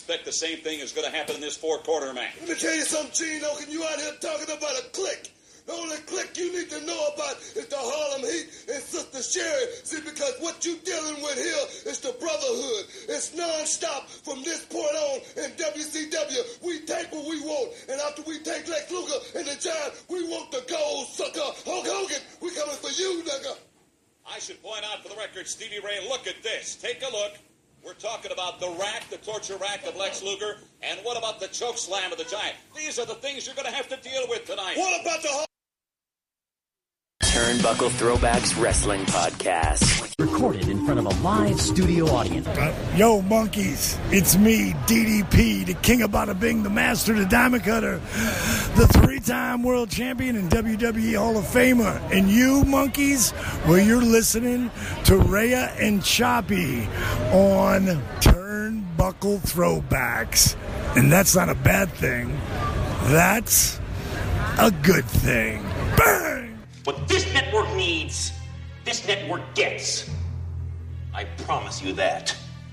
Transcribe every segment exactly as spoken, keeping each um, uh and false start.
expect the same thing is going to happen in this four-quarter match. Let me tell you something, Gene Oken. You out here talking about a clique. The only clique you need to know about is the Harlem Heat and Sister Sherry. See, because what you dealing with here is the brotherhood. It's non-stop from this point on in W C W. We take what we want, and after we take Lex Luger and the Giant, we want the gold, sucker. Hulk Hogan, we coming for you, nigga. I should point out for the record, Stevie Ray, look at this. Take a look. We're talking about the rack, the torture rack of Lex Luger, and what about the choke slam of the Giant? These are the things you're going to have to deal with tonight. What about the Turnbuckle Throwbacks Wrestling Podcast. Recorded in front of a live studio audience. Uh, yo, monkeys, it's me, D D P, the king of Bada Bing, the master, the diamond cutter, the three-time world champion and W W E Hall of Famer. And you, monkeys, well, you're listening to Rhea and Choppy on Turnbuckle Throwbacks. And that's not a bad thing. That's a good thing. Bang! What this network needs, this network gets. I promise you that.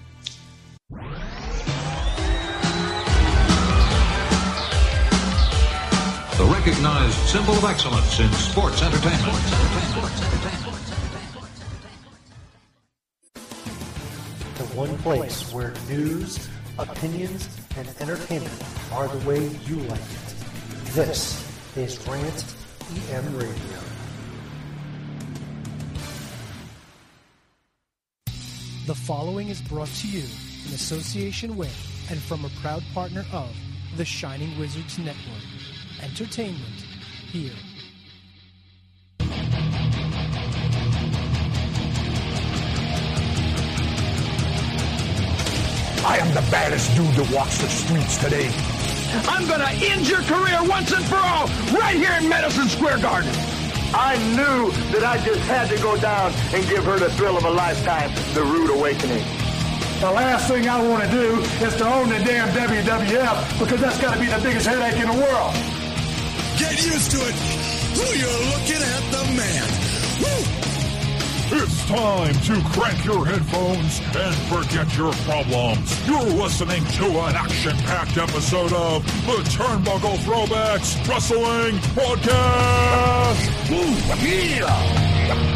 The recognized symbol of excellence in sports entertainment. The one place where news, opinions, and entertainment are the way you like it. This is Rant E M Radio. The following is brought to you in association with and from a proud partner of the Shining Wizards Network. Entertainment here. I am the baddest dude that walks the streets today. I'm gonna end your career once and for all right here in Madison Square Garden. I knew that I just had to go down and give her the thrill of a lifetime, the rude awakening. The last thing I want to do is to own the damn W W F because that's got to be the biggest headache in the world. Get used to it. Ooh, you're looking at the man. Woo! It's time to crank your headphones and forget your problems. You're listening to an action-packed episode of the Turnbuckle Throwbacks Wrestling Podcast. Woo, yeah!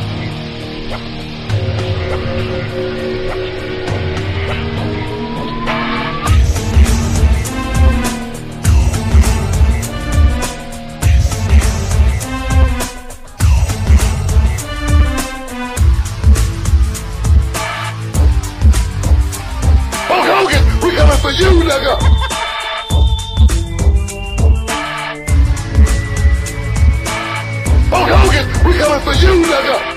For you, nigga! Hulk Hogan, we coming for you, nigga!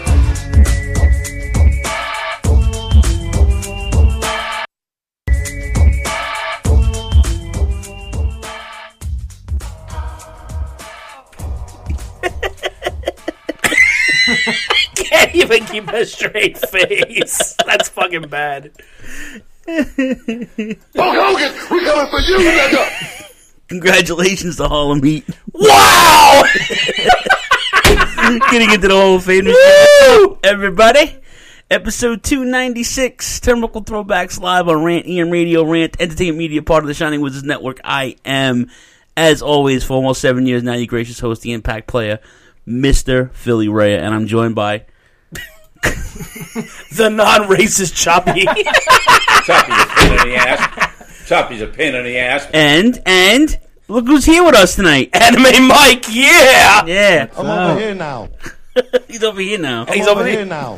Can't even keep a straight face. That's fucking bad. Hulk Hogan, we coming for you, nigga! Congratulations to Harlem Heat. Wow! Getting into the Hall of Fame. Woo! Everybody. Episode two ninety-six. Turnbuckle Throwbacks live on Rant E M Radio, Rant Entertainment Media, part of the Shining Wizards Network. I am, as always, for almost seven years now, your gracious host, the Impact Player, Mister Philly Ray, and I'm joined by the non-racist Choppy. Choppy's a pain in the ass. Choppy's a pain in the ass. And, and, look who's here with us tonight. Anime Mike, yeah! Yeah. I'm uh, over here now. He's over here now. I'm He's over, over here here now.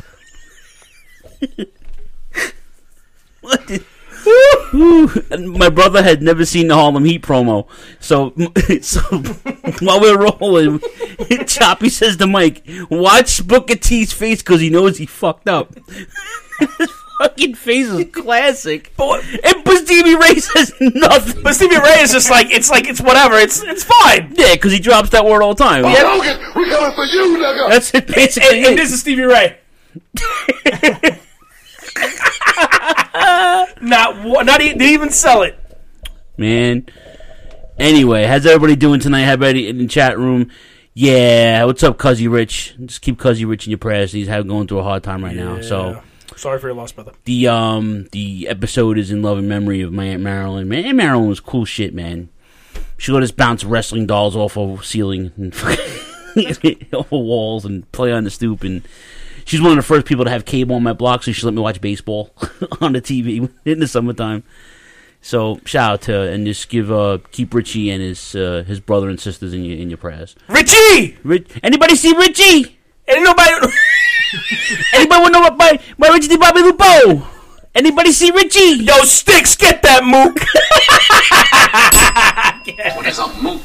What did... And my brother had never seen the Harlem Heat promo, so so while we're rolling, Choppy says to Mike, "Watch Booker T's face because he knows he fucked up." His fucking face is classic. But, and but Stevie Ray says nothing. But Stevie Ray is just like it's like it's whatever. It's it's fine. Yeah, because he drops that word all the time. Hulk Hogan, we coming for you, nigga. That's it, basically. And, and this is Stevie Ray. not not didn't even sell it, man. Anyway, how's everybody doing tonight? How everybody in the chat room? Yeah, what's up, Cuzzy Rich? Just keep Cuzzy Rich in your prayers. He's having going through a hard time right yeah. now. So Sorry for your loss, brother. The um the episode is in love and memory of my Aunt Marilyn. Man, Aunt Marilyn was cool shit, man. She let us bounce wrestling dolls off of ceiling and off of walls and play on the stoop. And she's one of the first people to have cable on my block, so she let me watch baseball on the T V in the summertime. So shout out to her, and just give uh keep Richie and his uh, his brother and sisters in your in your prayers. Richie, Rich, anybody see Richie? Ain't nobody. Anybody want to know what my my Richie Di Bobby Lupo? Anybody see Richie? Yo, Sticks, get that mook. What is a mook?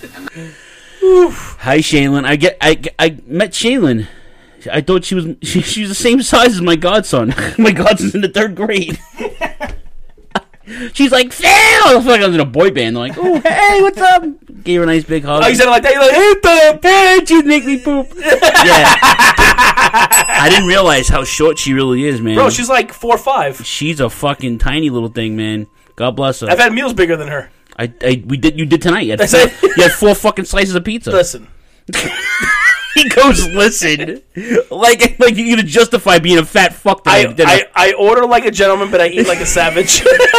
Hi, Shaylin. I get I, I met Shaylin. I thought she was she, she was the same size as my godson. My godson's in the third grade. She's like, Phil! I feel like I was in a boy band. They're like, oh, hey, what's up? Gave her a nice big hug. Oh, you said it like that? You're like, hey, the hey, she'd make me poop. Yeah. I didn't realize how short she really is, man. Bro, she's like four or five. She's a fucking tiny little thing, man. God bless her. I've had meals bigger than her. I, I we did you did tonight. You had, four, you had four fucking slices of pizza. Listen. He goes, listen. Like like you're gonna justify being a fat fuck. I, I, I, I order like a gentleman, but I eat like a savage.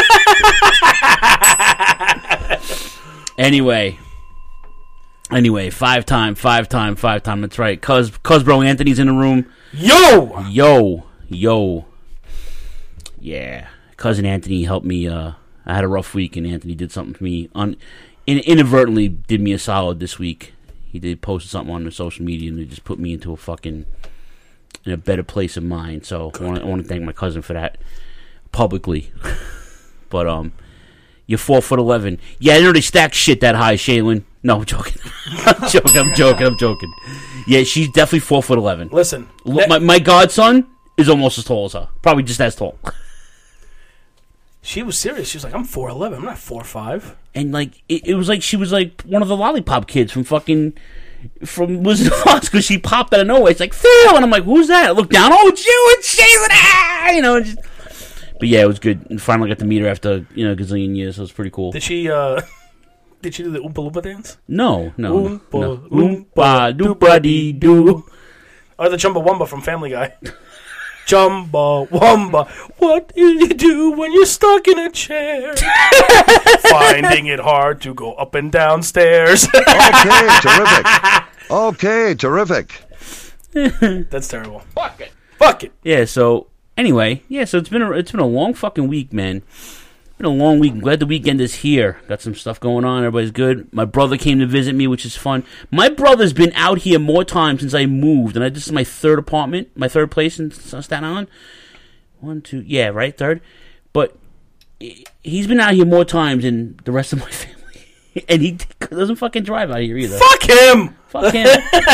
Anyway. Anyway, five time, five time, five time. That's right. Cuz Cuz bro Anthony's in the room. Yo! Yo. Yo. Yeah. Cousin Anthony helped me. Uh, I had a rough week, and Anthony did something for me. Un- in- inadvertently did me a solid this week. He did post something on the social media, and it just put me into a fucking in a better place of mind. So I want, I want to thank my cousin for that publicly. But um, you're four foot eleven. Yeah, I know they stack shit that high, Shaylin. No, I'm joking. I'm joking. I'm joking. I'm joking. Yeah, she's definitely four foot eleven. Listen, L- my my godson is almost as tall as her. Probably just as tall. She was serious. She was like, I'm four eleven. I'm not four five. And, like, it, it was like she was, like, one of the Lollipop kids from fucking, from Wizard of Oz, because she popped out of nowhere. It's like, Phil! And I'm like, who's that? I look down, oh, it's you! It's Shaylin! Ah! You know, just... But, yeah, it was good. And finally got to meet her after, you know, a gazillion years, so it was pretty cool. Did she, uh... Did she do the Oompa Loompa dance? No, no. Oompa, no. Loompa, Doompa-dee-doo. Or the Chumbawamba from Family Guy. Chumbawamba, what do you do when you're stuck in a chair? Finding it hard to go up and down stairs. Okay, terrific. Okay, terrific. That's terrible. Fuck it. Fuck it. Yeah, so, anyway, yeah, so it's been a, it's been a long fucking week, man. It's been a long week. I'm glad the weekend is here. Got some stuff going on. Everybody's good. My brother came to visit me, which is fun. My brother's been out here more times since I moved, and I, this is my third apartment, my third place in Staten Island. One, two, yeah, right, third. But he's been out here more times than the rest of my family, and he doesn't fucking drive out here either. Fuck him. Fuck him.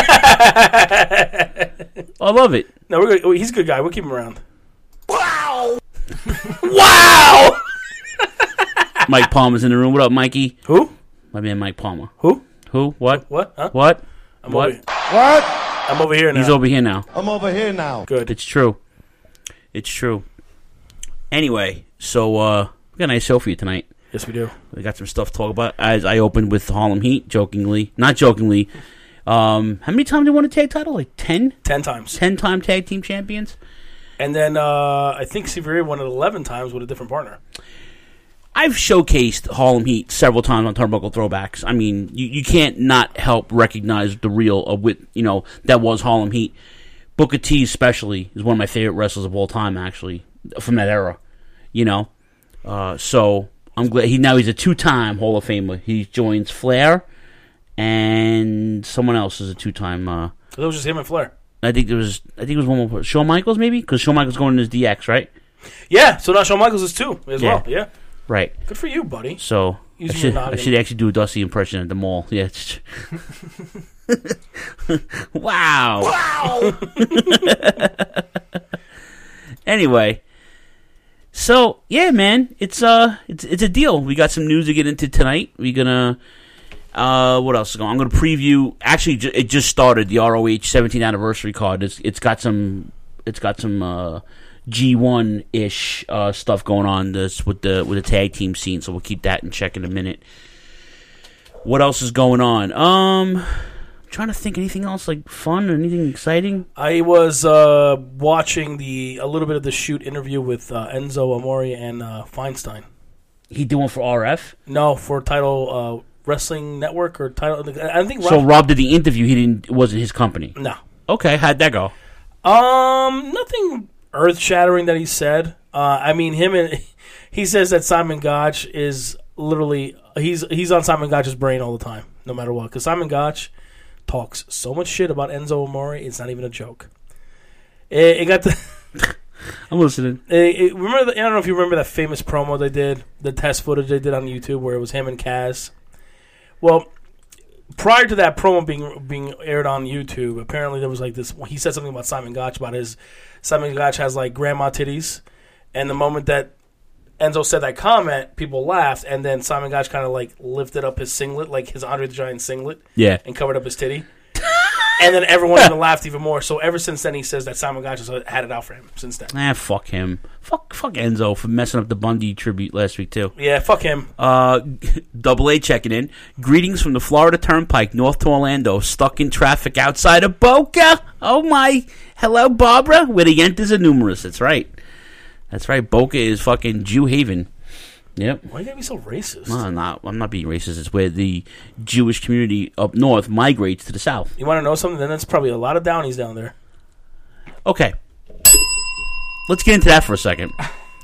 I love it. No, we're good. He's a good guy. We'll keep him around. Wow. Wow. Mike Palmer's in the room. What up, Mikey? Who? My man, Mike Palmer. Who? Who? What? What? Huh? What? I'm what? Over here. What? I'm over here now. He's over here now. I'm over here now. Good. It's true. It's true. Anyway, so uh, we got a nice show for you tonight. Yes, we do. We got some stuff to talk about. As I opened with Harlem Heat, jokingly, not jokingly. Um, how many times do you won a tag title? Like ten? Ten times. Ten-time tag team champions. And then uh, I think Stevie Ray won it eleven times with a different partner. I've showcased Harlem Heat several times on Turnbuckle Throwbacks. I mean, you, you can't not help recognize the real of what, you know, that was Harlem Heat. Booker T especially is one of my favorite wrestlers of all time, actually, from that era. You know, uh, so I'm glad he now he's a two-time Hall of Famer. He joins Flair, and someone else is a two-time. Uh, So it was just him and Flair. I think there was. I think it was one more. Shawn Michaels, maybe, because Shawn Michaels going in his D X, right? Yeah. So now Shawn Michaels is two as Yeah. well. Yeah. Right. Good for you, buddy. So I Using should, your I noggin. should actually do a Dusty impression at the mall. Yeah. It's wow. Wow. Anyway, so yeah, man, it's uh, it's it's a deal. We got some news to get into tonight. We're gonna uh, what else is going on? I'm gonna preview. Actually, ju- it just started the R O H seventeenth anniversary card. It's it's got some it's got some uh, G one ish uh, stuff going on this with the with the tag team scene. So we'll keep that in check in a minute. What else is going on? Um, trying to think anything else like fun or anything exciting. I was uh, watching the a little bit of the shoot interview with uh, Enzo Amore and uh, Feinstein. He doing for R F? No, for Title uh, Wrestling Network or Title. I think. So Rob did the interview. He didn't. It wasn't his company. No. Okay, how'd that go? Um, nothing earth shattering that he said. Uh, I mean, him and he says that Simon Gotch is literally he's he's on Simon Gotch's brain all the time, no matter what. Because Simon Gotch talks so much shit about Enzo Amore, it's not even a joke. It, it got the. I'm listening. It, it, remember, the, I don't know if you remember that famous promo they did, the test footage they did on YouTube, where it was him and Kaz. Well, prior to that promo being being aired on YouTube, apparently there was like this. He said something about Simon Gotch about his Simon Gotch has like grandma titties, and the moment that Enzo said that comment, people laughed, and then Simon Gotch kind of like lifted up his singlet, like his Andre the Giant singlet, yeah, and covered up his titty. And then everyone even laughed even more. So ever since then, he says that Simon Gotch has had it out for him since then. Ah, fuck him. Fuck fuck Enzo for messing up the Bundy tribute last week, too. Yeah, fuck him. Uh, Double A checking in. Greetings from the Florida Turnpike, north to Orlando. Stuck in traffic outside of Boca. Oh, my. Hello, Barbara. Where the Yentas are numerous. That's right. That's right. Boca is fucking Jew haven. Yep. Why you gotta be so racist? No, I'm not. I'm not being racist. It's where the Jewish community up north migrates to the south. You want to know something? Then that's probably a lot of Downies down there. Okay. Let's get into that for a second.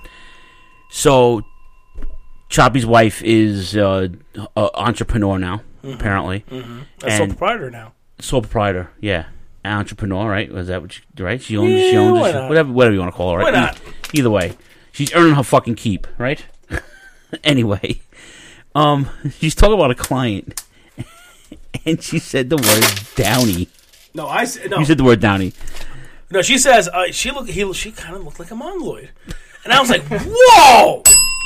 So, Choppy's wife is uh, an entrepreneur now, mm-hmm. apparently. Mm-hmm. A sole proprietor now. Sole proprietor, yeah. An entrepreneur, right? Was that what she, right? She owns, yeah, she owns why it. not? Whatever, whatever you want to call her, right? Why not? Either way. She's earning her fucking keep, right? Anyway, um, she's talking about a client, and she said the word Downey. No, I said no. You said the word Downey. No, she says uh, she look. He she kind of looked like a mongoloid, and I was like, "Whoa!"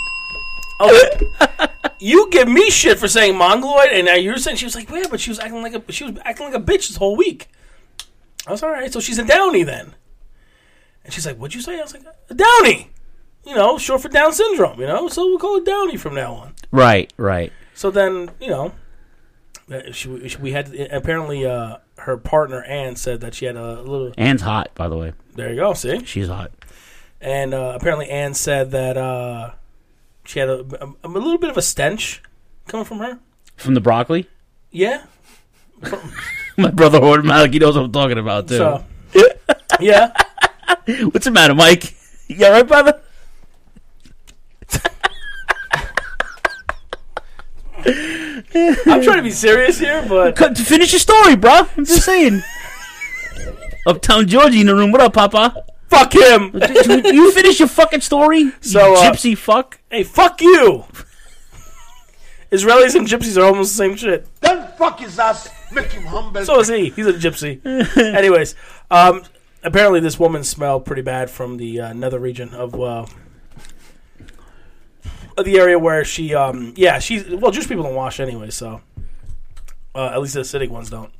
Oh, you give me shit for saying mongoloid, and now you're saying she was like, "Yeah," but she was acting like a she was acting like a bitch this whole week. I was all right. So she's a Downey then, and she's like, "What'd you say?" I was like, "A Downey." You know, short for Down syndrome, you know? So we'll call it Downey from now on. Right, right. So then, you know, she, she, we had, apparently uh, her partner, Ann, said that she had a little... Ann's hot, by the way. There you go, see? She's hot. And uh, apparently Ann said that uh, she had a, a, a little bit of a stench coming from her. From the broccoli? Yeah. My brother ordered Malik, he knows what I'm talking about, too. So, yeah. What's the matter, Mike? You all right, brother? I'm trying to be serious here, but Cut to finish your story, bro. I'm just saying. Uptown Georgie in the room. What up, Papa? Fuck him. You finish your fucking story, so, you uh, gypsy fuck. Hey, fuck you. Israelis and gypsies are almost the same shit. That fuck is us. Make him humble. So is he. He's a gypsy. Anyways, um, apparently this woman smelled pretty bad from the uh, nether region of uh, the area where she, um, yeah, she's, well, Jewish people don't wash anyway, so uh, at least the Hasidic ones don't.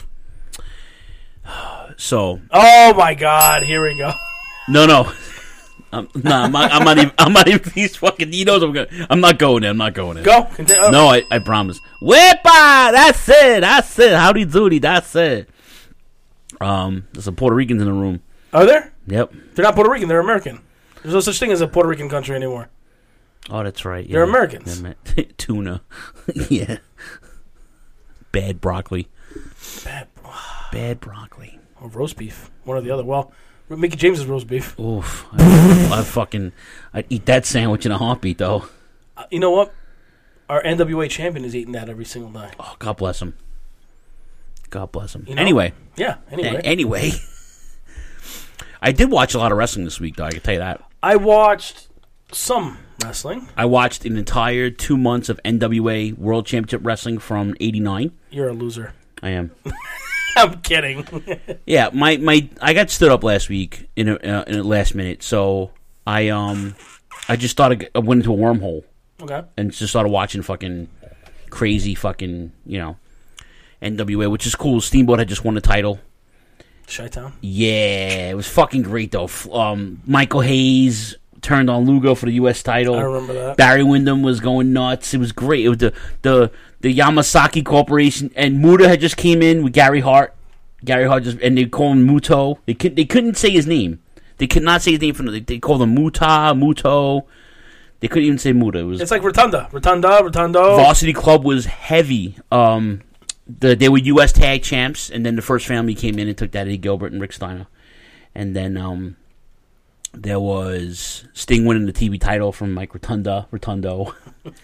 So. Oh my God! Here we go. No, no, um, no. I'm not, I'm not even. I'm not even. He's fucking. He knows I'm going. I'm not going there. I'm not going there. Go. Continue. No, I, I promise. Whippa! That's it. That's it. Howdy doody. That's it. Um, there's some Puerto Ricans in the room. Are there? Yep. They're not Puerto Rican. They're American. There's no such thing as a Puerto Rican country anymore. Oh, that's right. Yeah. They're Americans. They're Tuna. Yeah. Bad broccoli. Bad. Bad broccoli. Or roast beef. One or the other. Well, Mickey James is roast beef. Oof. I, I fucking... I'd eat that sandwich in a heartbeat, though. Uh, you know what? Our N W A champion is eating that every single night. Oh, God bless him. God bless him. You know? Anyway. Yeah, anyway. A- anyway. I did watch a lot of wrestling this week, though. I can tell you that. I watched some wrestling. I watched an entire two months of N W A World Championship Wrestling from eighty-nine. You're a loser. I am. I'm kidding. Yeah, my, my I got stood up last week in a, uh, in a last minute, so I um I just started I went into a wormhole. Okay. And just started watching fucking crazy fucking, you know, N W A, which is cool. Steamboat had just won the title. Chi-Town? Yeah, it was fucking great though. Um, Michael Hayes turned on Lugo for the U S title. I remember that. Barry Windham was going nuts. It was great. It was the the the Yamasaki Corporation, and Muta had just came in with Gary Hart. Gary Hart just, and they call him Muto. They could, they couldn't say his name. They could not say his name. From they, they called him Muta, Muto. They couldn't even say Muta. It was it's like Rotunda, Rotunda, Rotundo. Varsity Club was heavy. Um, the they were U S Tag Champs, and then the First Family came in and took that Eddie Gilbert and Rick Steiner, and then um, there was Sting winning the T V title from Mike Rotunda, Rotundo.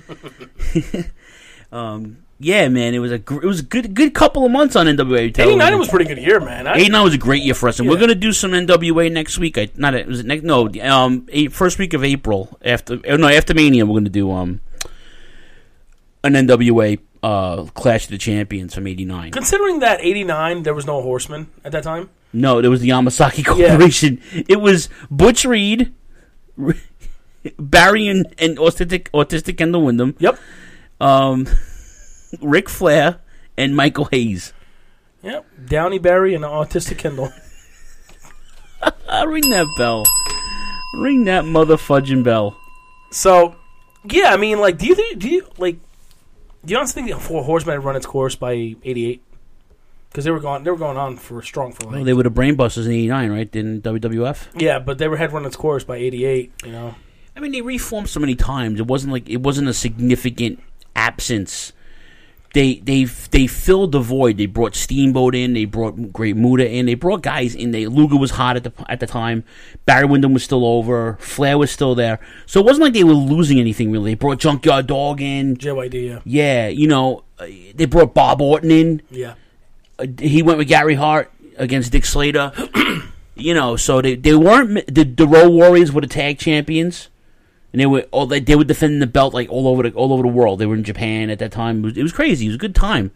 um. Yeah, man, it was a gr- it was a good good couple of months on N W A television. eighty-nine was a pretty good year, man. I, eighty-nine was a great year for us, and Yeah. we're gonna do some N W A next week. I not was it next? No, um, eight, first week of April after uh, no after Mania, we're gonna do um an N W A uh Clash of the Champions from eighty-nine. Considering that eighty-nine, there was no Horseman at that time. No, there was the Yamasaki Corporation. Yeah. It was Butch Reed, Barry and, and autistic autistic Kendall Windham. Yep. Um. Ric Flair and Michael Hayes. Yep, Downey Barry and Autistic Kendall. Ring that bell. Ring that motherfudging bell. So, yeah, I mean, like, do you think, do you, like, do you honestly think the Four Horsemen had run its course by eighty-eight? Because they were going, they were going on for strong for like. Well, they were the Brainbusters in eighty-nine, right? In W W F. Yeah, but they were had run its course by eighty-eight. You know. I mean, they reformed so many times. It wasn't like it wasn't a significant absence. They they they filled the void. They brought Steamboat in. They brought Great Muta in. They brought guys in. They Luger was hot at the at the time. Barry Windham was still over. Flair was still there. So it wasn't like they were losing anything really. They brought Junkyard Dog in. J Y D, yeah. Yeah, you know, uh, they brought Bob Orton in. Yeah. Uh, he went with Gary Hart against Dick Slater. You know, so they they weren't the the Road Warriors were the tag champions. And they were all they, they were defending the belt like all over the all over the world. They were in Japan at that time. It was, it was crazy. It was a good time.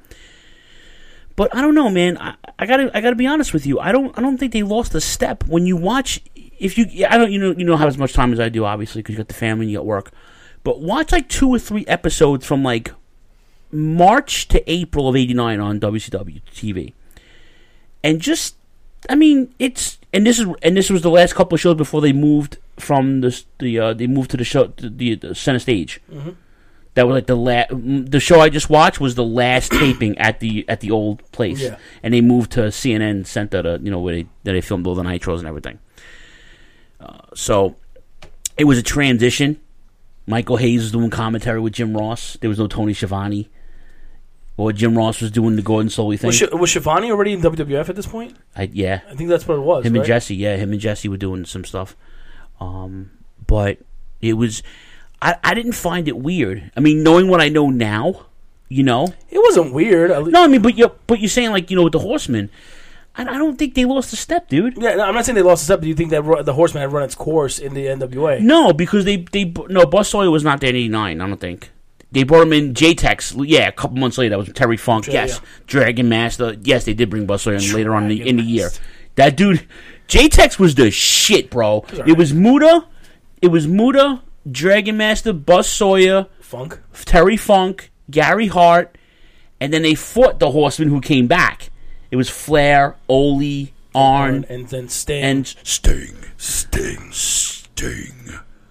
But I don't know, man. I, I gotta I gotta be honest with you. I don't I don't think they lost a step. When you watch, if you I don't you know you don't have as much time as I do, obviously, because you got the family and you got work. But watch like two or three episodes from like March to April of eighty-nine on W C W T V, and just I mean it's and this is and this was the last couple of shows before they moved. From the the uh, they moved to the show to the, the center stage. Mm-hmm. That was like the la- the show I just watched was the last taping at the at the old place, Yeah. and they moved to C N N Center to you know where they where they filmed all the nitros and everything. Uh, so it was a transition. Michael Hayes was doing commentary with Jim Ross. There was no Tony Schiavone. Or Jim Ross was doing the Gordon Solie thing. Was, Sh- was Schiavone already in W W F at this point? I, yeah, I think that's what it was. Him right? and Jesse, yeah, him and Jesse were doing some stuff. Um, but it was, I, I didn't find it weird. I mean, knowing what I know now, you know, it wasn't weird. No, I mean, but you're but you're saying like you know with the Horsemen, I, I don't think they lost a step, dude. Yeah, no, I'm not saying they lost a step. But do you think that ro- the Horsemen had run its course in the N W A? No, because they they no Buzz Sawyer was not there in eighty-nine. I don't think they brought him in. J-Tex, yeah, a couple months later that was Terry Funk. Sure, yes, yeah. Dragon Master. Yes, they did bring Buzz Sawyer in Dragon later on in the, in the year. Master. That dude, J-Tex was the shit, bro. It was, it was Muta. It was Muta, Dragon Master, Buzz Sawyer, Funk, Terry Funk, Gary Hart, and then they fought the Horsemen who came back. It was Flair, Ole, Arn, and then Sting, and Sting, Sting, Sting,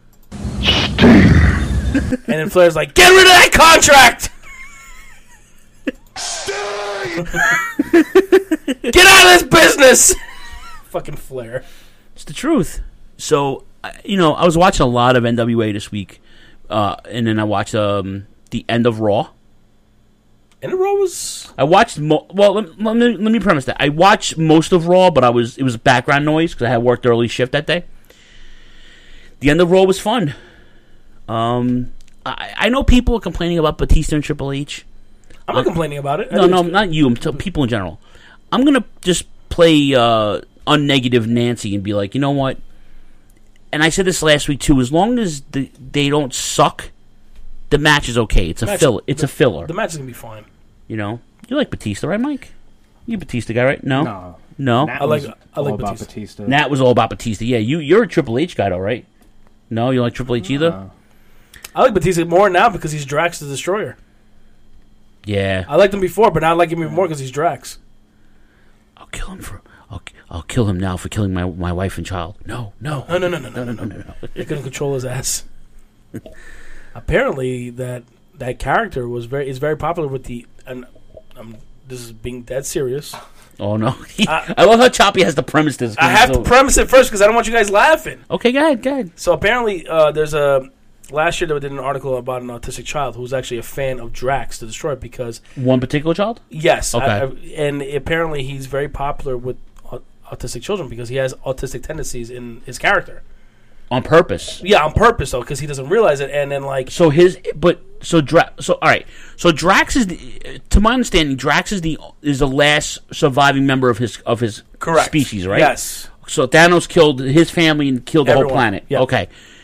Sting. And then Flair's like, "Get rid of that contract! Sting! Get out of this business!" Fucking Flair. It's the truth. So. You know, I was watching a lot of N W A this week, uh, and then I watched um, the end of Raw. End of Raw was. I watched mo- well. Let, let me let me premise that I watched most of Raw, but I was it was background noise because I had worked early shift that day. The end of Raw was fun. Um, I, I know people are complaining about Batista and Triple H. I'm not uh, complaining about it. No, no, not you. I'm t- people in general. I'm gonna just play uh, unnegative Nancy and be like, you know what? And I said this last week too. As long as the, they don't suck, the match is okay. It's a match, filler. It's the, a filler. The match is gonna be fine. You know, you like Batista, right, Mike? You a Batista guy, right? No, no, no. Nat I like. I like Batista. Batista. Nat was all about Batista. Yeah, you you're a Triple H guy, though, right? No, you like Triple H either. Uh, I like Batista more now because he's Drax the Destroyer. Yeah, I liked him before, but now I like him even more because he's Drax. I'll kill him for. I'll, I'll kill him now for killing my my wife and child. No, no, no, no, no, no, no, no, no, no. They're gonna control his ass. Apparently, that that character was very is very popular with the and um, this is being dead serious. Oh no! I, I love how Choppy has to premise this. I have to premise it first because I don't want you guys laughing. Okay, go ahead, go ahead. So apparently, uh, there's a last year they did an article about an autistic child who was actually a fan of Drax the Destroyer because one particular child. Yes. Okay. I, I, and apparently, he's very popular with au- autistic children because he has autistic tendencies in his character. On purpose. Yeah, on purpose though, because he doesn't realize it, and then like so his but so Dra- so all right, so Drax is the, to my understanding, Drax is the is the last surviving member of his of his Correct. species, right? Yes. So Thanos killed his family and killed the Everyone. whole planet. Yep. Okay.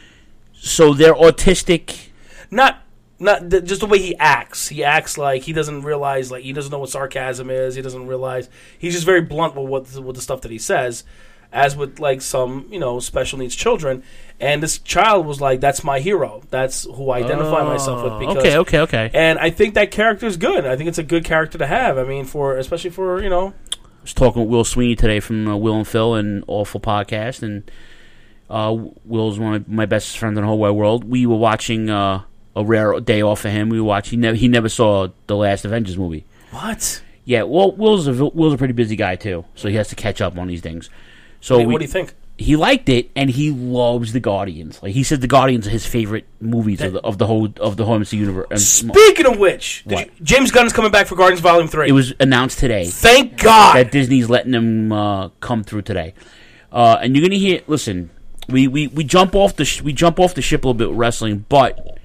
So they're autistic. Not not the, just the way he acts. He acts like he doesn't realize, like he doesn't know what sarcasm is. He doesn't realize he's just very blunt with what with the stuff that he says. As with like some, you know, special needs children, and this child was like, "That's my hero. That's who I identify Oh, myself with." Because, okay, okay, okay. And I think that character is good. I think it's a good character to have. I mean, for especially for you know, I was talking with Will Sweeney today from uh, Will and Phil and Awful Podcast, and uh, Will's one of my best friends in the whole wide world. We were watching uh, a rare day off for him. We were watching. He never, he never saw the last Avengers movie. What? Yeah, well, Will's a Will's a pretty busy guy too, so he has to catch up on these things. So I mean, we, what do you think? He liked it, and he loves the Guardians. Like he said, the Guardians are his favorite movies of the of the whole of the whole M C U universe. Speaking of which, did What? you, James Gunn's coming back for Guardians Volume Three. It was announced today. Thank God that Disney's letting them uh, come through today. Uh, and you're gonna hear. Listen, we, we, we jump off the sh- we jump off the ship a little bit with wrestling, but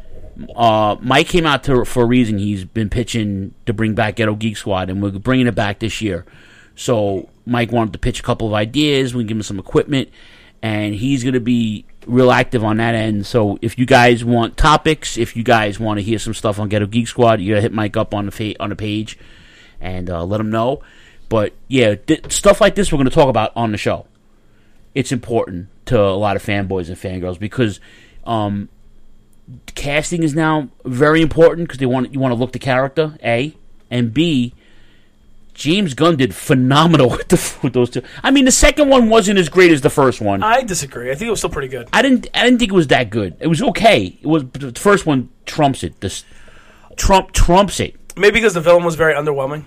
uh, Mike came out to for a reason. He's been pitching to bring back Ghetto Geek Squad, and we're bringing it back this year. So Mike wanted to pitch a couple of ideas. We can give him some equipment, and he's going to be real active on that end. So if you guys want topics, if you guys want to hear some stuff on Ghetto Geek Squad, you got to hit Mike up on the fa- on the page and uh, let him know. But yeah, th- stuff like this we're going to talk about on the show. It's important to a lot of fanboys and fangirls because um, casting is now very important because they want you want to look the character, A, and B. James Gunn did phenomenal with, the, with those two. I mean, the second one wasn't as great as the first one. I disagree. I think it was still pretty good. I didn't. I didn't think it was that good. It was okay. It was the first one trumps it. This Trump trumps it. Maybe because the villain was very underwhelming.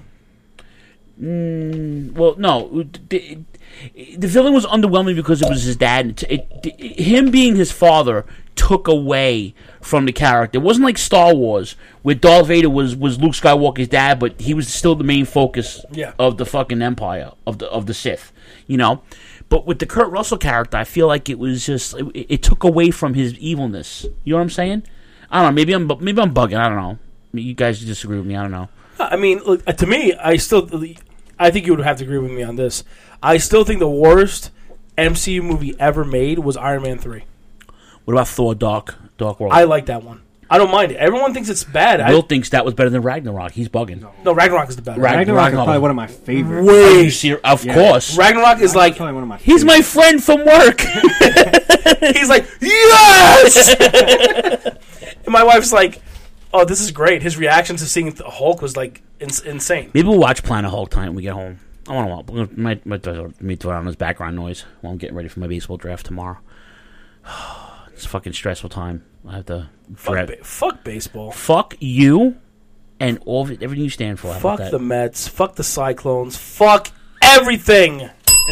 Mm, well, no, the, the villain was underwhelming because it was his dad. It, it, him being his father took away from the character. It wasn't like Star Wars, where Darth Vader was, was Luke Skywalker's dad, but he was still the main focus Yeah. of the fucking Empire of the of the Sith. You know, but with the Kurt Russell character, I feel like it was just it, it took away from his evilness. You know what I'm saying? I don't know. Maybe I'm maybe I'm bugging. I don't know. You guys disagree with me. I don't know. I mean, look, to me, I still, I think you would have to agree with me on this. I still think the worst M C U movie ever made was Iron Man three. What about Thor: Dark Dark World? I like that one. I don't mind it. Everyone thinks it's bad. Will I, thinks that was better than Ragnarok. He's bugging. No, no Ragnarok is the better. Rag- Ragnarok, Ragnarok is probably one of my favorites. Are Way, you serious? Of Yeah. course. Ragnarok is like probably one of my He's my friend from work. he's like yes. And my wife's like, oh, this is great. His reaction to seeing the Hulk was like in- insane. Maybe we'll watch Planet Hulk tonight when we get home. I want to. Might might me throw it on this background noise while I'm getting ready for my baseball draft tomorrow. It's a fucking stressful time. I have to. Fuck, ba- fuck baseball. Fuck you, and all of it, everything you stand for. How about Fuck that? the Mets. Fuck the Cyclones. Fuck everything.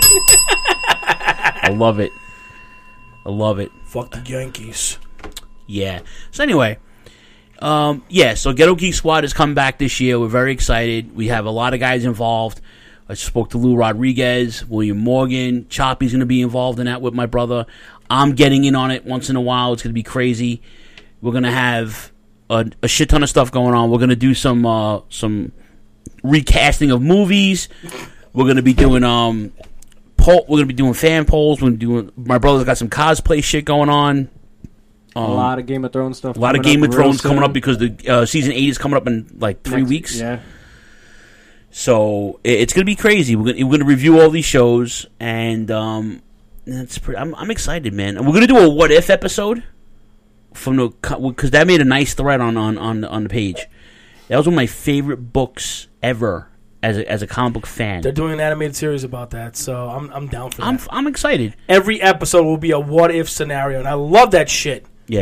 I love it. I love it. Fuck the Yankees. Yeah. So anyway, um, yeah. So Ghetto Geek Squad is coming back this year. We're very excited. We have a lot of guys involved. I spoke to Lou Rodriguez, William Morgan. Choppy's going to be involved in that with my brother. I'm getting in on it once in a while. It's going to be crazy. We're going to have a, a shit ton of stuff going on. We're going to do some uh, some recasting of movies. We're going to be doing um poll. We're going to be doing fan polls. We're doing. My brother's got some cosplay shit going on. Um, a lot of Game of Thrones stuff. A lot of coming Game up of real Thrones coming soon. up because the uh, season eight is coming up in like three Next- weeks. Yeah. So it, it's going to be crazy. We're going we're to review all these shows, and um, that's pretty. I'm, I'm excited, man. And we're going to do a what if episode from the because that made a nice thread on on on, on the page. That was one of my favorite books ever as a, as a comic book fan. They're doing an animated series about that, so I'm I'm down for that. I'm I'm excited. Every episode will be a what if scenario, and I love that shit. Yeah.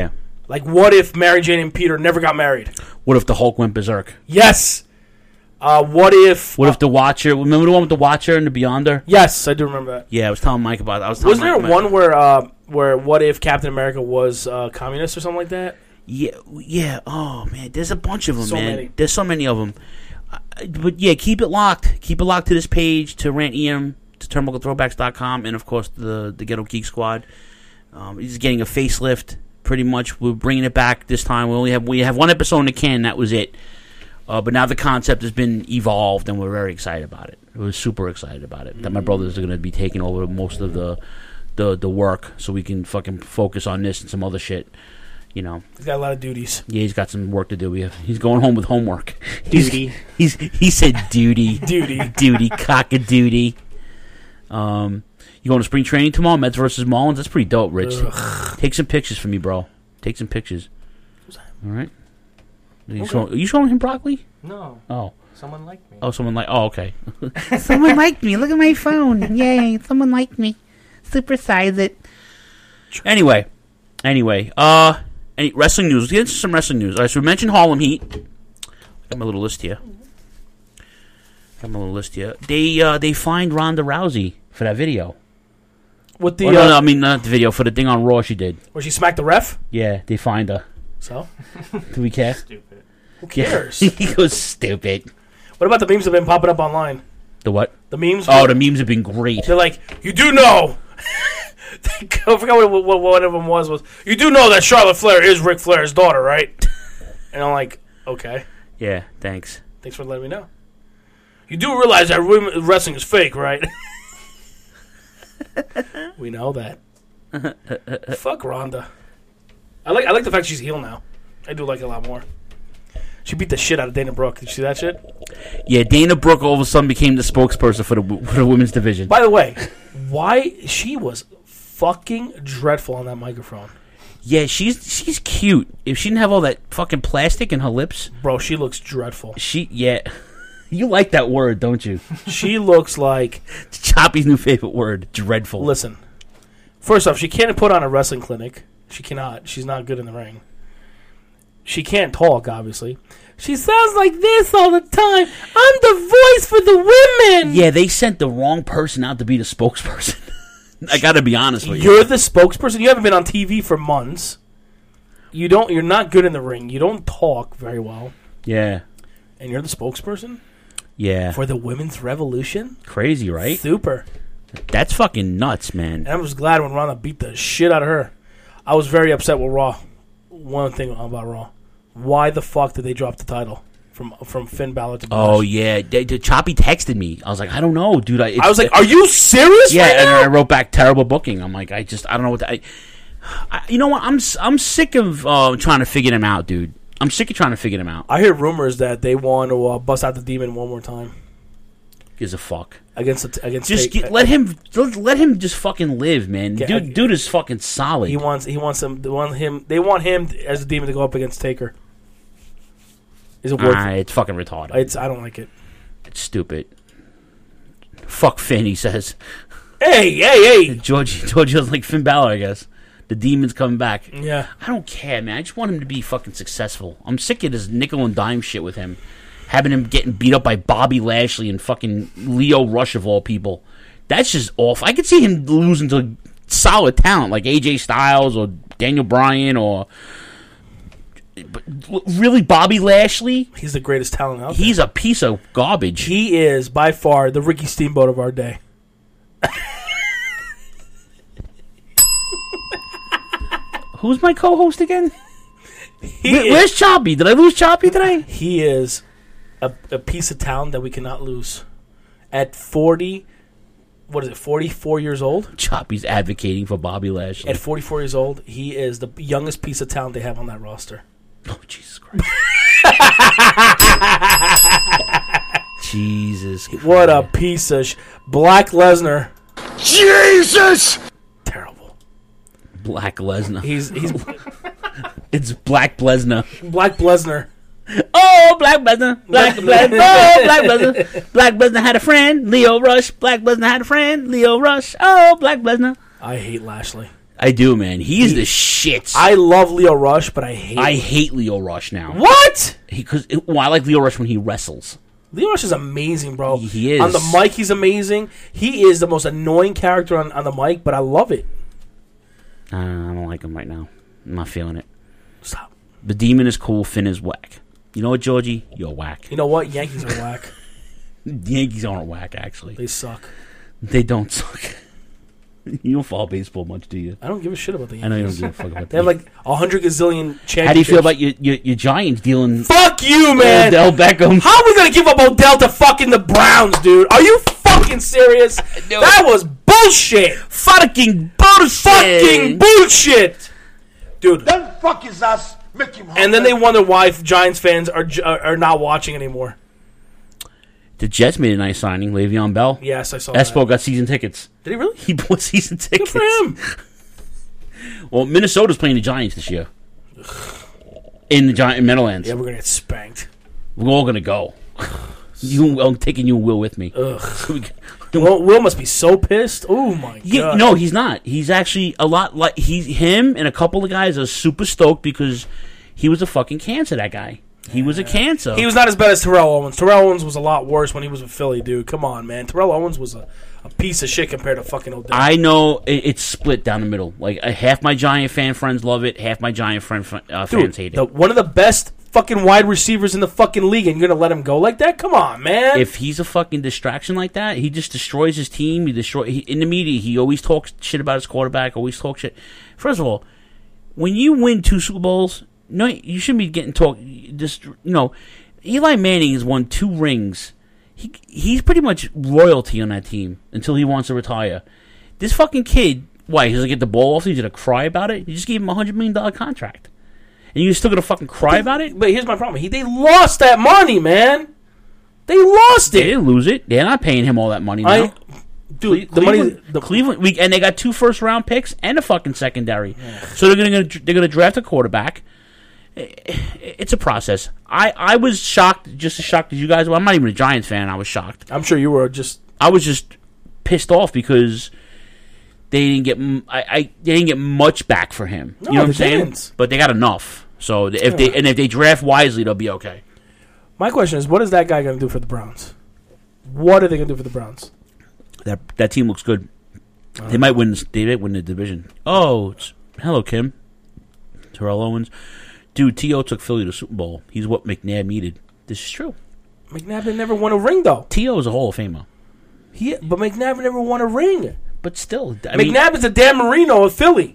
Like, what if Mary Jane and Peter never got married? What if the Hulk went berserk? Yes. Uh, what if... What uh, if the Watcher... Remember the one with the Watcher and the Beyonder? Yes, I do remember that. Yeah, I was telling Mike about that. I was telling Wasn't there Mike, one where, uh, where what if Captain America was uh, communist or something like that? Yeah, yeah. Oh, man, there's a bunch of them, So man. many. There's so many of them. Uh, but, yeah, keep it locked. Keep it locked to this page, to Rant E M, to turnbuckle throwbacks dot com, and, of course, the, the Ghetto Geek Squad. Um, he's getting a facelift, pretty much. We're bringing it back this time. We only have we have one episode in the can, that was it. Uh, but now the concept has been evolved, and we're very excited about it. We're super excited about it. That my brothers are going to be taking over most of the, the the work, so we can fucking focus on this and some other shit. You know, He's got a lot of duties. yeah, he's got some work to do. We have, he's going home with homework. Duty. He's, he's he said duty, Duty. duty, cock a duty. Um, you going to spring training tomorrow? Mets versus Marlins. That's pretty dope, Rich. Ugh. Take some pictures for me, bro. Take some pictures. All right. Are you, Okay. showing, are you showing him broccoli? No. Oh. Someone like me. Oh, someone like. Oh, okay. Someone liked me. Look at my phone. Yay, someone liked me. Supersize it. Anyway, anyway, uh, any wrestling news. Let's get into some wrestling news. All right, so we mentioned Harlem Heat. Got my little list here. Got my little list here. They uh, they fined Ronda Rousey for that video. With the, Oh, no, uh, no, I mean not the video, for the thing on Raw she did. Where she smacked the ref? Yeah, they fined her. So? Do we care? Stupid. Who cares? he goes stupid. What about the memes that have been popping up online? The what? The memes? Oh, the memes have been great. They're like, you do know. I forgot what, what one of them was. Was you do know that Charlotte Flair is Ric Flair's daughter, right? And I'm like, okay. Yeah, thanks. Thanks for letting me know. You do realize that women- wrestling is fake, right? We know that. Fuck Ronda. I like I like the fact she's heel now. I do like it a lot more. She beat the shit out of Dana Brooke. Did you see that shit? Yeah, Dana Brooke all of a sudden became the spokesperson for the for the women's division. By the way, why she was fucking dreadful on that microphone. Yeah, she's she's cute. If she didn't have all that fucking plastic in her lips, bro, she looks dreadful. She yeah, you like that word, don't you? She looks like Choppy's new favorite word, dreadful. Listen, first off, she can't put on a wrestling clinic. She cannot. She's not good in the ring. She can't talk, obviously. She sounds like this all the time. I'm the voice for the women. Yeah, they sent the wrong person out to be the spokesperson. I gotta be honest with you. You're the spokesperson. You haven't been on T V for months. You don't. You're not good in the ring. You don't talk very well. Yeah. And you're the spokesperson Yeah. for the women's revolution. Crazy, right? Super. That's fucking nuts, man. And I was glad when Ronda beat the shit out of her. I was very upset with Raw. One thing about Raw. Why the fuck did they drop the title from from Finn Balor to Bash? Oh yeah, they, they, Choppy texted me. I was like, I don't know, dude. I, I was like, are you serious? Yeah, right and now? I wrote back terrible booking. I'm like, I just, I don't know what. To, I, I, you know what? I'm s- I'm sick of uh, trying to figure them out, dude. I'm sick of trying to figure them out. I hear rumors that they want to uh, bust out the demon one more time Gives a fuck. against the, against. Just Tate- get, let him let, let him just fucking live, man. Okay, dude, I- dude is fucking solid. He wants he wants him. They want him. They want him as the demon to go up against Taker. Is it worth Ah, it? it's fucking retarded. It's I don't like it. It's stupid. Fuck Finn, he says. Hey, hey, hey! George, George doesn't like Finn Balor, I guess. The demon's coming back. Yeah. I don't care, man. I just want him to be fucking successful. I'm sick of this nickel and dime shit with him. Having him getting beat up by Bobby Lashley and fucking Leo Rush of all people. That's just off. I could see him losing to solid talent like A J Styles or Daniel Bryan or... But really, Bobby Lashley? He's the greatest talent out there. He's a piece of garbage. He is by far the Ricky Steamboat of our day. Who's my co-host again? He Where, is- where's Choppy? Did I lose Choppy today? He is a, a piece of talent that we cannot lose. At forty, what is it? Forty-four years old. Choppy's advocating for Bobby Lashley. At forty-four years old, he is the youngest piece of talent they have on that roster. Oh, Jesus Christ. Jesus Christ. What a piece of sh- Black Lesnar. Jesus! Terrible. Black Lesnar. He's he's It's Black Lesnar. Black Lesnar. Oh, Black Lesnar. Black Lesnar. Oh, Black Lesnar. Black Lesnar had a friend, Leo Rush. Black Lesnar had a friend, Leo Rush. Oh, Black Lesnar. I hate Lashley. I do, man. He is the shit. I love Leo Rush, but I hate I him. hate Leo Rush now. What? Because well, I like Leo Rush when he wrestles. Leo Rush is amazing, bro. He is. On the mic, he's amazing. He is the most annoying character on, on the mic, but I love it. Uh, I don't like him right now. I'm not feeling it. Stop. The Demon is cool. Finn is whack. You know what, Georgie? You're whack. You know what? Yankees are whack. Yankees aren't whack, actually. They suck. They don't suck. You don't follow baseball much, do you? I don't give a shit about the Yankees. I know you don't give a fuck about They have like a hundred gazillion championships. How do you feel about your, your, your Giants dealing... Fuck you, man! Odell Beckham. How are we gonna give up Odell to fucking the Browns, dude? Are you fucking serious? That was bullshit! Fucking bullshit! Fucking bullshit! Dude. Then fuck his ass, make him And then they wonder why Giants fans are are, are not watching anymore. The Jets made a nice signing, Le'Veon Bell. Yes, I saw Espo that. got season tickets. Did he really? He bought season tickets. Good for him. Well, Minnesota's playing the Giants this year. In the Giant in Meadowlands. Yeah, we're gonna get spanked. We're all gonna go. You, I'm taking you and Will with me. Ugh. Will, Will must be so pissed. Oh my god. Yeah, no, he's not. He's actually a lot like he's him and a couple of guys are super stoked because he was a fucking cancer. That guy. He was a cancer. He was not as bad as Terrell Owens. Terrell Owens was a lot worse when he was with Philly, dude. Come on, man. Terrell Owens was a, a piece of shit compared to fucking Odell. I know it, it's split down the middle. Like uh, half my Giant fan friends love it, half my Giant friend uh, dude, fans hate it. The, one of the best fucking wide receivers in the fucking league, and you're gonna let him go like that? Come on, man. If he's a fucking distraction like that, he just destroys his team. He destroy he, in the media. He always talks shit about his quarterback. Always talks shit. First of all, when you win two Super Bowls, no, you shouldn't be getting talk. Just you know, Eli Manning has won two rings. He he's pretty much royalty on that team until he wants to retire. This fucking kid, why he's gonna get the ball off? He's gonna cry about it. You just gave him a hundred million dollar contract. And you're still gonna fucking cry about it? But here's my problem. He, they lost that money, man. They lost it. They didn't lose it. They're not paying him all that money now. I, dude, Cle- the money. Cleveland, The, Cleveland, we, and they got two first round picks and a fucking secondary. So they're gonna they're gonna draft a quarterback. It's a process. I, I was shocked, just as shocked as you guys were. I'm not even a Giants fan. I was shocked. I'm sure you were just. I was just pissed off because they didn't get. m- I, I they didn't get much back for him. No, you know what I'm they saying? didn't. But they got enough. So if Yeah. they and if they draft wisely, they'll be okay. My question is, what is that guy going to do for the Browns? What are they going to do for the Browns? That that team looks good. They might win. They might win the division. Oh, it's, hello, Kim. Terrell Owens, dude. T O took Philly to the Super Bowl. He's what McNabb needed. This is true. McNabb never won a ring, though. T O is a Hall of Famer. He, but McNabb never won a ring. But still, I McNabb mean, is a Dan Marino of Philly.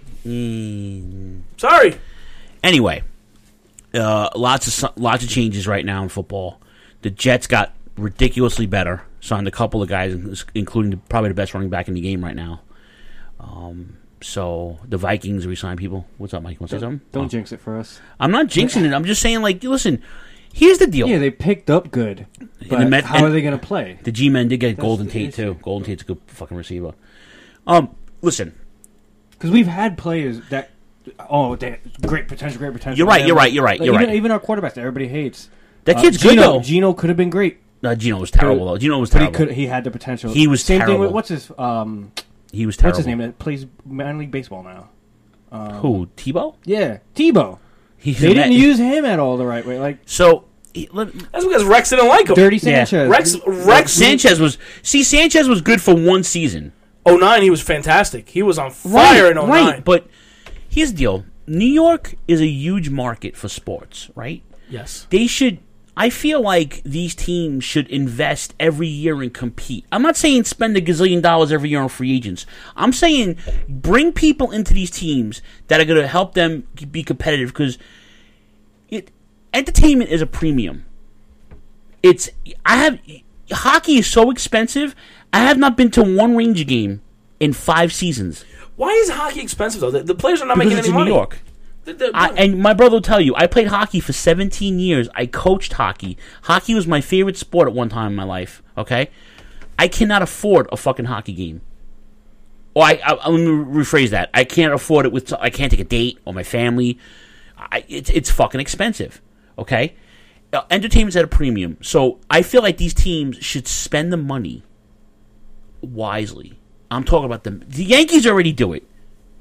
Mm, Sorry. Anyway, uh, lots of su- lots of changes right now in football. The Jets got ridiculously better. Signed a couple of guys, including the, probably the best running back in the game right now. Um, so the Vikings re-signed people. What's up, Mike? Want to say something? Don't Oh. jinx it for us. I'm not jinxing it. I'm just saying, like, listen. Here's the deal. Yeah, they picked up good. But the Met- how and are they going to play? The G-men did get That's Golden the Tate issue. too. Golden Tate's a good fucking receiver. Um, listen. Because we've had players that, oh, they great potential, great potential. You're right, you're right, you're right, Like, you're even, right. Even our quarterbacks that everybody hates. That Uh, kid's good, Geno, though. Geno could have been great. No, Geno was terrible though. Geno was But terrible. he could. He had the potential. He was Same thing terrible. with what's his um. He was What's his terrible. name that plays minor league baseball now? Um, Who? Tebow? Yeah, Tebow. He's they a didn't Met- use him at all the right way. Like So he, let, That's because Rex didn't like him. Dirty Sanchez. Rex, Rex Sanchez was see Sanchez was good for one season. oh nine, he was fantastic. He was on fire in oh nine. right. But here's the deal: New York is a huge market for sports, right? Yes. They should. I feel like these teams should invest every year and compete. I'm not saying spend a gazillion dollars every year on free agents. I'm saying bring people into these teams that are going to help them be competitive because it entertainment is a premium. It's I have hockey is so expensive. I have not been to one Ranger game in five seasons. Why is hockey expensive though? The, the players are not Because making it's any in money. New York. The- the- I, and my brother will tell you, I played hockey for seventeen years. I coached hockey. Hockey was my favorite sport at one time in my life. Okay, I cannot afford a fucking hockey game. Or I, I, let me rephrase that. I can't afford it with. I can't take a date or my family. I, it's it's fucking expensive. Okay, uh, entertainment's at a premium. So I feel like these teams should spend the money wisely. I'm talking about them. The Yankees already do it.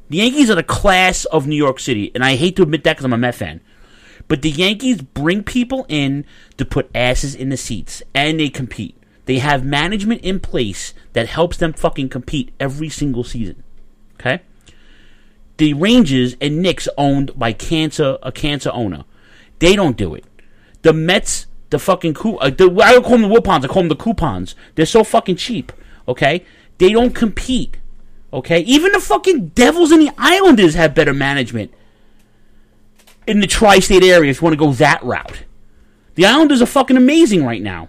The Yankees are the class of New York City, and I hate to admit that because I'm a Met fan. But the Yankees bring people in to put asses in the seats, and they compete. They have management in place that helps them fucking compete every single season. Okay? The Rangers and Knicks owned by cancer, a cancer owner. They don't do it. The Mets, the fucking coup, uh, the, I don't call them the Woopons, I call them the coupons. They're so fucking cheap. Okay? They don't compete. Okay? Even the fucking Devils and the Islanders have better management in the tri-state area if you want to go that route. The Islanders are fucking amazing right now.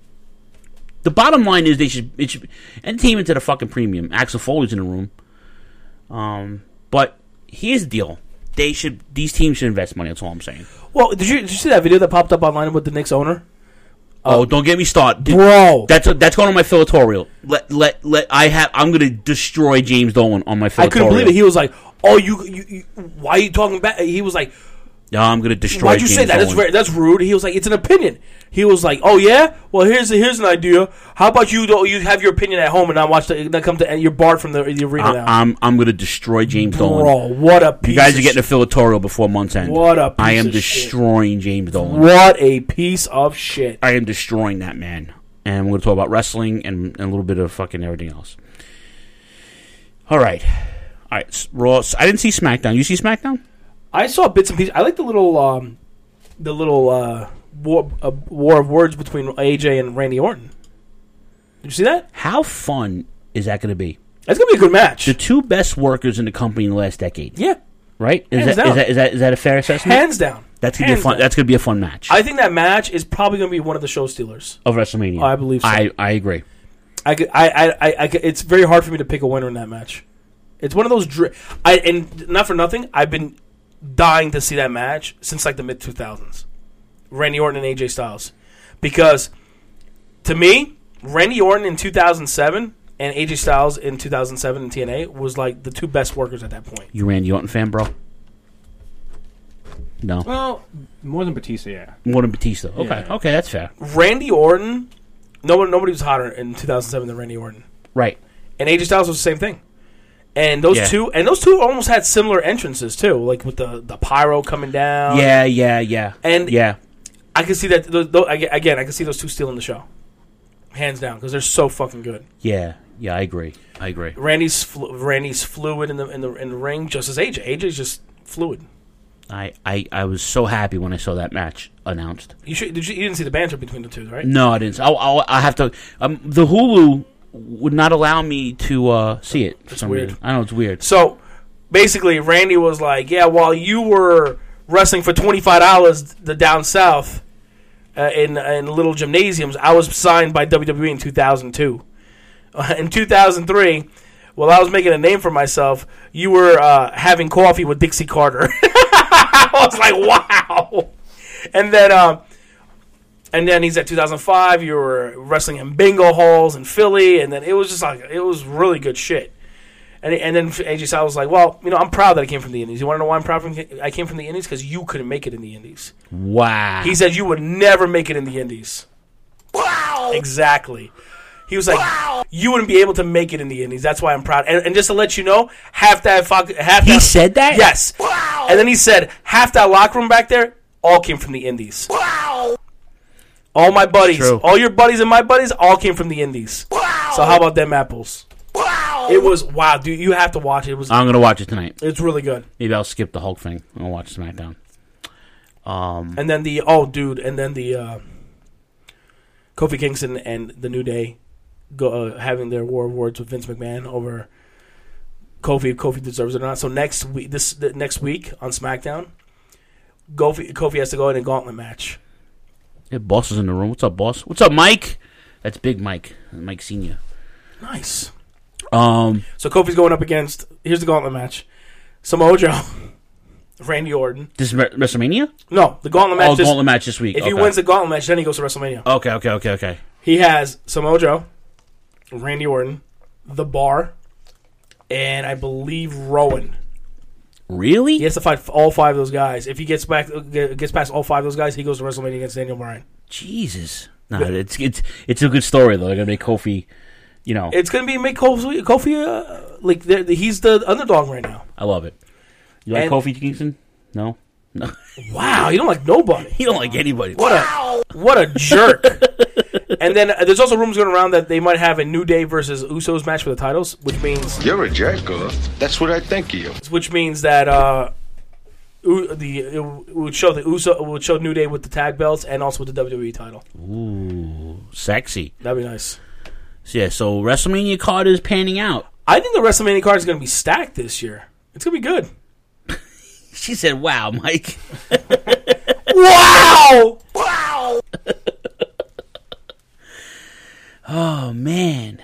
The bottom line is they should, it should entertainment to the fucking premium. Axel Foley's in the room. Um, but here's the deal. They should these teams should invest money, that's all I'm saying. Well, did you did you see that video that popped up online with the Knicks owner? Oh, uh, don't get me started, bro. That's a, that's going on my Philatorial. Let let let I have. I'm going to destroy James Dolan on my Philatorial. I couldn't believe it. He was like, "Oh, you, you, you why are you talking back?" He was like, "No, I'm going to destroy." Why'd you James say that? Dolan. That's very, that's rude. He was like, "It's an opinion." He was like, "Oh yeah, well here's here's an idea. How about you? Don't you have your opinion at home and not watch the not come to and you're barred from the, the arena I, now." I'm I'm going to destroy James Bro, Dolan. what a piece you guys of are getting a Philatorial before month's end. What a piece I am of destroying shit. James Dolan. What a piece of shit. I am destroying that man. And we're going to talk about wrestling and, and a little bit of fucking everything else. All right. All right. Raw. I didn't see SmackDown. You see SmackDown? I saw bits and pieces. I like the little, um, the little uh, war, uh, war of words between A J and Randy Orton. Did you see that? How fun is that going to be? That's going to be a good match. The two best workers in the company in the last decade. Yeah. Right? Is Hands that, down. is that is that is that a fair assessment? Hands down. That's gonna Hands be a fun. down. That's gonna be a fun match I think that match is probably going to be one of the show stealers of WrestleMania. I believe so. I, I agree. I, could, I, I, I, I could, it's very hard for me to pick a winner in that match. It's one of those. Dri- I and not for nothing. I've been dying to see that match since like the mid two thousands. Randy Orton and A J Styles, because to me, Randy Orton in two thousand seven and A J Styles in two thousand seven in T N A was like the two best workers at that point. You Randy Orton fan, bro? No. Well, more than Batista, yeah. More than Batista. Okay, Yeah. okay, that's fair. Randy Orton, no one, nobody was hotter in two thousand seven than Randy Orton. Right. And A J Styles was the same thing. And those Yeah. two, and those two almost had similar entrances too, like with the, the pyro coming down. Yeah, yeah, yeah. And yeah, I can see that. Those, those, again, I can see those two stealing the show, hands down, because they're so fucking good. yeah, yeah. I agree. I agree. Randy's flu- Randy's fluid in the in the in the ring, just as A J. A J's just fluid. I, I, I was so happy when I saw that match announced. You should. Did you, you didn't see the banter between the two, right? No, I didn't. I'll, I'll, I have to. Um, the Hulu would not allow me to uh, see it. For It's some weird. reason. I know it's weird. So basically, Randy was like, "Yeah, while you were wrestling for twenty five dollars, the down south uh, in in little gymnasiums, I was signed by W W E in two thousand two. Uh, in two thousand three, while I was making a name for myself, you were uh, having coffee with Dixie Carter." I was like, "Wow!" And then, um, and then he's at two thousand five. You were wrestling in bingo halls in Philly, and then it was just like it was really good shit. And and then A J Styles was like, "Well, you know, I'm proud that I came from the Indies. You want to know why I'm proud from I came from the Indies? Because you couldn't make it in the Indies." Wow. He said you would never make it in the Indies. Wow. Exactly. He was like, wow. You wouldn't be able to make it in the Indies. That's why I'm proud. And, and just to let you know, half that fuck, half He that, said that? Yes. Wow. And then he said, half that locker room back there all came from the Indies. Wow. All my buddies, True. all your buddies and my buddies, all came from the Indies. Wow. So how about them apples? Wow. It was wow, dude. You have to watch it. It was. I'm gonna watch it tonight. It's really good. Maybe I'll skip the Hulk thing. I'll watch SmackDown. Um, And then the oh, dude, and then the uh, Kofi Kingston and the New Day go uh, having their war of words with Vince McMahon over Kofi if Kofi deserves it or not. So next week, this the, next week on SmackDown, Kofi Kofi has to go in a gauntlet match. yeah, boss is in the room. What's up, boss? What's up, Mike? That's Big Mike, Mike Senior. Nice. Um, So Kofi's going up against. Here's the gauntlet match: Samoa Joe, Randy Orton. this is Re- WrestleMania. No, the gauntlet match. Oh, this, gauntlet match this week. If he Okay. wins the gauntlet match, then he goes to WrestleMania. Okay, okay, okay, okay. He has Samoa Joe, Randy Orton, The Bar, and I believe Rowan. Really? He has to fight all five of those guys. If he gets back, gets past all five of those guys, he goes to WrestleMania against Daniel Bryan. Jesus. No, it's it's it's a good story though. They're gonna make Kofi you know, It's going to be make Kofi, Kofi uh, like the, the, he's the underdog right now. I love it. You like And- Kofi Kingston? No, no. Wow, you don't like nobody. You don't like anybody. What a what a jerk. And then uh, there's also rumors going around that they might have a New Day versus Usos match for the titles, which means You're a jerk off. That's what I think of you. which means that uh, U- the it would show the Uso it would show New Day with the tag belts and also with the W W E title. Ooh, sexy. That'd be nice. So, yeah, so WrestleMania card is panning out. I think the WrestleMania card is going to be stacked this year. It's going to be good. She said, "Wow, Mike." Wow! Wow! Oh man,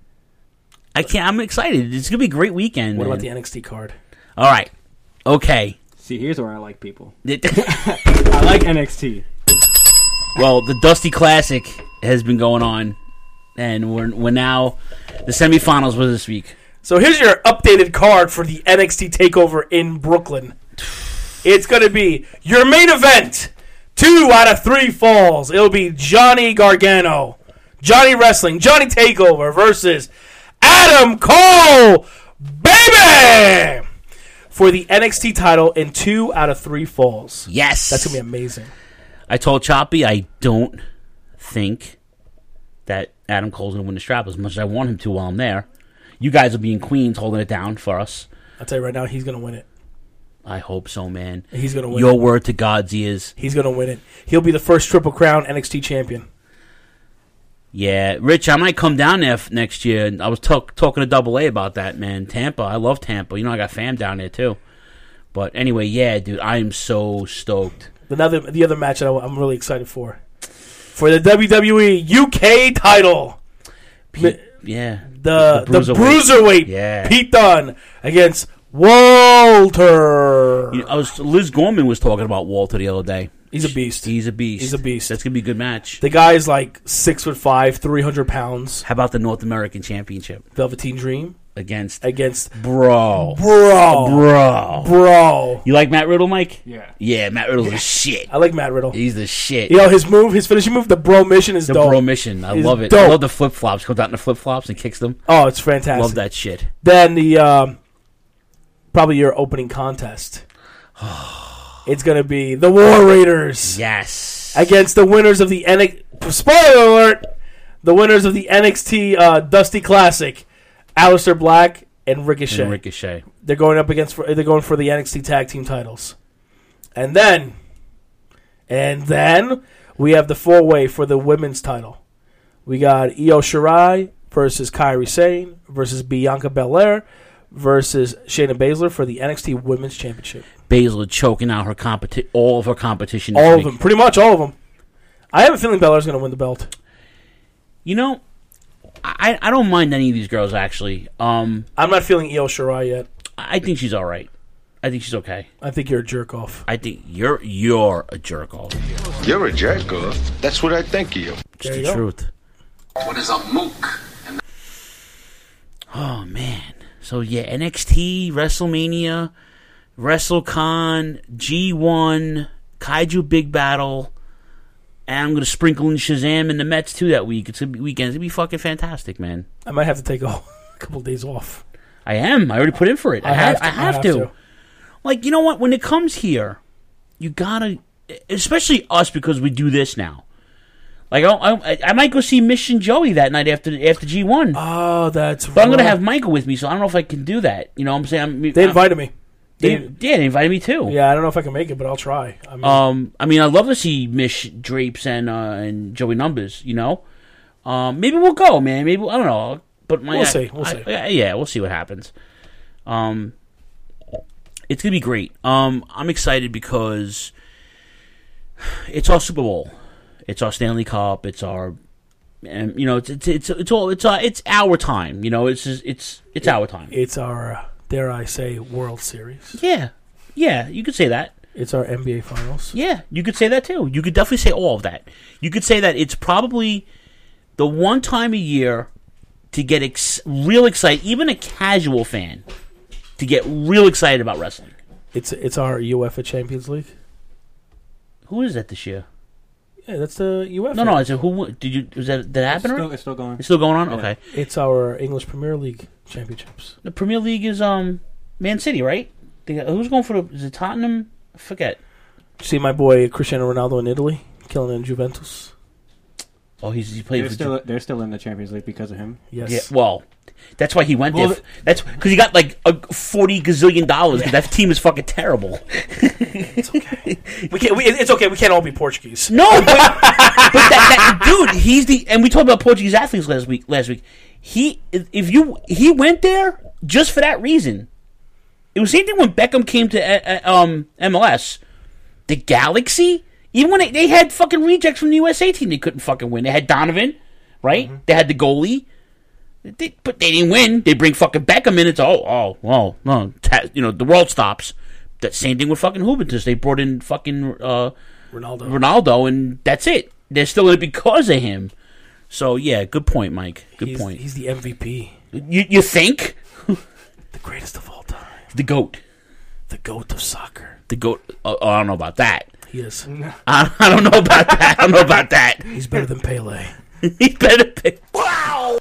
I can't. I'm excited. It's gonna be a great weekend. What man. about the N X T card? All right. Okay. See, here's where I like people. I like N X T. Well, the Dusty Classic has been going on, and we're we're now the semifinals was this week. So here's your updated card for the N X T Takeover in Brooklyn. It's going to be your main event. Two out of three falls. It'll be Johnny Gargano, Johnny Wrestling, Johnny Takeover versus Adam Cole, baby, for the N X T title in two out of three falls. Yes, That's going to be amazing. I told Choppy I don't think that Adam Cole's going to win the strap as much as I want him to while I'm there. You guys will be in Queens holding it down for us. I'll tell you right now, he's going to win it. I hope so, man. He's going to win Your it. word to God's ears. He's going to win it. He'll be the first Triple Crown N X T champion. Yeah, Rich, I might come down there f- next year. I was talk- talking to Double A about that, man. Tampa, I love Tampa. You know, I got fam down there, too. But anyway, yeah, dude, I am so stoked. Another, the other match that I- I'm really excited for. For the W W E U K title. Pete, yeah. The, the, bruiserweight. bruiserweight Yeah. Pete Dunne against Walter. You know, I was Liz Gorman was talking about Walter the other day. He's a beast. He's a beast. He's a beast. That's gonna be a good match. The guy is like six foot five, three hundred pounds. How about the North American Championship Velveteen Dream against against bro, bro, bro, bro. You like Matt Riddle, Mike? Yeah. Yeah, Matt Riddle's the shit. I like Matt Riddle. He's the shit. You know his move, his finishing move, the bro mission is The dope. bro mission, I It's love it. dope. I love the flip flops. Comes out in the flip flops and kicks them. Oh, it's fantastic. Love that shit. Then the um, probably your opening contest. It's gonna be the War Raiders. Yes. Against the winners of the N X T. Spoiler alert! The winners of the N X T uh, Dusty Classic, Aleister Black and Ricochet. And Ricochet. They're going up against. For, they're going for the N X T Tag Team titles, and then, and then we have the four way for the women's title. We got Io Shirai versus Kairi Sane versus Bianca Belair versus Shayna Baszler for the N X T Women's Championship. Baszler choking out her competi- all of her competition. this All of week. them, pretty much all of them. I have a feeling Belair's going to win the belt. You know, I I don't mind any of these girls actually. Um, I'm not feeling Io Shirai yet. I think she's all right. I think she's okay. I think you're a jerk off. I think you're you're a jerk off. You're a jerk off. That's what I think of you. It's There the you go. truth. What is a mook? Oh man. So yeah, N X T, WrestleMania, WrestleCon, G one, Kaiju Big Battle, and I'm gonna sprinkle in Shazam and the Mets too that week. It's a weekend. It's gonna be fucking fantastic, man. I might have to take a, a couple of days off. I am. I already put in for it. I, I have. have to. I have, I have to. to. Like, you know what? When it comes here, you gotta, especially us because we do this now. Like, I, I, I might go see Mission Joey that night after after G one. Oh, that's But I'm gonna right. have Michael with me, so I don't know if I can do that. You know what I'm saying? I'm, They invited me. They, They- yeah, they invited me too. Yeah, I don't know if I can make it, but I'll try. I mean, Um, I mean, I'd love to see Mish Drapes and uh, and Joey Numbers. You know, um, maybe we'll go, man. Maybe I don't know, but my, We'll see, we'll I- see. I- yeah, we'll see what happens. Um, it's gonna be great. Um, I'm excited because it's our Super Bowl, it's our Stanley Cup, it's our, and you know, it's it's it's it's all it's uh, it's our time. You know, it's just, it's it's our time. it's our, uh, dare I say, World Series. Yeah, yeah, you could say that. It's our N B A Finals. Yeah, you could say that too. You could definitely say all of that. You could say that it's probably the one time a year to get ex- real excited, even a casual fan, to get real excited about wrestling. It's it's our UEFA Champions League. Who is that this year? Yeah, that's the U F A. No, no. I said, who did you? Was that did that happen? It's still, already? it's still going. It's still going on. Yeah. Okay. It's our English Premier League championships. The Premier League is um Man City, right? They got, who's going for the? Is it Tottenham? I forget. See my boy Cristiano Ronaldo in Italy, killing in Juventus. Oh, he's he played They're for still Ju- they're still in the Champions League because of him. Yes. Yeah. Well, that's why he went Well, there. That's because he got like a forty gazillion dollars. Because that team is fucking terrible. It's okay. we can't. We, it's okay. We can't all be Portuguese. No, but, but that, that dude, he's the and we talked about Portuguese athletes last week. Last week, he if you he went there just for that reason. It was the same thing when Beckham came to uh, um, M L S. The Galaxy, even when they, they had fucking rejects from the U S A team, they couldn't fucking win. They had Donovan, right? Mm-hmm. They had the goalie, they, but they didn't win. They bring fucking Beckham in. It's oh oh well no, ta- you know the world stops. That same thing with fucking Juventus. They brought in fucking uh, Ronaldo, Ronaldo, and that's it. They're still in it because of him. So yeah, good point, Mike. Good he's, point. He's the M V P. You you think? The greatest of all time. The GOAT. The GOAT of soccer. The GOAT. Oh, I don't know about that. He is. I, I don't know about that. I don't know about that. He's better than Pele. He's better than Pele. Wow.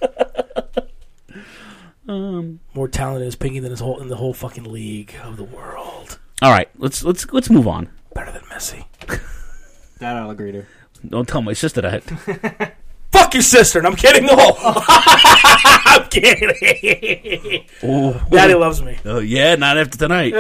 um, More talented is Pinky than his whole in the whole fucking league of the world. All right, let's let's let's move on. Better than Messi. That I'll agree to. Don't tell my sister that. Fuck your sister, and I'm kidding. No, I'm kidding. Ooh. Daddy loves me. Oh yeah, not after tonight.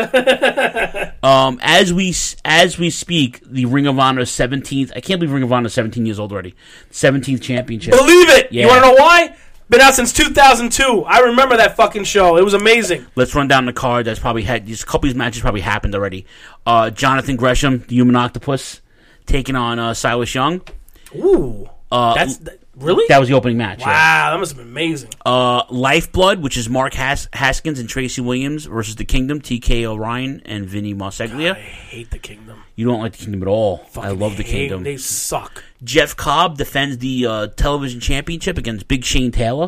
um, as we as we speak, the Ring of Honor seventeenth. I can't believe Ring of Honor is seventeen years old already. seventeenth championship. Believe it. Yeah. You want to know why? Been out since two thousand two. I remember that fucking show. It was amazing. Let's run down the card. That's probably had these couple of these matches probably happened already. Uh, Jonathan Gresham, the Human Octopus, taking on uh, Silas Young. Ooh, uh, that's that, really that was the opening match. Wow, yeah. that must have been amazing. Uh, Lifeblood, which is Mark Has- Haskins and Tracy Williams versus the Kingdom, T K O'Ryan and Vinny Marseglia. God, I hate the Kingdom. You don't like the Kingdom at all. Fucking I love the hate, Kingdom. They suck. Jeff Cobb defends the uh, television championship against Big Shane Taylor.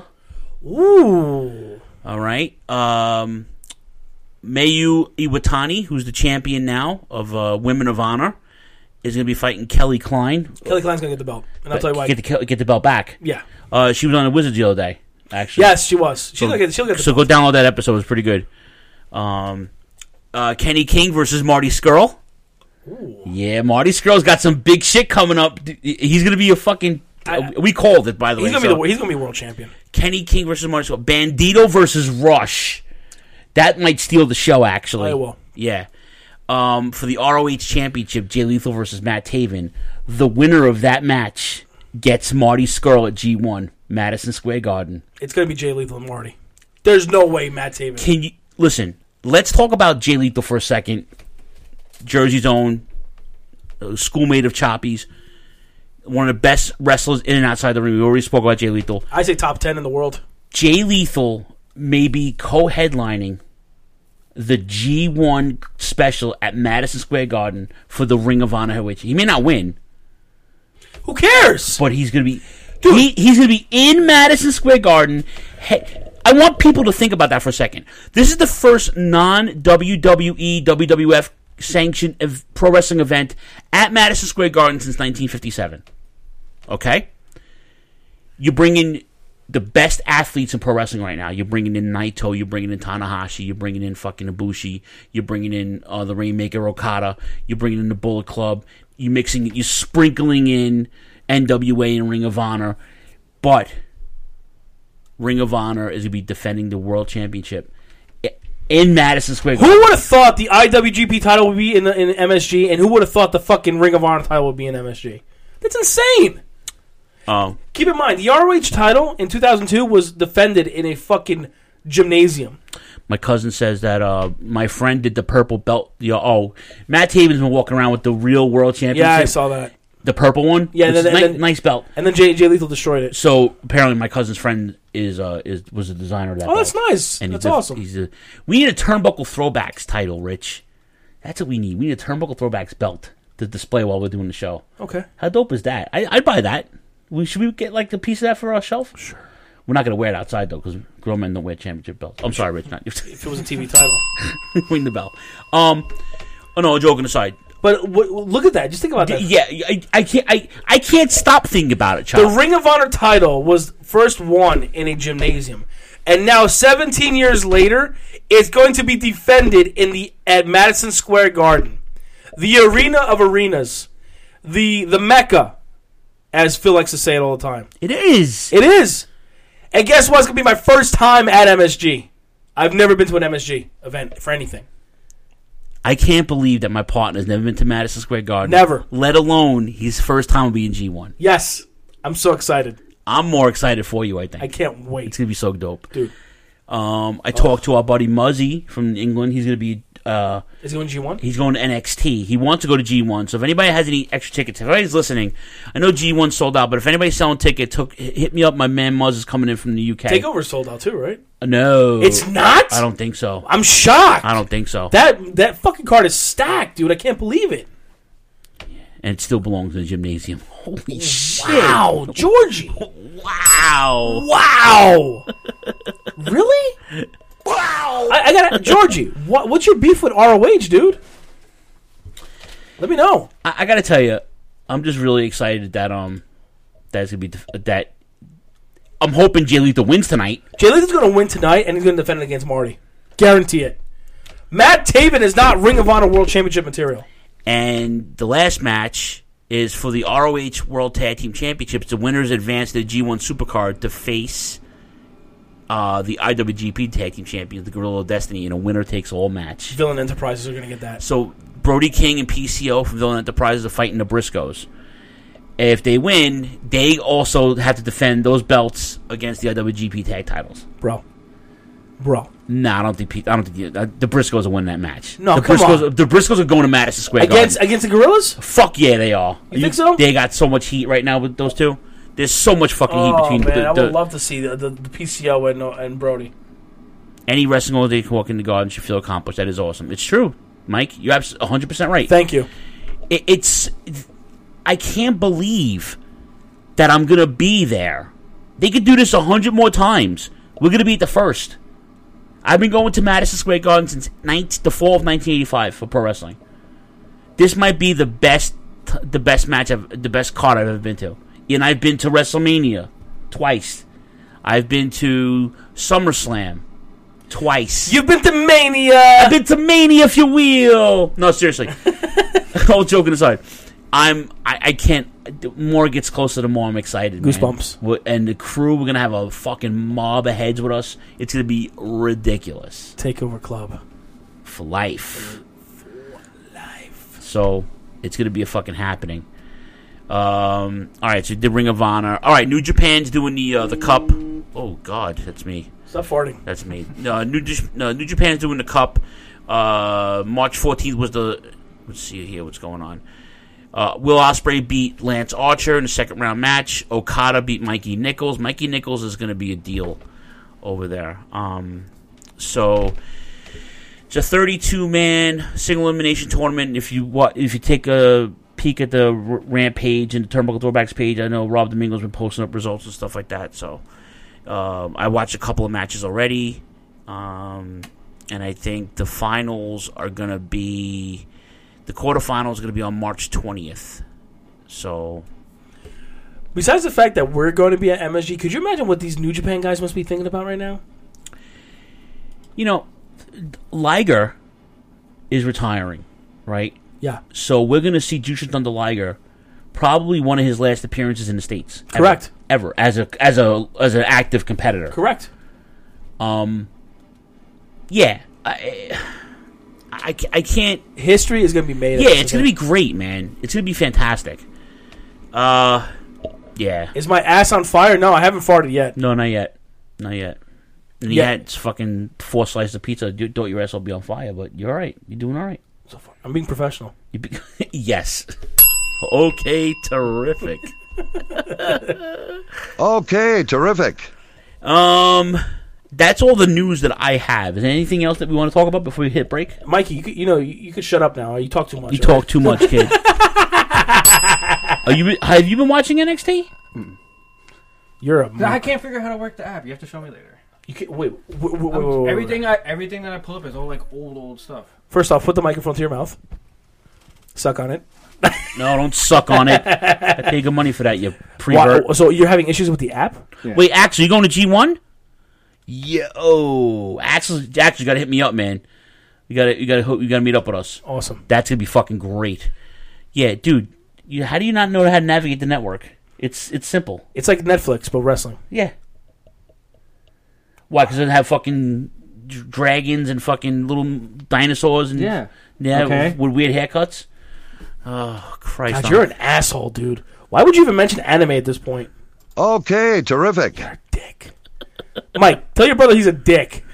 Ooh. All right. Um, Mayu Iwatani, who's the champion now of uh, Women of Honor, is going to be fighting Kelly Klein. Kelly Klein's going to get the belt. And I'll tell you why. Get the, get the belt back. Yeah. Uh, she was on the Wizards the other day, actually. Yes, she was. She'll so, get, she'll get the so belt. go download that episode. It was pretty good. Um, uh, Kenny King versus Marty Scurll. Ooh. Yeah, Marty Skrull's got some big shit coming up. He's going to be a fucking... I, we called it, by the he's way. Gonna so. be the, he's going to be world champion. Kenny King versus Marty Scurll. Bandito versus Rush. That might steal the show, actually. I will. Yeah. Um, for the R O H Championship, Jay Lethal versus Matt Taven. The winner of that match gets Marty Scurll at G one, Madison Square Garden. It's going to be Jay Lethal and Marty. There's no way Matt Taven. Can you listen? Let's talk about Jay Lethal for a second. Jersey's own, uh, schoolmate of Choppy's, one of the best wrestlers in and outside the ring. We already spoke about Jay Lethal. I say top ten in the world. Jay Lethal may be co-headlining the G one special at Madison Square Garden for the Ring of Honor heavyweight. He may not win. Who cares? But he's going to be he, he's going to be in Madison Square Garden. Hey, I want people to think about that for a second. This is the first non-W W E, W W F sanctioned ev- pro wrestling event at Madison Square Garden since nineteen fifty-seven. Okay? You bring in the best athletes in pro wrestling right now. You're bringing in Naito, you're bringing in Tanahashi, you're bringing in fucking Ibushi, you're bringing in uh, the Rainmaker Okada, you're bringing in the Bullet Club, you're mixing, you're sprinkling in N W A and Ring of Honor, but Ring of Honor is going to be defending the World Championship in Madison Square Garden. Who would have thought the I W G P title would be in the, in M S G, and who would have thought the fucking Ring of Honor title would be in M S G? That's insane. Oh. Keep in mind, the R O H title in two thousand two was defended in a fucking gymnasium. My cousin says that uh, my friend did the purple belt. You know, oh, Matt Taven's been walking around with the real World Championship. Yeah, I saw that. The purple one? Yeah, and then, and ni- then, nice belt. And then Jay, Jay Lethal destroyed it. So apparently, my cousin's friend is uh, is was a designer of that. Oh, belt. that's nice. And That's he's a- awesome. He's a, we need a Turnbuckle Throwbacks title, Rich. That's what we need. We need a Turnbuckle Throwbacks belt to display while we're doing the show. Okay. How dope is that? I, I'd buy that. We, should we get like a piece of that for our shelf? Sure. We're not going to wear it outside, though, because grown men don't wear championship belts. I'm sorry, Rich. Not If it was a T V title. ring the bell. Um, oh, no, joking aside. But w- look at that. Just think about that. Yeah, I, I can't. I, I can't stop thinking about it, Charlie. The Ring of Honor title was first won in a gymnasium, and now seventeen years later, it's going to be defended in the at Madison Square Garden, the arena of arenas, the the Mecca, as Phil likes to say it all the time. It is. It is. And guess what? It's going to be my first time at M S G. I've never been to an M S G event for anything. I can't believe that my partner's never been to Madison Square Garden. Never. Let alone his first time will be in G one. Yes. I'm so excited. I'm more excited for you, I think. I can't wait. It's going to be so dope. Dude. Um, I talked to our buddy Muzzy from England. He's going to be... Uh, Is he going to G one? He's going to N X T. He wants to go to G one. So if anybody has any extra tickets, if anybody's listening, I know G one sold out, but if anybody's selling tickets, hook, hit me up. My man Muzz is coming in from the U K. Takeover sold out too, right? No. It's not? I don't think so. I'm shocked. I don't think so. That that fucking card is stacked, dude. I can't believe it. And it still belongs in the gymnasium. Holy shit. Wow, Georgie. Wow. Wow. Really? Wow. I, I got Georgie, what, what's your beef with R O H, dude? Let me know. I, I got to tell you, I'm just really excited that um that's gonna be def- that. I'm hoping Jay Lethal wins tonight. Jay Lethal's going to win tonight, and he's going to defend it against Marty. Guarantee it. Matt Taven is not Ring of Honor World Championship material. And the last match is for the R O H World Tag Team Championships. The winners advance to the G one Supercard to face uh, the I W G P Tag Team Champions, the Guerrilla of Destiny, in a winner-takes-all match. Villain Enterprises are going to get that. So Brody King and P C O from Villain Enterprises are fighting the Briscoes. If they win, they also have to defend those belts against the I W G P tag titles. Bro. Bro. Nah, I don't think Pete, I don't think the, uh, the Briscoes will win that match. No, the come Briscoes, on. The Briscoes are going to Madison Square Against Garden. against the Gorillas? Fuck yeah, they are. You, you think so? They got so much heat right now with those two. There's so much fucking oh, heat between man, the, I would the, love to see the, the, the P C O and, uh, and Brody. Any wrestling organization that can walk in the garden should feel accomplished. That is awesome. It's true, Mike. You're one hundred percent right. Thank you. It, it's... I can't believe that I'm going to be there. They could do this a hundred more times. We're going to be at the first. I've been going to Madison Square Garden since nineteen, the fall of nineteen eighty-five for pro wrestling. This might be the best the best match, I've, the best card I've ever been to. And I've been to WrestleMania twice. I've been to SummerSlam twice. You've been to Mania! I've been to Mania, if you will! No, seriously. All joking aside. I'm, I, I can't, the more it gets closer, the more I'm excited, Goosebumps. man. And the crew, we're going to have a fucking mob of heads with us. It's going to be ridiculous. Takeover Club. For life. For life. So, it's going to be a fucking happening. Um, alright, so the Ring of Honor. Alright, New Japan's doing the uh, the Cup. Oh, God, that's me. Stop farting. That's me. Uh, New, uh, New Japan's doing the Cup. Uh, March fourteenth was the, let's see here what's going on. Uh, Will Ospreay beat Lance Archer in the second round match. Okada beat Mikey Nichols. Mikey Nichols is going to be a deal over there. Um, so it's a thirty-two man single elimination tournament. If you what if you take a peek at the R- Rampage and the Turnbuckle Throwbacks page, I know Rob Domingo's been posting up results and stuff like that. So um, I watched a couple of matches already, um, and I think the finals are going to be. The quarterfinals is going to be on March twentieth. So, besides the fact that we're going to be at M S G, could you imagine what these New Japan guys must be thinking about right now? You know, Liger is retiring, right? Yeah. So we're going to see Jushin Thunder Liger probably one of his last appearances in the States. Correct. Ever, ever as a as a as an active competitor. Correct. Um. Yeah. I, I, I can't... History is going to be made. Yeah, it's going to be great, man. It's going to be fantastic. Uh, yeah. Is my ass on fire? No, I haven't farted yet. No, not yet. Not yet. And you Yeah. had fucking four slices of pizza. You thought your ass will be on fire, but you're all right. You're doing all right. So far. I'm being professional. You be- yes. Okay, terrific. Okay, terrific. Um... That's all the news that I have. Is there anything else that we want to talk about before we hit break? Mikey, you could, you know, you, you could shut up now. You talk too much. You right? talk too much, kid. Are you? Have you been watching N X T? You're a. I mook. can't figure out how to work the app. You have to show me later. You can, wait, wait, wait, wait, Um, wait, wait, everything I everything that I pull up is all like old old stuff. First off, put the microphone to your mouth. Suck on it. No, don't suck on it. I pay good money for that, you prevert. Why- So you're having issues with the app? Yeah. Wait, Axel, you going to G one? Yo, Axel, Axel, you gotta hit me up, man. You gotta, you gotta, you gotta meet up with us. Awesome. That's gonna be fucking great. Yeah, dude. You, how do you not know how to navigate the network? It's, it's simple. It's like Netflix, but wrestling. Yeah. Why? Because it have fucking d- dragons and fucking little dinosaurs and Yeah. yeah, Okay. with, with weird haircuts. Oh Christ! God, you're an asshole, dude. Why would you even mention anime at this point? Okay, terrific. You're a dick. Mike, tell your brother he's a dick.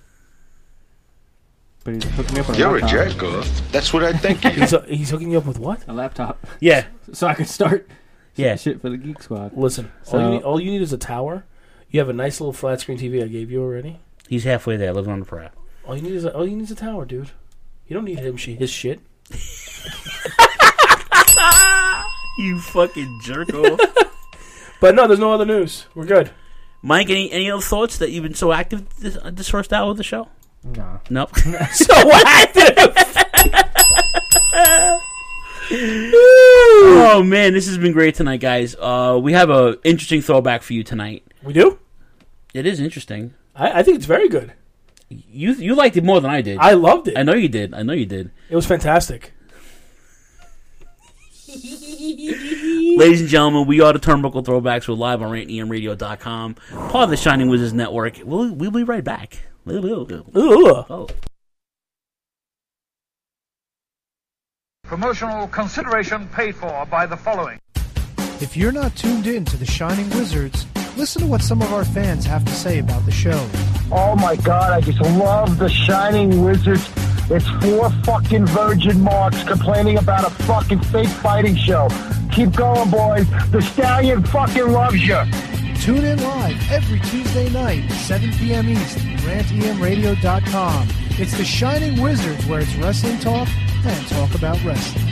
But he's hooking me up with a You're a laptop. jerk off. That's what I think of you. He's, uh, he's hooking you up with what? A laptop. Yeah. So I could start Yeah. shit for the Geek Squad. Listen, So- all, you need, all you need is a tower. You have a nice little flat screen T V I gave you already. He's halfway there, living on the prayer. All you need is a, all you need is a tower, dude. You don't need him sh- his shit. You fucking jerk off. But no, there's no other news. We're good. Mike, any any other thoughts that you've been so active this, uh, this first hour of the show? No. Nope. So active. Oh man, this has been great tonight, guys. Uh, we have a interesting throwback for you tonight. We do? It is interesting. I, I think it's very good. You you liked it more than I did. I loved it. I know you did. I know you did. It was fantastic. Ladies and gentlemen, we are the Turnbuckle Throwbacks. We're live on rant e m radio dot com, part of the Shining Wizards Network. We'll, we'll be right back. Oh. Promotional consideration paid for by the following. If you're not tuned in to the Shining Wizards, listen to what some of our fans have to say about the show. Oh my god, I just love the Shining Wizards. It's four fucking virgin marks complaining about a fucking fake fighting show. Keep going, boys. The Stallion fucking loves you. Tune in live every Tuesday night, seven p.m. East, rant e m radio dot com. It's the Shining Wizards, where it's wrestling talk and talk about wrestling.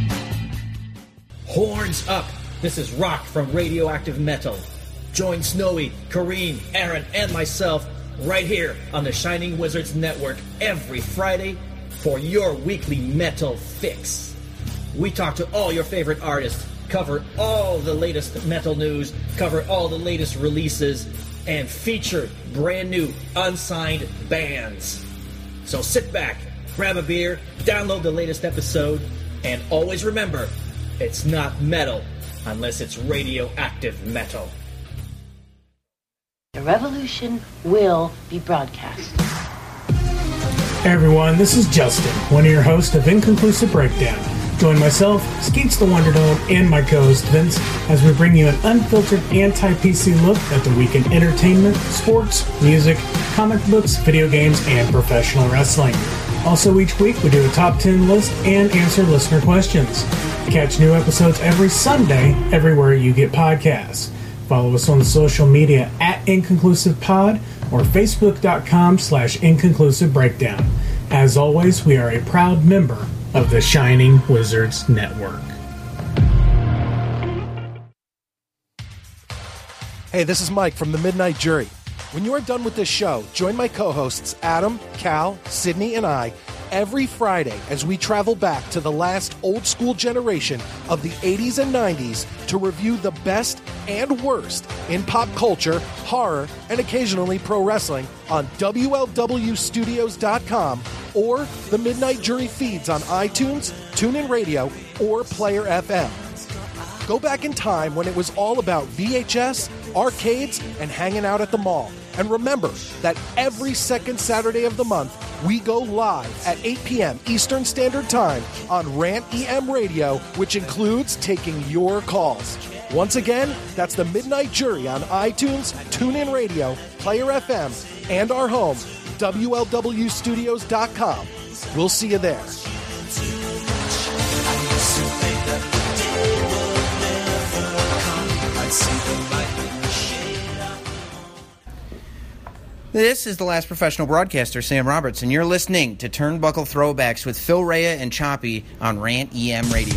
Horns up! This is Rock from Radioactive Metal. Join Snowy, Kareem, Aaron, and myself right here on the Shining Wizards Network every Friday for your weekly metal fix. We talk to all your favorite artists, cover all the latest metal news, cover all the latest releases, and feature brand new unsigned bands. So sit back, grab a beer, download the latest episode, and always remember, it's not metal unless it's radioactive metal. The revolution will be broadcast. Hey everyone, this is Justin, one of your hosts of Inconclusive Breakdown. Join myself, Skeets the Wonder Dome, and my co-host Vince as we bring you an unfiltered anti-P C look at the week in entertainment, sports, music, comic books, video games, and professional wrestling. Also each week we do a top ten list and answer listener questions. Catch new episodes every Sunday everywhere you get podcasts. Follow us on the social media at Inconclusive Pod or Facebook.com slash Inconclusive Breakdown. As always, we are a proud member of the Shining Wizards Network. Hey, this is Mike from the Midnight Jury. When you are done with this show, join my co-hosts Adam, Cal, Sydney, and I every Friday as we travel back to the last old-school generation of the eighties and nineties to review the best and worst in pop culture, horror, and occasionally pro wrestling on W L W studios dot com or the Midnight Jury feeds on iTunes, TuneIn Radio, or Player F M. Go back in time when it was all about V H S, arcades, and hanging out at the mall. And remember that every second Saturday of the month, we go live at eight p.m. Eastern Standard Time on Rant E M Radio, which includes taking your calls. Once again, that's the Midnight Jury on iTunes, TuneIn Radio, Player F M, and our home, W L W studios dot com. We'll see you there. This is the last professional broadcaster, Sam Roberts, and you're listening to Turnbuckle Throwbacks with Phil Rhea and Choppy on Rant E M Radio.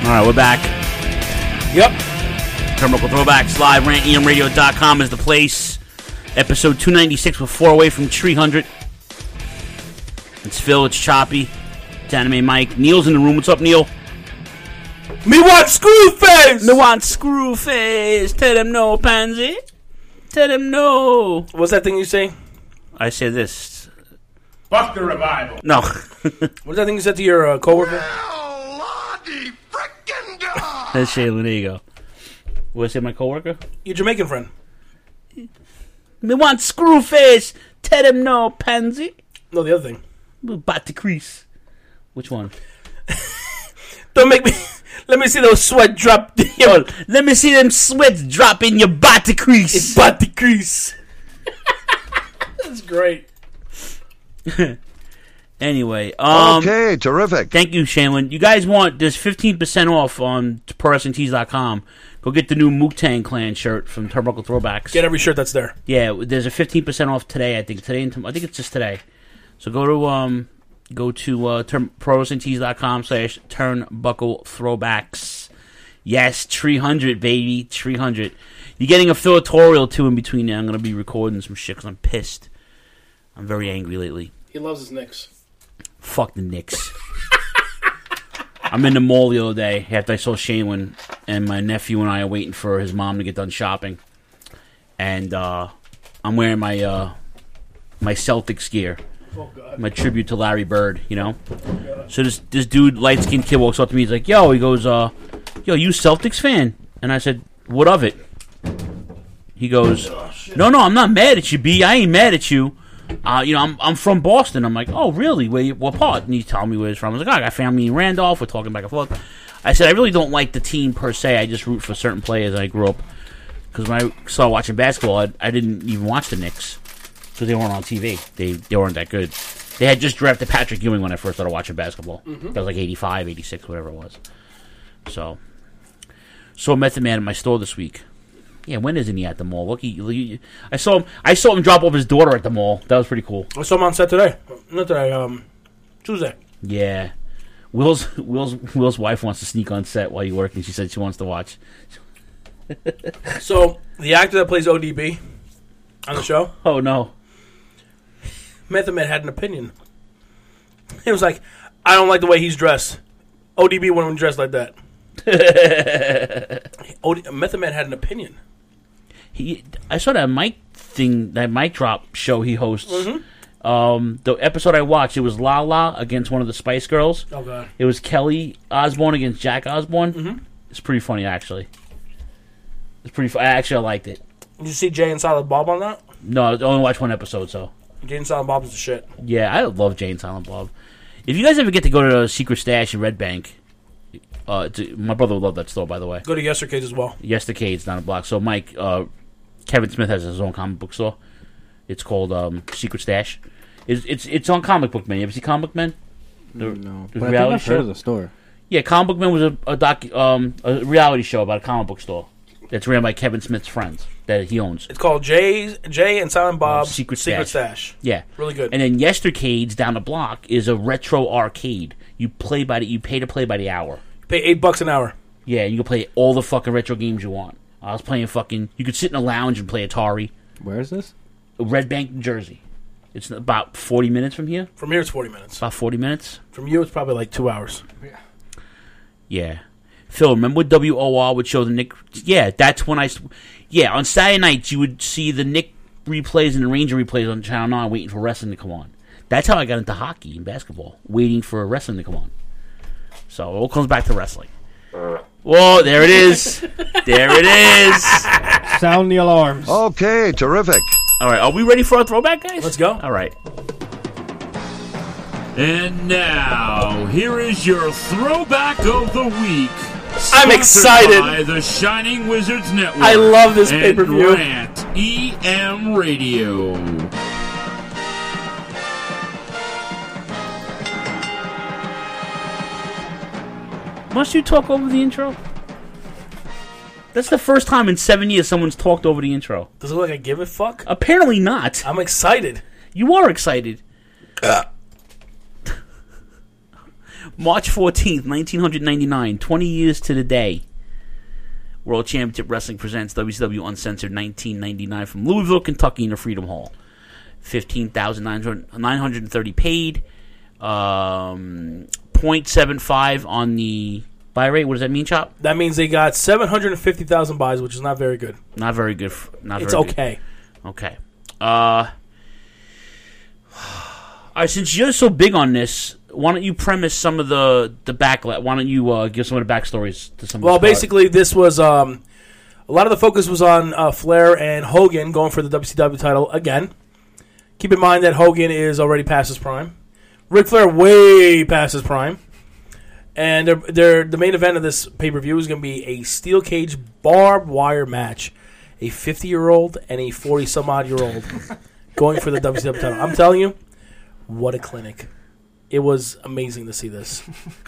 All right, we're back. Yep. Turnbuckle Throwbacks live. rant e m radio dot com is the place. Episode two ninety-six. We're four away from three hundred. It's Phil. It's Choppy. It's Anime Mike. Neil's in the room. What's up, Neil? Me want Screwface! Me want Screwface. Tell them no, Pansy. Tell them no. What's that thing you say? I say this. Fuck the revival. No. What's that thing you said to your uh, coworker? That's Shaylin. There you go. What's that, my coworker? Your Jamaican friend. Me want Screwface. Tell them no, Pansy. No, the other thing. Bat the crease. Which one? Don't make me... Let me see those sweat drop. Yo, let me see them sweats drop in your body crease. It's body crease. That's great. Anyway, um, okay, terrific. Thank you, Shaylin. You guys want there's fifteen percent off on pro wrestling tees dot com. Go get the new Mook-Tang Clan shirt from Turnbuckle Throwbacks. Get every shirt that's there. Yeah, there's a fifteen percent off today. I think today and tom- I think it's just today. So go to um. Go to uh, turn, pro wrestling tees dot com slash turnbuckle throwbacks. Yes, three hundred, baby. three hundred. You're getting a filatorial, too, in between there. I'm going to be recording some shit because I'm pissed. I'm very angry lately. He loves his Knicks. Fuck the Knicks. I'm in the mall the other day after I saw Shaylin, and my nephew and I are waiting for his mom to get done shopping. And uh, I'm wearing my uh, my Celtics gear. Oh, God. My tribute to Larry Bird, you know? Oh, so this this dude, light-skinned kid, walks up to me. He's like, yo, he goes, uh, yo, you Celtics fan? And I said, what of it? He goes, no, no, I'm not mad at you, B. I ain't mad at you. Uh, you know, I'm I'm from Boston. I'm like, oh, really? Where you, what part? And he's telling me where he's from. I was like, oh, I got family in Randolph. We're talking back and forth. I said, I really don't like the team per se. I just root for certain players. I grew up, because when I started watching basketball, I, I didn't even watch the Knicks. Because they weren't on T V. They they weren't that good. They had just drafted Patrick Ewing when I first started watching basketball. Mm-hmm. That was like eighty-five, eighty-six, whatever it was. So, saw Method Man in my store this week. Yeah, when isn't he at the mall? Look, he, he, I saw him. I saw him drop off his daughter at the mall. That was pretty cool. I saw him on set today. Not today. Um, Tuesday. Yeah, Will's Will's Will's wife wants to sneak on set while you work, and she said she wants to watch. So the actor that plays O D B on the show. Oh no. Method Man had an opinion. He was like, I don't like the way he's dressed. O D B wouldn't dress like that. O D- Method Man had an opinion. He, I saw that mic thing, that mic drop show he hosts. Mm-hmm. Um, the episode I watched, it was Lala against one of the Spice Girls. Oh, God. It was Kelly Osbourne against Jack Osbourne. Mm-hmm. It's pretty funny, actually. It's pretty funny. Actually, I liked it. Did you see Jay and Silent Bob on that? No, I only watched one episode, so. Jay and Silent Bob is the shit. Yeah, I love Jay and Silent Bob. If you guys ever get to go to a Secret Stash in Red Bank, uh, it's, my brother would love that store, by the way. Go to Yestercade as well. Yestercade's down a block. So, Mike, uh, Kevin Smith has his own comic book store. It's called um, Secret Stash. It's, it's it's on Comic Book Man. You ever see Comic Book Man? The, no, the but I think I've heard of the store. Yeah, Comic Book Man was a a, doc, um, a reality show about a comic book store that's ran by Kevin Smith's friends that he owns. It's called Jay, Jay and Silent Bob oh, Secret, Secret Stash. Stash. Yeah, really good. And then Yestercade's down the block is a retro arcade. You play by the, you pay to play by the hour. You pay eight bucks an hour. Yeah, and you can play all the fucking retro games you want. I was playing fucking. You could sit in a lounge and play Atari. Where is this? Red Bank, New Jersey. It's about forty minutes from here. From here, it's forty minutes. About forty minutes. From you, it's probably like two hours. Yeah. Yeah. Phil, remember when W O R would show the Nick? Yeah, that's when I. Yeah, on Saturday nights you would see the Nick replays and the Ranger replays on Channel nine, waiting for wrestling to come on. That's how I got into hockey and basketball, waiting for wrestling to come on. So it all comes back to wrestling. Whoa, there it is. There it is. Sound the alarms. Okay, terrific. All right, are we ready for our throwback, guys? Let's go. All right. And now, here is your throwback of the week. I'm excited. By the Shining Wizards Network. I love this and pay-per-view. Rant E M Radio. Must you talk over the intro? That's the first time in seven years someone's talked over the intro. Does it look like I give a fuck? Apparently not. I'm excited. You are excited. Uh. March fourteenth, nineteen ninety-nine, twenty years to the day. World Championship Wrestling presents W C W Uncensored nineteen ninety-nine from Louisville, Kentucky in the Freedom Hall. fifteen thousand nine hundred thirty paid. Um, point seven five on the buy rate. What does that mean, Chop? That means they got seven hundred fifty thousand buys, which is not very good. Not very good. f- Not It's very okay. Good. Okay. Uh, all right, since you're so big on this, why don't you premise some of the, the backlet? Why don't you uh, give some of the backstories to some Well, of the basically, this was um, a lot of the focus was on uh, Flair and Hogan going for the W C W title again. Keep in mind that Hogan is already past his prime. Ric Flair way past his prime. And they're, they're, the main event of this pay-per-view is going to be a steel cage barbed wire match. A fifty-year-old and a forty-some-odd-year-old going for the W C W title. I'm telling you, what a clinic. It was amazing to see this.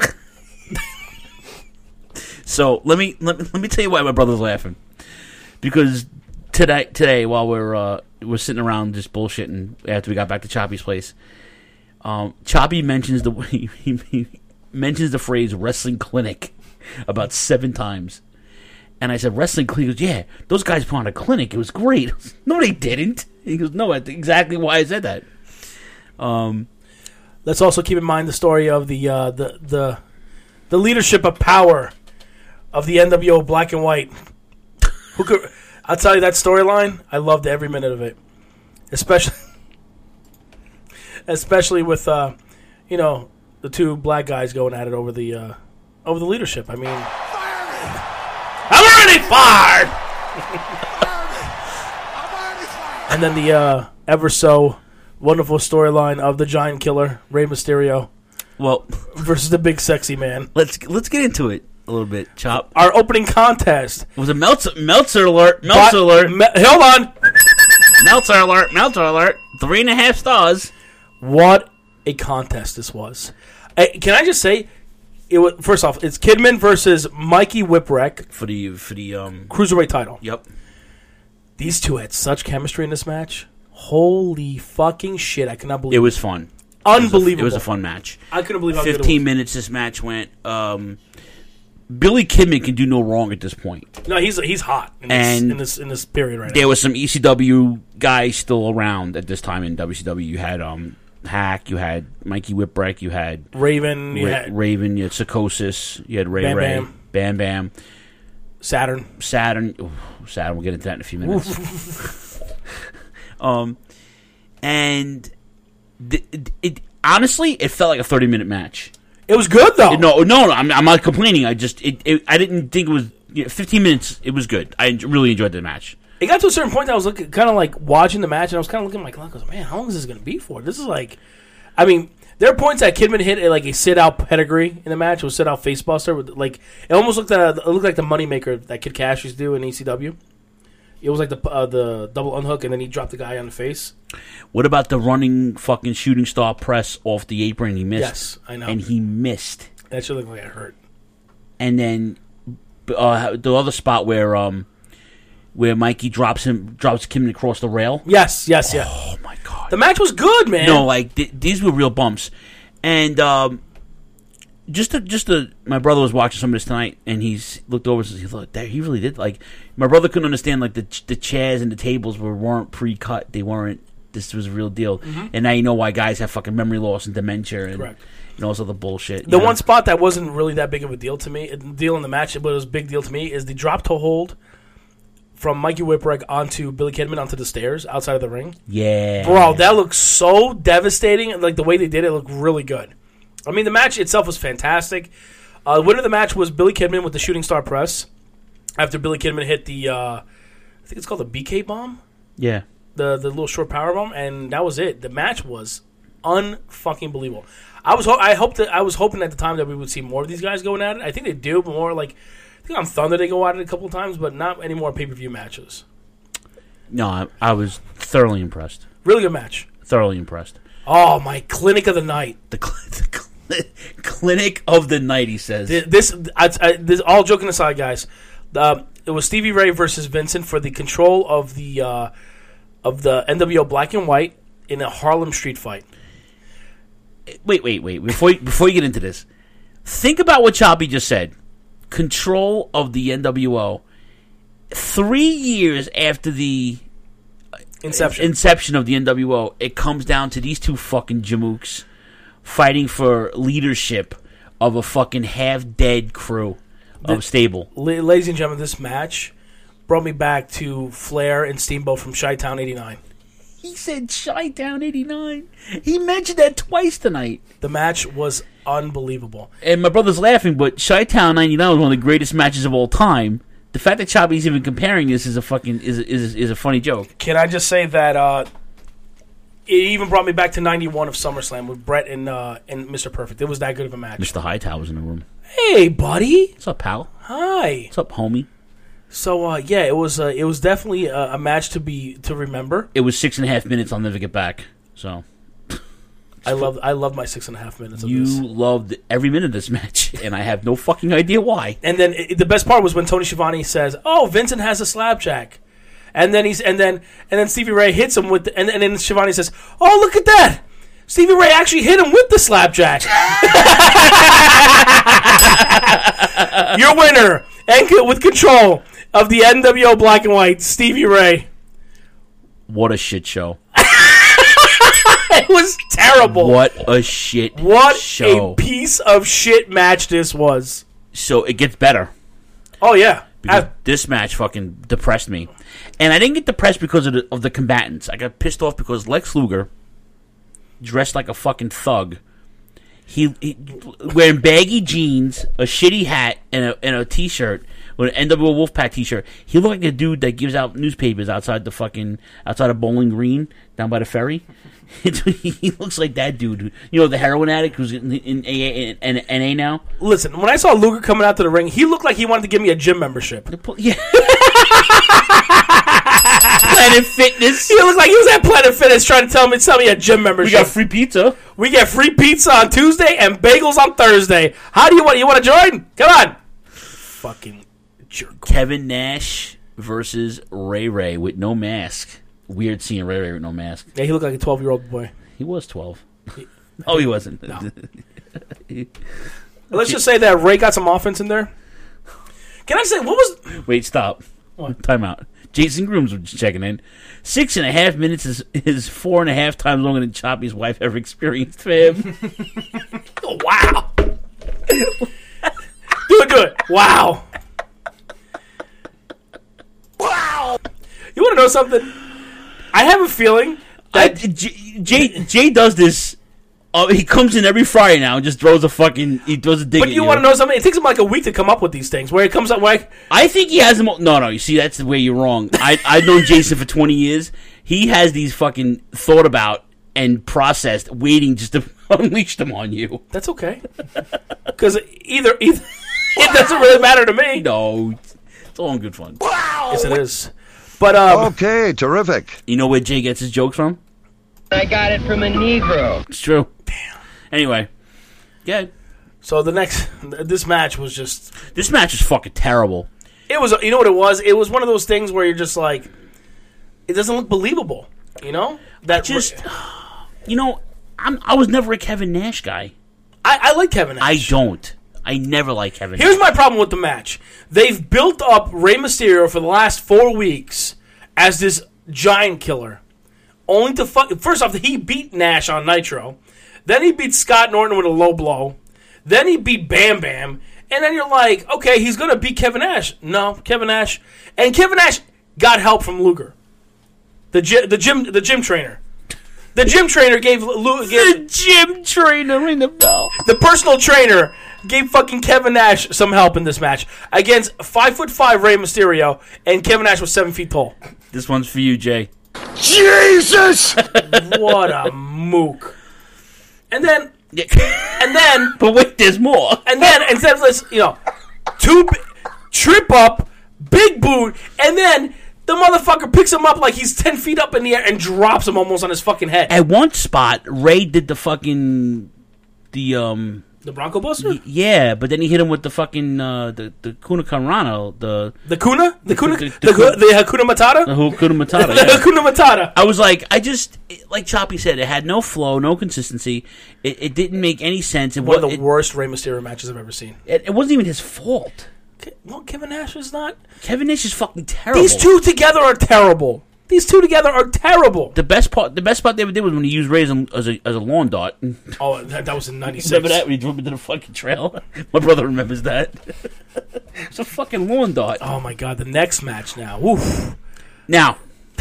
So let me let me let me tell you why my brother's laughing. Because today today while we're uh, we're sitting around just bullshitting after we got back to Choppy's place, um, Choppy mentions the he, he mentions the phrase wrestling clinic about seven times. And I said, wrestling clinic? He goes, yeah, those guys put on a clinic. It was great. No, they didn't. He goes, no, that's exactly why I said that. Um, Let's also keep in mind the story of the uh, the the the leadership of power of the N W O Black and White. Who could? I'll tell you that storyline. I loved every minute of it, especially especially with uh, you know the two black guys going at it over the uh, over the leadership. I mean, I'm already fired. And then the uh, ever so wonderful storyline of the Giant Killer, Rey Mysterio, well, versus the Big Sexy Man. Let's let's get into it a little bit, Chop. Our opening contest was a Meltzer, Meltzer alert. Meltzer but, alert. Me- hold on. Meltzer alert. Meltzer alert. Three and a half stars. What a contest this was! Hey, can I just say, it was first off, it's Kidman versus Mikey Whipwreck for the for the um, cruiserweight title. Yep. These two had such chemistry in this match. Holy fucking shit! I cannot believe it was fun. Unbelievable. It was a, it was a fun match. I couldn't believe how good it was. Fifteen minutes. This match went. Um, Billy Kidman can do no wrong at this point. No, he's he's hot in this, and in this in this period right now. There was some E C W guys still around at this time in W C W. You had um, Hack, you had Mikey Whipwreck, you had Raven, Ra- you had Raven, you had Psychosis, you had Ray Bam Ray, Bam. Bam Bam, Saturn, Saturn, Ooh, Saturn. We'll get into that in a few minutes. um, and th- it, it honestly, it felt like a thirty-minute match. It was good though. No, no, no I'm, I'm not complaining. I just, it, it, I didn't think it was you know, fifteen minutes. It was good. I really enjoyed the match. It got to a certain point that I was looking, kind of like watching the match, and I was kind of looking at my clock. I was, man, how long is this going to be for? This is like, I mean, there are points that Kidman hit at like a sit out pedigree in the match. It was sit out facebuster. With, like it almost looked at it looked like the moneymaker that Kid Cash used to do in E C W. It was like the uh, the double unhook, and then he dropped the guy on the face. What about the running fucking shooting star press off the apron? And he missed. Yes, I know. And he missed. That should look like it hurt. And then uh, the other spot where um where Mikey drops him drops Kidman across the rail. Yes, yes, yes. Oh my god, the match was good, man. No, like th- these were real bumps, and um, just to, just to, my brother was watching some of this tonight, and he's looked over and says, he looked there. He really did like. My brother couldn't understand like the the chairs and the tables were weren't pre-cut. They weren't. This was a real deal, Mhm. and now you know why guys have fucking memory loss and dementia and Correct. and all this other bullshit. The you know? one spot that wasn't really that big of a deal to me, deal in the match, but it was a big deal to me, is the drop to hold from Mikey Whipwreck onto Billy Kidman onto the stairs outside of the ring. Yeah, bro, that looked so devastating. Like the way they did it looked really good. I mean, the match itself was fantastic. Uh, the winner of the match was Billy Kidman with the shooting star press. After Billy Kidman hit the, uh, I think it's called the B K bomb. Yeah. The the little short power bomb, and that was it. The match was unfucking believable. I was ho- I hoped that I was hoping at the time that we would see more of these guys going at it. I think they do, but more like I think on Thunder they go at it a couple of times, but not any more pay per view matches. No, I, I was thoroughly impressed. Really good match. Thoroughly impressed. Oh, my clinic of the night. The, cl- the cl- clinic of the night. He says this. This, I, I, this all joking aside, guys. Uh, it was Stevie Ray versus Vincent for the control of the uh, of the N W O Black and White in a Harlem Street fight. Wait, wait, wait! Before you, before you get into this, Think about what Choppy just said. Control of the N W O. Three years after the Inception. inception of the N W O, it comes down to these two fucking jamooks fighting for leadership of a fucking half-dead crew of The- stable. La- ladies and gentlemen, this match brought me back to Flair and Steamboat from Chi-Town eighty-nine. He said Chi-Town eighty-nine. He mentioned that twice tonight. The match was unbelievable. And my brother's laughing, but Chi-Town ninety-nine was one of the greatest matches of all time. The fact that Choppy's even comparing this is a fucking is is is a funny joke. Can I just say that uh, it even brought me back to ninety-one of SummerSlam with Brett and uh, and Mister Perfect. It was that good of a match. Mister Hightower's in the room. Hey, buddy. What's up, pal? Hi. What's up, homie? So uh, yeah, it was uh, it was definitely a, a match to be to remember. It was six and a half minutes. I'll never get back. So I love I love my six and a half minutes of you this. loved every minute of this match, and I have no fucking idea why. And then it, the best part was when Tony Schiavone says, "Oh, Vincent has a slapjack," and then he's and then and then Stevie Ray hits him with, the, and, and then Schiavone says, "Oh, look at that! Stevie Ray actually hit him with the slapjack." Your winner and co- with control of the N W O Black and White, Stevie Ray. What a shit show! It was terrible. What a shit What show! a piece of shit match this was. So it gets better. Oh yeah, Because I- this match fucking depressed me. And I didn't get depressed because of the, of the combatants. I got pissed off because Lex Luger, dressed like a fucking thug, he, he wearing baggy jeans, a shitty hat, and a, and a t-shirt, with an N W O Wolfpack t-shirt. He looked like the dude that gives out newspapers outside the fucking, outside of Bowling Green, down by the ferry. He looks like that dude. You know, the heroin addict who's in, in A A and N A now. Listen, when I saw Luger coming out to the ring, he looked like he wanted to give me a gym membership. Yeah. Planet Fitness. He looked like he was at Planet Fitness trying to tell me, tell me a gym membership. We got free pizza. We get free pizza on Tuesday and bagels on Thursday. How do you want? You want to join? Come on. Fucking jerk. Kevin Nash versus Ray Ray with no mask. Weird seeing Ray Ray with no mask. Yeah, he looked like a twelve-year-old boy. He was twelve. Oh, he wasn't. No. Let's just say that Ray got some offense in there. Can I say, what was... Wait, stop. What? Time out. Jason Grooms was checking in. Six and a half minutes is, is four and a half times longer than Choppy's wife ever experienced, fam. Oh, wow. Do it, do it. Wow. Wow. You want to know something? I have a feeling that I, J, Jay, Jay does this. Uh, he comes in every Friday now and just throws a fucking. He throws a dig. But you, you want to know something? It takes him like a week to come up with these things. Where it comes up, like I think he has them. all- No, no. You see, that's the way you're wrong. I I've known Jason for twenty years. He has these fucking thought about and processed, waiting just to unleash them on you. That's okay. Because either either it doesn't really matter to me. No, it's all in good fun. Wow. Yes, it is. But um, okay, terrific. You know where Jay gets his jokes from? I got it from a Negro. It's true. Damn. Anyway, good. So the next, this match was just. This match was fucking terrible. It was. You know what it was? It was one of those things where you're just like, it doesn't look believable. You know that just. You know, I'm. I was never a Kevin Nash guy. I, I like Kevin Nash. I don't. I never like Kevin Here's Nash. my problem with the match. They've built up Rey Mysterio for the last four weeks as this giant killer. Only to fuck. First off, he beat Nash on Nitro. Then he beat Scott Norton with a low blow. Then he beat Bam Bam. And then you're like, okay, he's going to beat Kevin Nash. No, Kevin Nash. And Kevin Nash got help from Luger. The, gy- the, gym, the gym trainer. The gym trainer gave Luger. The gym trainer, ring the bell. The personal trainer gave fucking Kevin Nash some help in this match against five foot five Rey Mysterio, and Kevin Nash was seven feet tall. This one's for you, Jay. Jesus! What a mook. And then, and then, but wait, there's more. And then instead of this, you know, two b- trip up, big boot, and then the motherfucker picks him up like he's ten feet up in the air and drops him almost on his fucking head. At one spot, Ray did the fucking the um The Bronco Buster? Y- yeah, but then he hit him with the fucking uh, the the Kuna Kanrano, the the Kuna, the Kuna, the, the, the, the, the Hakuna Matata, the Hakuna Matata. the Yeah. Hakuna Matata. I was like, I just like Choppy said, it had no flow, no consistency. It, it didn't make any sense. It One was of the it, worst Rey Mysterio matches I've ever seen. It, it wasn't even his fault. Well, Kevin Nash is not. Kevin Nash is fucking terrible. These two together are terrible. These two together are terrible. The best part, the best part they ever did was when he used Ray as a as a, as a lawn dart. Oh, that, that was in ninety-six. Remember that when he drove into the fucking trail? My brother remembers that. It's a fucking lawn dart. Oh my god, the next match now. Oof. Now,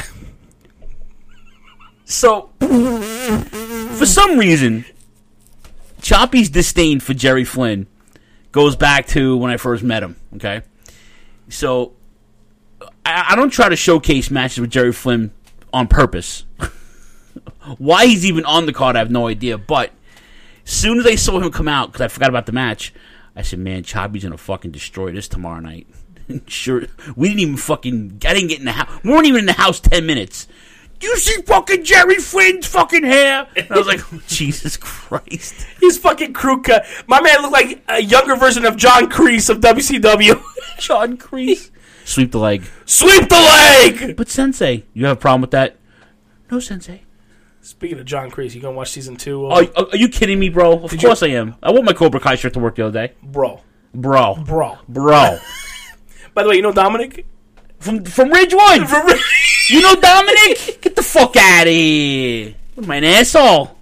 so for some reason, Choppy's disdain for Jerry Flynn goes back to when I first met him. Okay, so. I don't try to showcase matches with Jerry Flynn on purpose. Why he's even on the card, I have no idea. But as soon as I saw him come out, because I forgot about the match, I said, man, Choppy's going to fucking destroy this tomorrow night. Sure. We didn't even fucking... I didn't get in the house. We weren't even in the house ten minutes. Do you see fucking Jerry Flynn's fucking hair? And I was like, oh, Jesus Christ. His fucking crew cut. My man looked like a younger version of John Kreese of W C W. John Kreese. Sweep the leg. Sweep the leg! But Sensei, you have a problem with that? No, Sensei. Speaking of John Kreese, you gonna watch season two? Of... Oh, are you kidding me, bro? Of Did course you... I am. I wore my Cobra Kai shirt to work the other day. Bro. Bro. Bro. Bro. By the way, you know Dominic? From from Ridgewood. From Ridge... You know Dominic? Get the fuck out of here. What am I, an asshole?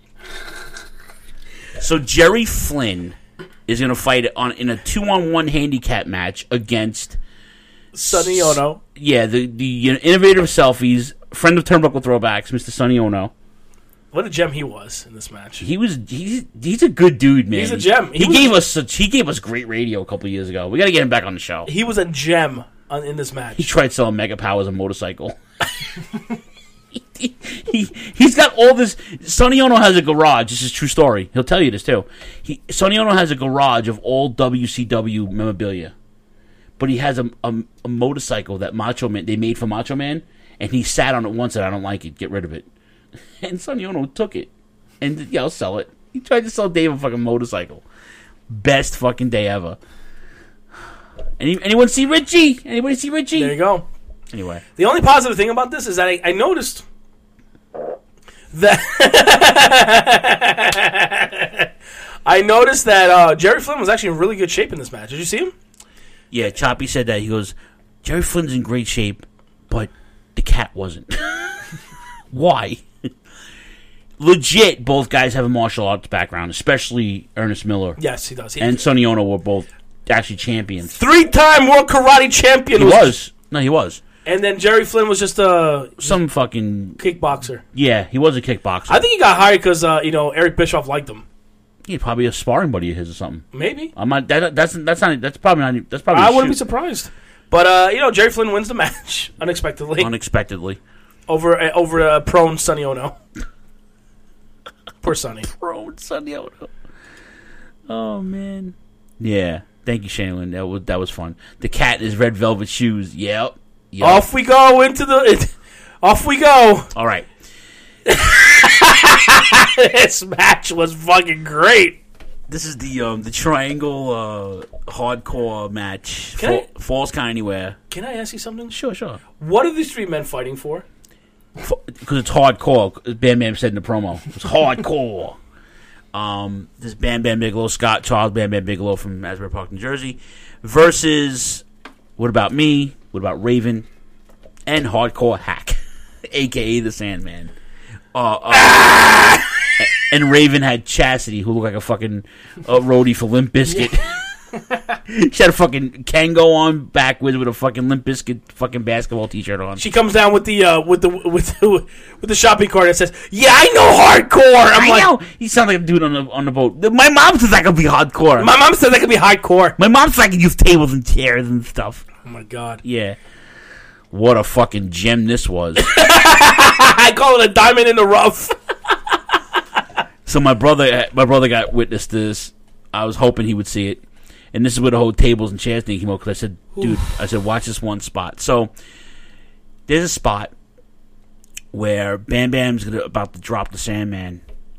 So Jerry Flynn is gonna fight on in a two-on-one handicap match against... Sonny Ono. Yeah, the the innovator of selfies, friend of Turnbuckle Throwbacks, Mister Sonny Ono. What a gem he was in this match. He was he's he's a good dude, man. He's a gem. He, he gave a, us such, he gave us great radio a couple years ago. We got to get him back on the show. He was a gem on, in this match. He tried selling Mega Power as a motorcycle. he, he he's got all this. Sonny Ono has a garage. This is a true story. He'll tell you this too. He Sonny Ono has a garage of all W C W memorabilia. But he has a, a, a motorcycle that Macho Man they made for Macho Man, and he sat on it once and I don't like it. Get rid of it. And Sonny Ono took it, and yeah, I'll sell it. He tried to sell Dave a fucking motorcycle. Best fucking day ever. Any anyone see Richie? Anybody see Richie? There you go. Anyway, the only positive thing about this is that I, I noticed that I noticed that uh, Jerry Flynn was actually in really good shape in this match. Did you see him? Yeah, Choppy said that. He goes, Jerry Flynn's in great shape, but the cat wasn't. Why? Legit, both guys have a martial arts background, especially Ernest Miller. Yes, he does. He and Sonny Ono were both actually champions. Three-time World Karate Champion. He was. No, he was. And then Jerry Flynn was just a... Some fucking... kickboxer. Yeah, he was a kickboxer. I think he got hired because, uh, you know, Eric Bischoff liked him. He's probably a sparring buddy of his or something. Maybe. I'm not, that, that's that's not that's probably not that's probably. I wouldn't be surprised. But uh, you know, Jerry Flynn wins the match unexpectedly. Unexpectedly. Over uh, over uh, prone Sonny Ono. Poor Sonny. Prone Sonny Ono. Oh man. Yeah. Thank you, Shaylin. That was that was fun. The cat in his red velvet shoes. Yep. Yep. Off we go into the. It, off we go. All right. This match was fucking great. This is the um, the triangle uh, hardcore match. Can Fall, I, falls kind of anywhere. Can I ask you something? Sure, sure. What are these three men fighting for? Because it's hardcore. As Bam Bam said in the promo, it's hardcore. Um, this is Bam Bam Bigelow, Scott Charles Bam Bam Bigelow from Asbury Park, New Jersey, versus What About Me? What About Raven? And Hardcore Hack, a k a the Sandman. Uh, uh, and Raven had Chastity, who looked like a fucking uh, roadie for Limp Bizkit. She had a fucking Kango on backwards with a fucking Limp Bizkit fucking basketball t-shirt on. She comes down with the uh, with the with the, with the shopping cart that says, "Yeah, I know hardcore." I'm I like, know. You sound like a dude on the on the boat. My mom says I could be hardcore. My mom says I could be hardcore. My mom says I could use tables and chairs and stuff. Oh my god. Yeah. What a fucking gem this was. I call it a diamond in the rough. So my brother, my brother got witness to this. I was hoping he would see it, and this is where the whole tables and chairs thing came out. Because I said, "Dude," I said, "watch this one spot." So there's a spot where Bam Bam's gonna, about to drop the Sandman,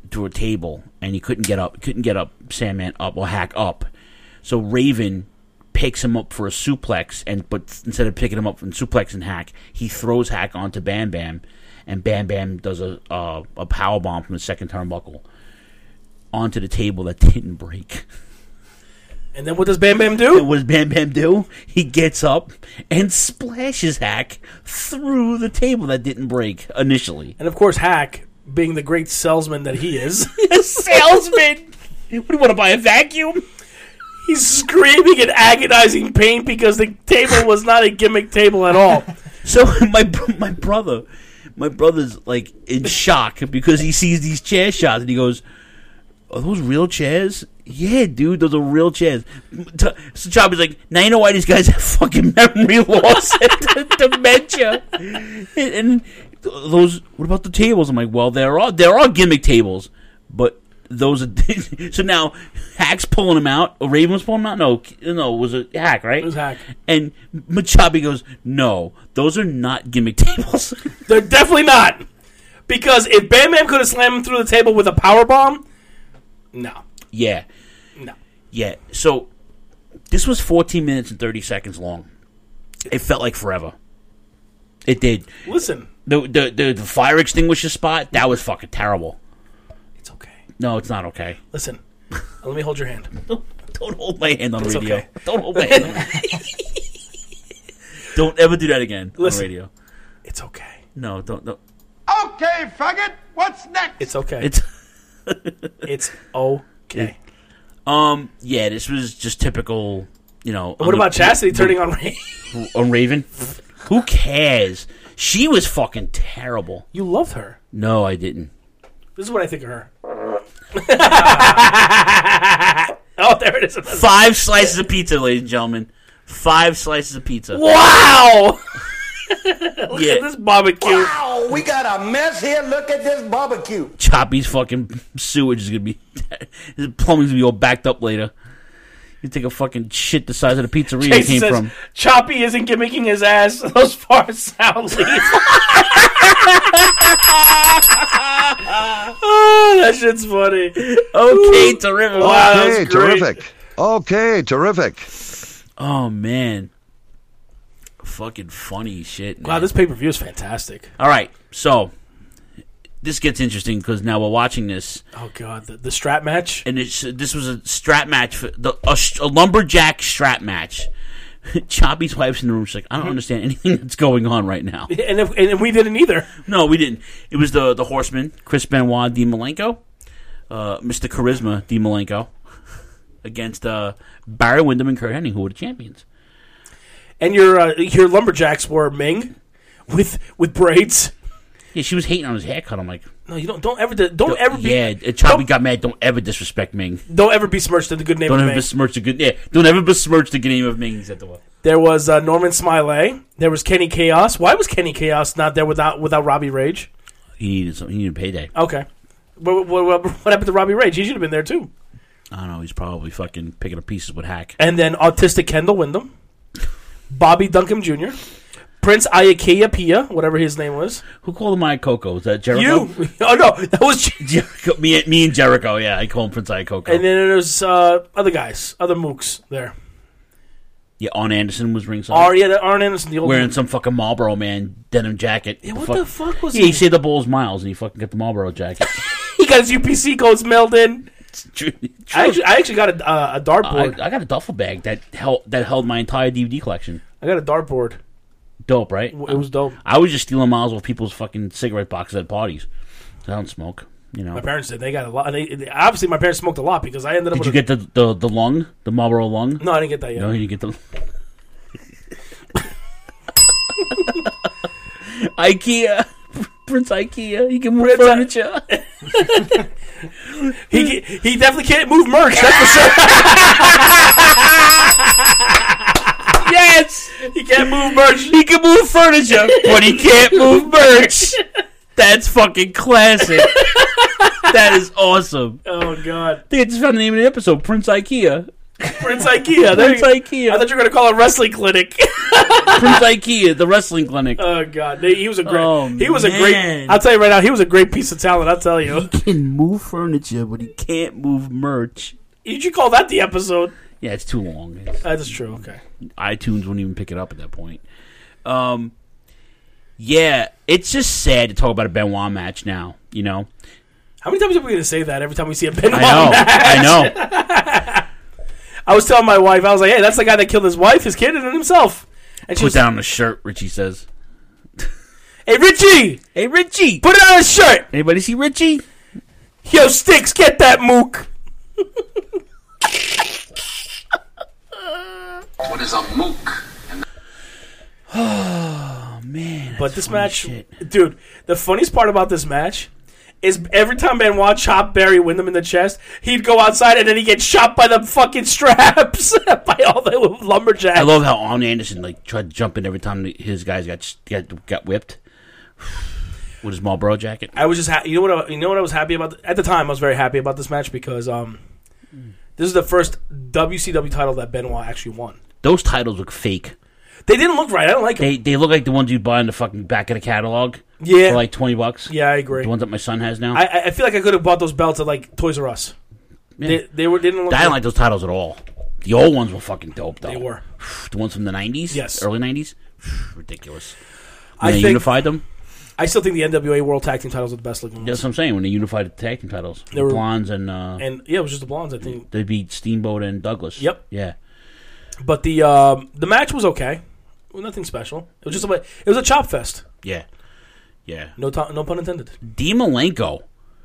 to a table, and he couldn't get up. Couldn't get up. Sandman up or Hack up. So Raven picks him up for a suplex, and but instead of picking him up and suplexing Hack, he throws Hack onto Bam Bam, and Bam Bam does a uh, a power bomb from the second turnbuckle onto the table that didn't break. And then what does Bam Bam do? And what does Bam Bam do? He gets up and splashes Hack through the table that didn't break initially. And of course, Hack, being the great salesman that he is, a salesman. What, do you want to buy a vacuum? He's screaming in agonizing pain because the table was not a gimmick table at all. So my my brother, my brother's like in shock because he sees these chair shots and he goes, "Are those real chairs?" Yeah, dude, those are real chairs. So Choppy's like, now you know why these guys have fucking memory loss and dementia. And, and those, what about the tables? I'm like, well, there are there are gimmick tables, but those are. So now Hack's pulling them out. Or Raven was pulling them out. No, no, it was a Hack, right? It was Hack. And Machabi goes, no, those are not gimmick tables. They're definitely not, because if Bam Bam could have slammed him through the table with a power bomb, no. Yeah. No. Yeah. So this was fourteen minutes and thirty seconds long. It felt like forever. It did. Listen. The the the, the fire extinguisher spot, that was fucking terrible. It's okay. No, it's not okay. Listen. Let me hold your hand. Don't, don't hold my hand on the It's radio. okay. Don't hold my hand on the radio. Don't ever do that again Listen. on the radio. It's okay. No, don't. don't. Okay, faggot. What's next? It's okay. It's it's okay. Um. Yeah, this was just typical. You know. What about Chastity turning on Raven? On Raven? Who cares? She was fucking terrible. You loved her. No, I didn't. This is what I think of her. Oh, there it is. Five slices of pizza, ladies and gentlemen. Five slices of pizza. Wow! Look Yeah. at this barbecue. Wow, we got a mess here. Look at this barbecue. Choppy's fucking sewage is gonna be. His plumbing's gonna be all backed up later. You take a fucking shit the size of the pizzeria it Jason came says, from. Choppy isn't gimmicking his ass. Those farts sound lethal. Oh, that shit's funny. Okay, Ooh. terrific. Wow, that Okay, was great. terrific. Okay, terrific. Oh man, fucking funny shit. Man. Wow, this pay per view is fantastic. All right, so this gets interesting because now we're watching this. Oh god, the, the strap match, and it's this was a strap match for the a, a lumberjack strap match. Choppy's wife's in the room. She's like, I don't understand anything that's going on right now. And if, and we didn't either. No, we didn't. It was the the Horseman, Chris Benoit, Dean Malenko, uh, Mister Charisma, Dean Malenko, against uh, Barry Windham and Kurt Hennig, who were the champions. And your uh, your lumberjacks were Ming with with braids. Yeah, she was hating on his haircut. I'm like, no, you don't. Don't ever. Don't, don't ever. Be, yeah, Choppy got mad. Don't ever disrespect Ming. Don't ever besmirch the good name Don't of ever Ming. besmirch the good. Yeah, don't ever besmirch the good name of Ming. He said the one. There was uh, Norman Smiley. There was Kenny Chaos. Why was Kenny Chaos not there without without Robbie Rage? He needed some. He needed a payday. Okay. What, what, what, what happened to Robbie Rage? He should have been there too. I don't know. He's probably fucking picking up pieces with Hack. And then autistic Kendall Windham, Bobby Duncan Junior, Prince Iakia Pia, whatever his name was. Who called him Iacocco? Was that Jericho? You? Oh no, that was Jericho. Me, me and Jericho. Yeah, I call him Prince Iacocco. And then there's uh, other guys, other mooks there. Yeah, Arn Anderson was ringside. Ar, yeah, Arn Anderson, the old wearing man. some fucking Marlboro Man denim jacket. Yeah, what the fuck was yeah, he? he saved up all his miles and he fucking got the Marlboro jacket. He got his U P C codes mailed in. True, true. I actually, I actually got a, uh, a dartboard. I, I got a duffel bag that held that held my entire D V D collection. I got a dartboard. Dope, right? It was dope. I was just stealing miles off people's fucking cigarette boxes at parties. I don't smoke, you know. My parents did. They got a lot. They, they, obviously, my parents smoked a lot because I ended up. Did with you a, get the, the the lung, the Marlboro lung? No, I didn't get that yet. No, you didn't get the. IKEA, Prince IKEA. He can move Prince furniture. he he definitely can't move merch. That's for sure. Yes, he can't move merch. He can move furniture, but he can't move merch. That's fucking classic. That is awesome. Oh god! I think I just found the name of the episode, Prince IKEA. Prince Ikea. There Prince you- Ikea. I thought you were going to call it wrestling clinic. Prince Ikea, the wrestling clinic. Oh God, They- he was a great. Oh, he was a man. great. I'll tell you right now, he was a great piece of talent. I'll tell you. He can move furniture, but he can't move merch. You should call that the episode. Yeah, it's too long. It's, That's true. Okay. iTunes won't even pick it up at that point. Um, yeah, it's just sad to talk about a Benoit match now. You know, How many times are we going to say that every time we see a Benoit I know, match? I know. I was telling my wife, I was like, "Hey, that's the guy that killed his wife, his kid, and himself." And she Put was down on the shirt, Richie says. "Hey, Richie, Hey, Richie, put it on his shirt." Anybody see Richie? Yo, Sticks, get that mook. What is a mook? Oh man! But this match, dude, the funniest part about this match is every time Benoit chopped Barry Windham in the chest, he'd go outside and then he'd get shot by the fucking straps by all the lumberjacks. I love how Arn Anderson like tried to jump in every time his guys got got, got whipped with his Marlboro jacket. I was just, ha- you know what, I, you know what I was happy about at the time. I was very happy about this match because um, this is the first W C W title that Benoit actually won. Those titles look fake. They didn't look right. I don't like them. They they look like the ones you buy in the fucking back of the catalog. Yeah. For like twenty bucks. Yeah, I agree. The ones that my son has now. I, I feel like I could have bought those belts at like Toys R Us. Yeah. They, they were didn't look. I didn't good. like those titles at all. The old ones were fucking dope, though. They were. The ones from the nineties? Yes. Early nineties? Ridiculous. I When they think- unified them? I still think the N W A World Tag Team titles are the best looking ones. That's what I'm saying. When they unified the tag team titles. They The were- Blondes and... Uh, And yeah, it was just the blondes. I think. they beat Steamboat and Douglas. Yep. Yeah. But the um, the match was okay. Well, nothing special. It was just a it was a chop fest. Yeah. Yeah. No to- no pun intended. D. Malenko.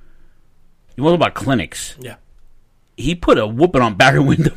You want to talk about clinics? Yeah. He put a whooping on Barry Windham.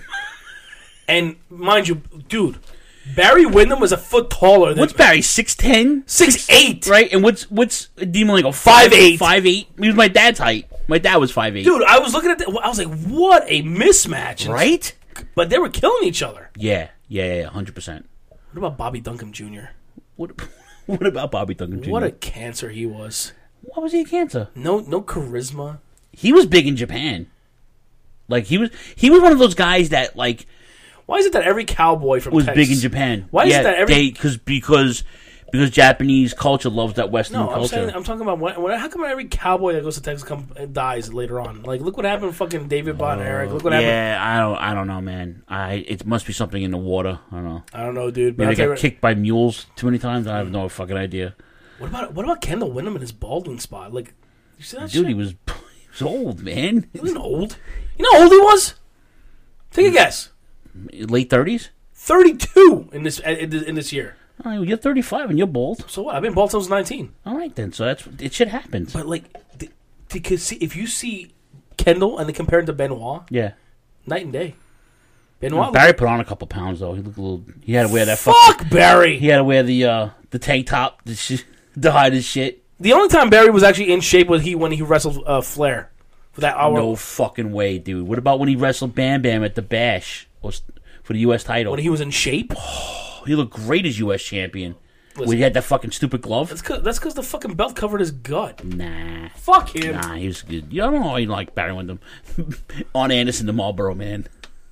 And mind you, dude, Barry Windham was a foot taller than What's Barry? six ten? six eight. Right? And what's what's D. Malenko? five eight. five eight. He was my dad's height. My dad was five eight. Dude, I was looking at that. I was like, what a mismatch. Right? But they were killing each other. Yeah. Yeah, yeah, yeah. one hundred percent. What about Bobby Duncan Junior? What What about Bobby Duncan Junior? What a cancer he was. Why was he a cancer? No no charisma. He was big in Japan. Like he was he was one of those guys that like Why is it that every cowboy from was Texas, big in Japan. Why is yeah, it that every they, cause, because because Japanese culture loves that Western No, I'm culture. saying I'm talking about what, what, how come every cowboy that goes to Texas come, dies later on? Like, look what happened to fucking David Bon Eric. Look what happened. yeah, I don't I don't know, man. I it must be something in the water. I don't know. I don't know, dude. But Maybe I'll they tell got you kicked by mules too many times. I have no fucking idea. what, what about what about Kendall Windham in his Baldwin spot? Like, you see that Dude, shit? he was he was old, man. He wasn't old. You know how old he was? Take a guess. Late thirties. Thirty-two in this in this, in this year. Oh, you're thirty-five and you're bald. So what? I've been bald since I was nineteen. All right then. So that's it. Should happen. But like, th- because see, if you see Kendall and then compare him to Benoit, Yeah. night and day. Benoit, Barry put on a couple pounds though. He looked a little. He had to wear that. Fuck fucking, Barry. He had to wear the uh, the tank top, the sh- to hide his shit. The only time Barry was actually in shape was he when he wrestled uh, Flair for that hour. No fucking way, dude. What about when he wrestled Bam Bam at the Bash or s- for the U S title? When he was in shape. He looked great as U S champion. Listen. when he had that fucking stupid glove. That's cause, that's because the fucking belt covered his gut. Nah. Fuck him. Nah, he was good. You don't know how you like Barry Windham. On Anderson, the Marlboro man.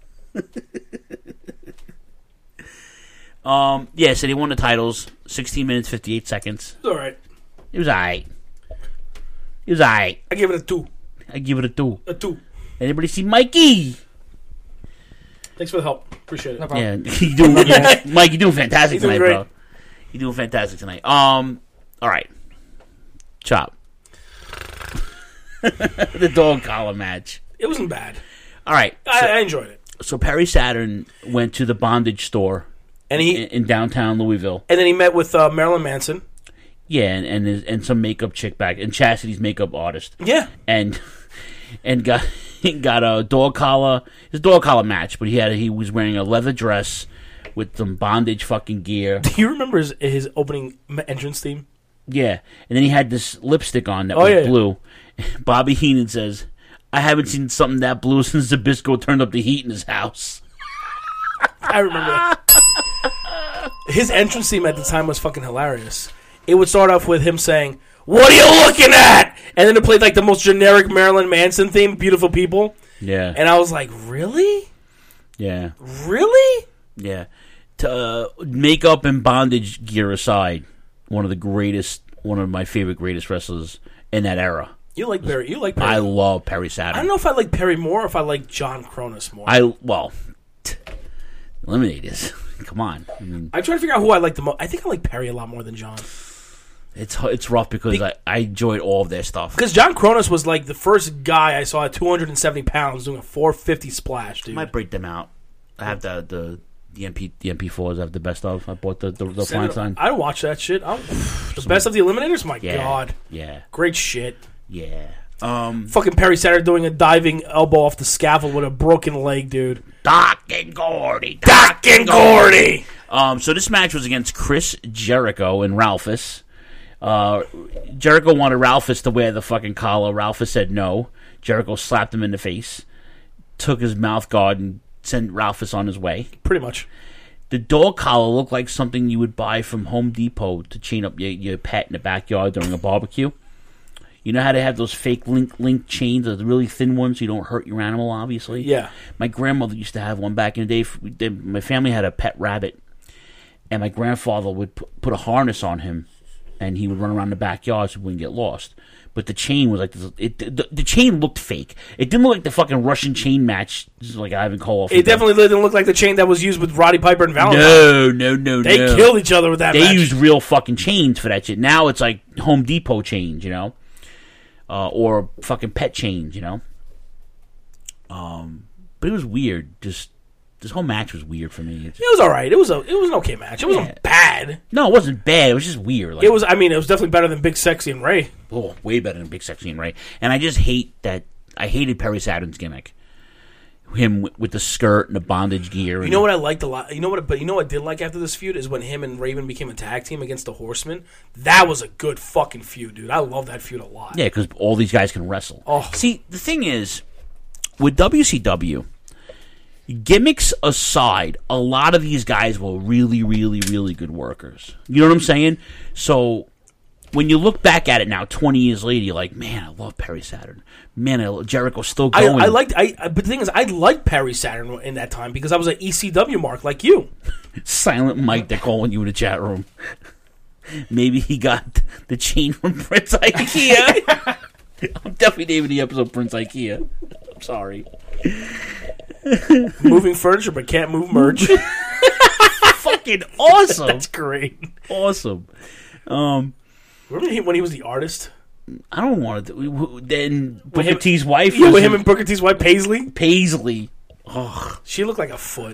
um. Yeah, so they won the titles. sixteen minutes, fifty-eight seconds. It's all right. It was alright. It was alright. I give it a two. I give it a two. A two. Anybody see Mikey? Thanks for the help. Appreciate it. Yeah, you doing, yeah, Mike, you're doing fantastic He's doing tonight, great. bro. You're doing fantastic tonight. Um, all right, Chop. The dog collar match. It wasn't bad. All right, I, so, I enjoyed it. so Perry Saturn went to the bondage store, And he in, in downtown Louisville. and then he met with uh, Marilyn Manson. Yeah, and and, his- and some makeup chick back, and Chastity's makeup artist. Yeah. and and got got a dog collar. His dog collar match, but he had he was wearing a leather dress with some bondage fucking gear. Do you remember his, his opening entrance theme? Yeah, and then he had this lipstick on that Oh, was yeah, yeah. blue. Bobby Heenan says, "I haven't seen something that blue since Zabisco turned up the heat in his house." I remember that. His entrance theme at the time was fucking hilarious. It would start off with him saying, "What are you looking at?" And then it played like the most generic Marilyn Manson theme, "Beautiful People." Yeah, And I was like, really? Yeah. Really? Yeah. To, uh, makeup and bondage gear aside, one of the greatest, one of my favorite greatest wrestlers in that era. You like Perry? You like Perry? I love Perry Saturn. I don't know if I like Perry more or if I like John Cronus more. I well, t- Eliminators. Come on. I mean, I'm trying to figure out who I like the most. I think I like Perry a lot more than John. It's it's rough because Be- I, I enjoyed all of their stuff. Because John Cronus was like the first guy I saw at two hundred seventy pounds doing a four fifty splash, dude. I might break them out. I have the the the M P the M P fours. I have the best of. I bought the the, the Feinstein. I don't watch that shit. I'll, the best of the Eliminators. My yeah, God. Yeah. Great shit. Yeah. Um. Fucking Perry Saturn doing a diving elbow off the scaffold with a broken leg, dude. Doc and Gordy. Doc and Gordy. Um. So this match was against Chris Jericho and Ralphus. Uh, Jericho wanted Ralphus to wear the fucking collar. Ralphus said no. Jericho slapped him in the face, took his mouth guard, and sent Ralphus on his way. Pretty much. The dog collar looked like something you would buy from Home Depot to chain up your, your pet in the backyard during a barbecue. You know how they have those fake link link chains, the really thin ones, so you don't hurt your animal, obviously? Yeah. My grandmother used to have one back in the day. My family had a pet rabbit, and my grandfather would put a harness on him, and he would run around the backyard so he wouldn't get lost. But the chain was like this, it. The, the chain looked fake. It didn't look like the fucking Russian chain match, like Ivan Koloff. It definitely didn't look like the chain that was used with Roddy Piper and Valentine. No, no, no, they no. They killed each other with that. They match. used real fucking chains for that shit. Now it's like Home Depot chains, you know, uh, or fucking pet chains, you know. Um, but it was weird. Just this whole match was weird for me. It was all right. It was a it was an okay match. It wasn't Yeah. bad. No, it wasn't bad. It was just weird. Like, It was. I mean, it was definitely better than Big Sexy and Ray. oh, way better than Big Sexy and Ray. And I just hate that. I hated Perry Saturn's gimmick. Him with, with the skirt and the bondage gear. You and know what I liked a lot. You know what? But you know what I did like after this feud is when him and Raven became a tag team against the Horsemen. That was a good fucking feud, dude. I love that feud a lot. Yeah, because all these guys can wrestle. Oh. See, the thing is, with W C W, gimmicks aside, a lot of these guys were really, really, really good workers. You know what I'm saying? So when you look back at it now, twenty years later, you're like, man, I love Perry Saturn. Man, I, Jericho's still I, going. I liked. I, I but the thing is, I liked Perry Saturn in that time because I was an E C W mark like you. Silent Mike, they're calling you in the chat room. Maybe he got the chain from Prince IKEA. I'm definitely naming the episode Prince IKEA. I'm sorry. Moving furniture but can't move merch. Fucking awesome. That's great. Awesome. Um, Remember he, when he was the artist? I don't want to. Then With Booker him- T's wife. Yeah, was with him in- and Booker T's wife Paisley. Paisley. Ugh. She looked like a foot.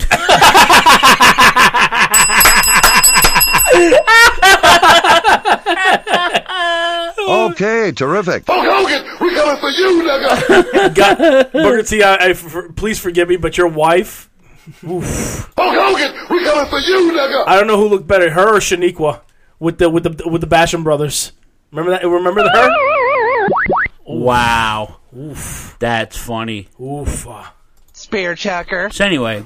Okay, terrific. Hulk Hogan, we coming for you, nigga. God, Booker T, I, I, for, please forgive me, but your wife. Oof. Hulk Hogan, we coming for you, nigga. I don't know who looked better, her or Shaniqua, with the with the with the Basham brothers. Remember that? Remember her? Wow. Oof. That's funny. Oof. Spear checker. So anyway.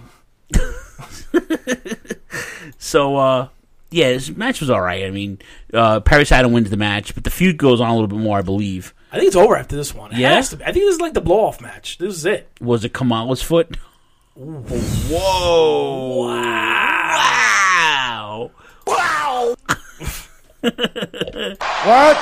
so, uh, yeah, this match was all right. I mean, uh, Perry Saturn wins the match, but the feud goes on a little bit more, I believe. I think it's over after this one. It Yeah? has to be. I think this is like the blow-off match. This is it. Was it Kamala's foot? Whoa. Wow. Wow. What?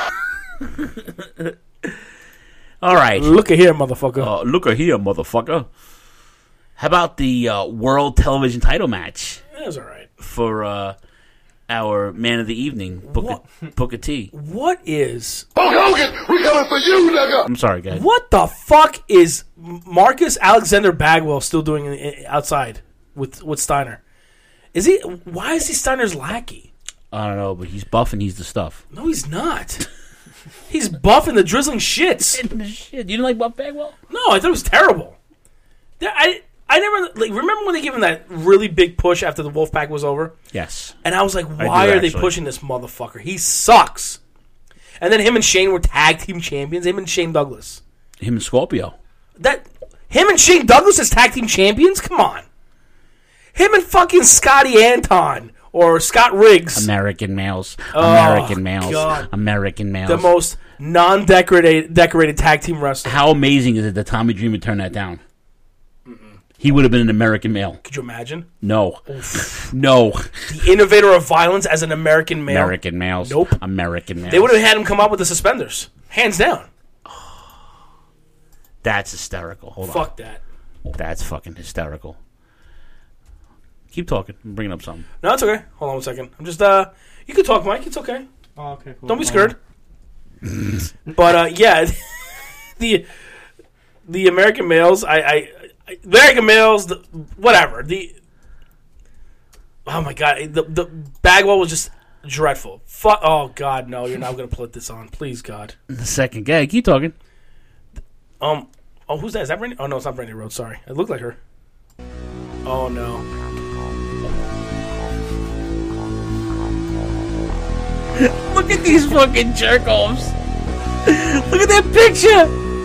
All right. Look at here, motherfucker. Uh, look at here, motherfucker. How about the uh, World Television Title match That was all right. for uh, our Man of the Evening, Booker, Booker T? What is... Hulk Hogan, we coming for you, nigga. I'm sorry, guys. What the fuck is Marcus Alexander Bagwell still doing in- in- outside with, with Steiner? Is he? Why is he Steiner's lackey? I don't know, but he's buff and he's the stuff. No, he's not. He's buff in the drizzling shits. Shit, you didn't like Buff Bagwell? No, I thought it was terrible. There- I I never like remember when they gave him that really big push after the Wolfpack was over. Yes. And I was like, I why do, are they actually. pushing this motherfucker? He sucks. And then him and Shane were tag team champions. Him and Shane Douglas. Him and Scorpio. That him and Shane Douglas as tag team champions? Come on. Him and fucking Scotty Anton or Scott Riggs. American males. Oh, American males. God. American males. The most non-decorated decorated tag team wrestler. How amazing is it that Tommy Dreamer turned that down? He would have been an American male. Could you imagine? No. No. The innovator of violence as an American male. American males. Nope. American males. They would have had him come out with the suspenders. Hands down. That's hysterical. Hold Fuck on. that. That's fucking hysterical. Keep talking. I'm bringing up something. No, it's okay. Hold on one second. I'm just, uh, you can talk, Mike. It's okay. Oh, okay, cool. Don't be scared. But, uh, yeah, the the American males, I, I, I American males, the, whatever. The, oh my God. The, the Bagwell was just dreadful. Fuck. Oh, God, no. You're not going to put this on. Please, God. The second guy. Keep talking. Um. Oh, who's that? Is that Brandy? Oh, no, it's not Brandy Rhodes. Sorry. It looked like her. Oh, no. Look at these fucking jerk-offs. Look at that picture.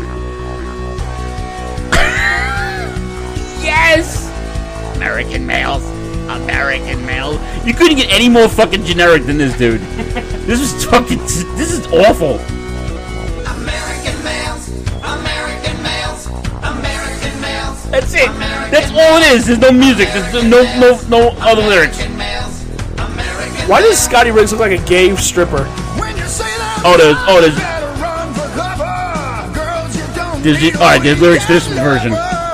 Yes. American males. American males. You couldn't get any more fucking generic than this, dude. This is fucking... This is awful. American males. American males. American males. That's it. That's all it is. There's no music. There's no no no other lyrics. Why does Scotty Riggs look like a gay stripper? Oh, there's oh there's. There's the, all right. There's lyrics to this version.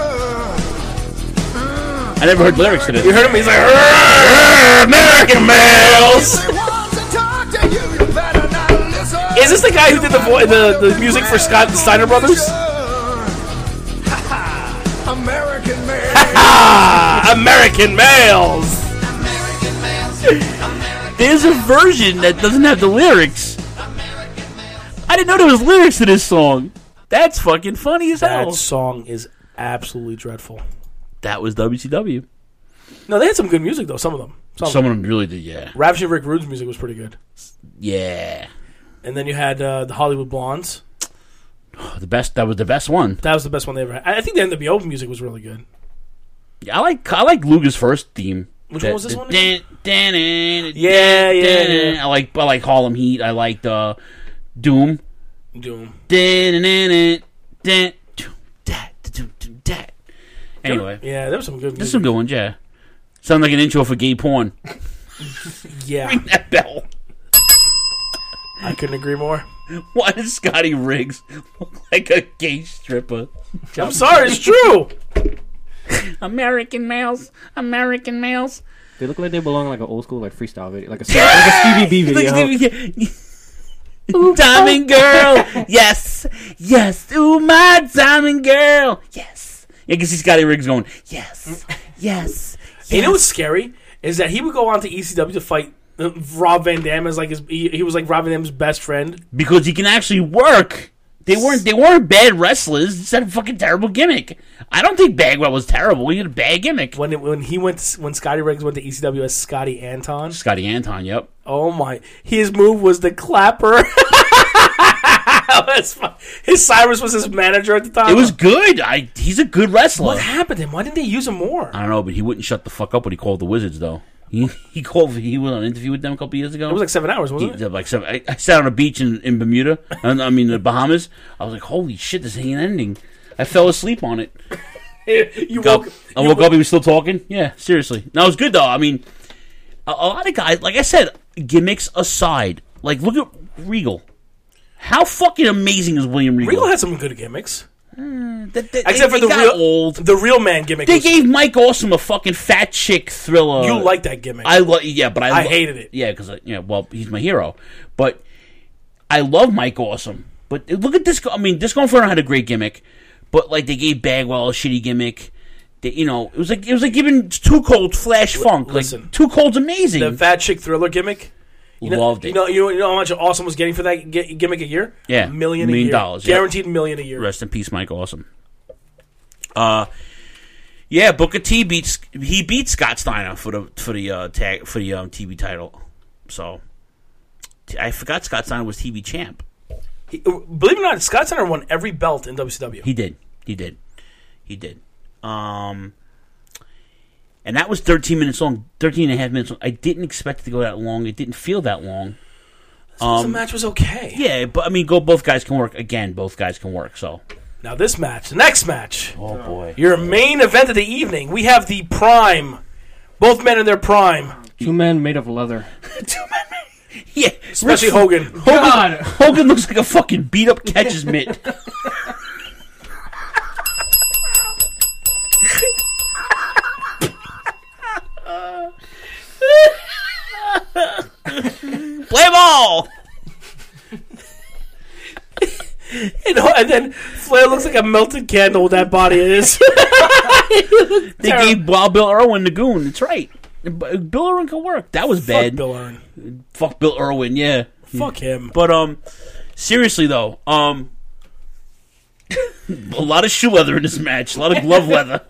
I never heard lyrics to this. You heard him? He's like American males. Is this the guy who did the vo- the the music for Scott the Steiner Brothers? American males. American males. There's a version that doesn't have the lyrics. I didn't know there was lyrics to this song. That's fucking funny as hell. That song is absolutely dreadful. That was W C W. No, they had some good music though. Some of them. Some, some of them really did. Yeah. Ravishing Rick Rude's music was pretty good. Yeah. And then you had uh, the Hollywood Blondes. The best. That was the best one. That was the best one they ever had. I think the N W O music was really good. Yeah, I like I like Luger's first theme. Which that, one was this the, one? Dan, dan, dan, yeah, yeah, dan, yeah. I like I like Harlem Heat. I liked uh, Doom. Doom. Dan, dan, dan, dan, anyway, yeah, there was some good music. There's some good ones. Yeah, sound like an intro for gay porn. Yeah, ring that bell. I couldn't agree more. Why does Scotty Riggs look like a gay stripper? I'm sorry, it's true. American males, American males. They look like they belong in like an old school like freestyle video, like a, like a Stevie B video. Ooh, diamond girl, yes, yes. Ooh, my diamond girl, yes. Yeah, because he's Scotty Riggs going, yes, yes. And you know what's scary is that he would go on to E C W to fight Rob Van Dam as like his. He, he was like Rob Van Dam's best friend because he can actually work. They weren't they weren't bad wrestlers. It's a fucking terrible gimmick. I don't think Bagwell was terrible. He had a bad gimmick. When it, when he went when Scotty Riggs went to E C W as Scotty Anton. Scotty Anton, yep. Oh my! His move was the clapper. His Cyrus was his manager at the time. It was good. I he's a good wrestler. What happened to him? Why didn't they use him more? I don't know, but he wouldn't shut the fuck up when he called the Wizards though. He he called. He went on an interview with them a couple years ago. It was like seven hours, wasn't he, it? Like seven. I, I sat on a beach in, in Bermuda. I, I mean the Bahamas. I was like, holy shit, this ain't ending. I fell asleep on it. you woke, woke. I woke up. He was still talking. Yeah, seriously. No, it was good though. I mean, a, a lot of guys, like I said, gimmicks aside, like look at Regal. How fucking amazing is William Regal? Regal had some good gimmicks. Mm, that, that, Except they, for the they real old. The real man gimmick. They was, gave Mike Awesome a fucking fat chick thriller. You like that gimmick? I lo- yeah, but I, I lo- hated it. Yeah, because yeah, well, he's my hero. But I love Mike Awesome. But look at this. I mean, Disco Inferno had a great gimmick, but like they gave Bagwell a shitty gimmick. They, you know, it was like it was like giving Too Cold Flash Funk. L- listen, like, Too Cold's amazing. The fat chick thriller gimmick. You know, Loved it. You know, you know, you know how much Awesome was getting for that g- gimmick a year? Yeah, a million, million a year. dollars, guaranteed yep. million a year. Rest in peace, Mike Awesome. Uh, yeah, Booker T beats he beat Scott Steiner for the for the uh, tag for the um, T V title. So I forgot Scott Steiner was T V champ. He, believe it or not, Scott Steiner won every belt in W C W. He did. He did. He did. Um, and that was thirteen minutes long, thirteen and a half minutes long. I didn't expect it to go that long. It didn't feel that long. Um, the match was okay. Yeah, but I mean, go. Both guys can work. Again, both guys can work. So Now this match, the next match. Oh, boy. Your main event of the evening. We have the prime. Both men in their prime. Two men made of leather. Two men. Yeah, especially Rick, Hogan. Hogan. God. Hogan looks like a fucking beat up catcher's mitt. Play ball. And, and then Flair looks like a melted candle with that body of his. They gave Wild Bill Irwin the goon. That's right. Bill Irwin can work. That was Fuck bad. Bill Irwin. Fuck Bill Irwin. Yeah. Fuck him. But um, seriously though, um, a lot of shoe leather in this match. A lot of glove leather.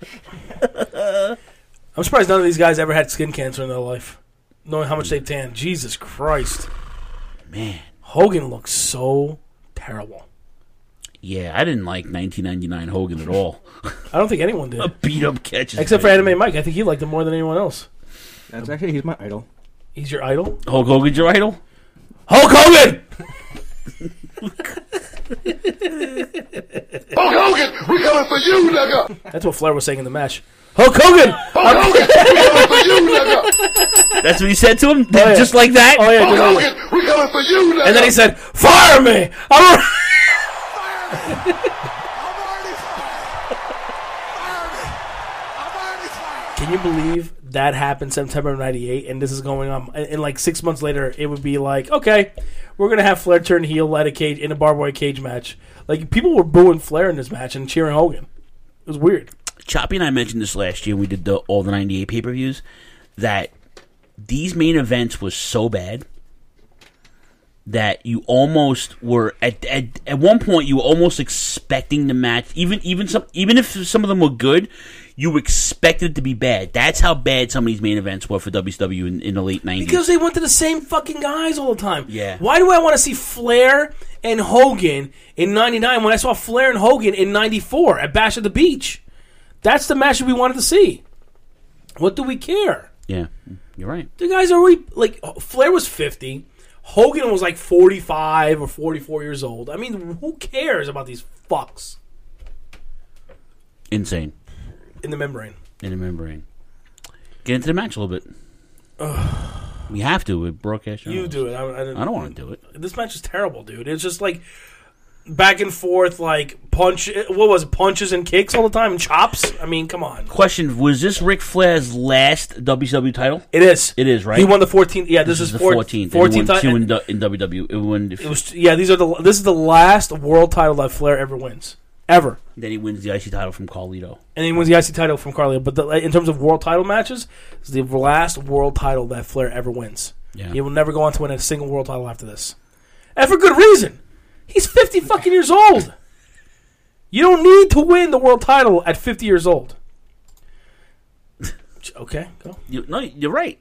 I'm surprised none of these guys ever had skin cancer in their life, knowing how much they tan. Jesus Christ, man, Hogan looks so terrible. Yeah, I didn't like nineteen ninety-nine Hogan at all. I don't think anyone did. A beat up catch, except for Anime Mike. I think he liked him more than anyone else. That's actually he's my idol. He's your idol. Hulk Hogan's your idol. Hulk Hogan. Hulk Hogan, we coming for you, nigga. That's what Flair was saying in the match. Hulk Hogan. Hulk Hogan, we coming for you, nigga. That's what he said to him, oh, yeah. just like that. Oh yeah. Hulk Hogan, we coming for you, nigga. And then he said, "Fire me." I'm Can you believe that happened September of ninety-eight and this is going on? And, and like six months later, it would be like, okay, we're going to have Flair turn heel at a cage in a barbed wire cage match. Like, people were booing Flair in this match and cheering Hogan. It was weird. Choppy and I mentioned this last year when we did the, all the ninety-eight pay-per-views, that these main events was so bad that you almost were at, at at one point you were almost expecting the match, even even some even if some of them were good, you expected it to be bad. That's how bad some of these main events were for W C W in, in the late nineties. Because they went to the same fucking guys all the time. Yeah. Why do I want to see Flair and Hogan in ninety-nine when I saw Flair and Hogan in ninety-four at Bash at the Beach? That's the match that we wanted to see. What do we care? Yeah, you're right. The guys are already, like, Flair was fifty. Hogan was like forty-five or forty-four years old. I mean, who cares about these fucks? Insane. In the membrane. In the membrane. Get into the match a little bit. Ugh. We have to with broadcast. You do it. I, I, I don't want to do it. This match is terrible, dude. It's just like back and forth, like punch. What was it? Punches and kicks all the time, and chops. I mean, come on. Question: was this Ric Flair's last W C W title? It is. It is, right? He won the fourteenth. Yeah, this, this is the four, fourteenth. fourteenth He won two title. in, in W W E. It, won, it was. Yeah, these are the. This is the last world title that Flair ever wins. Ever. Then he wins the I C title from Carlito. And he wins the I C title from Carlito. But the, in terms of world title matches, it's the last world title that Flair ever wins. Yeah. He will never go on to win a single world title after this. And for good reason. He's fifty fucking years old. You don't need to win the world title at fifty years old. Okay, go. You, no, you're right.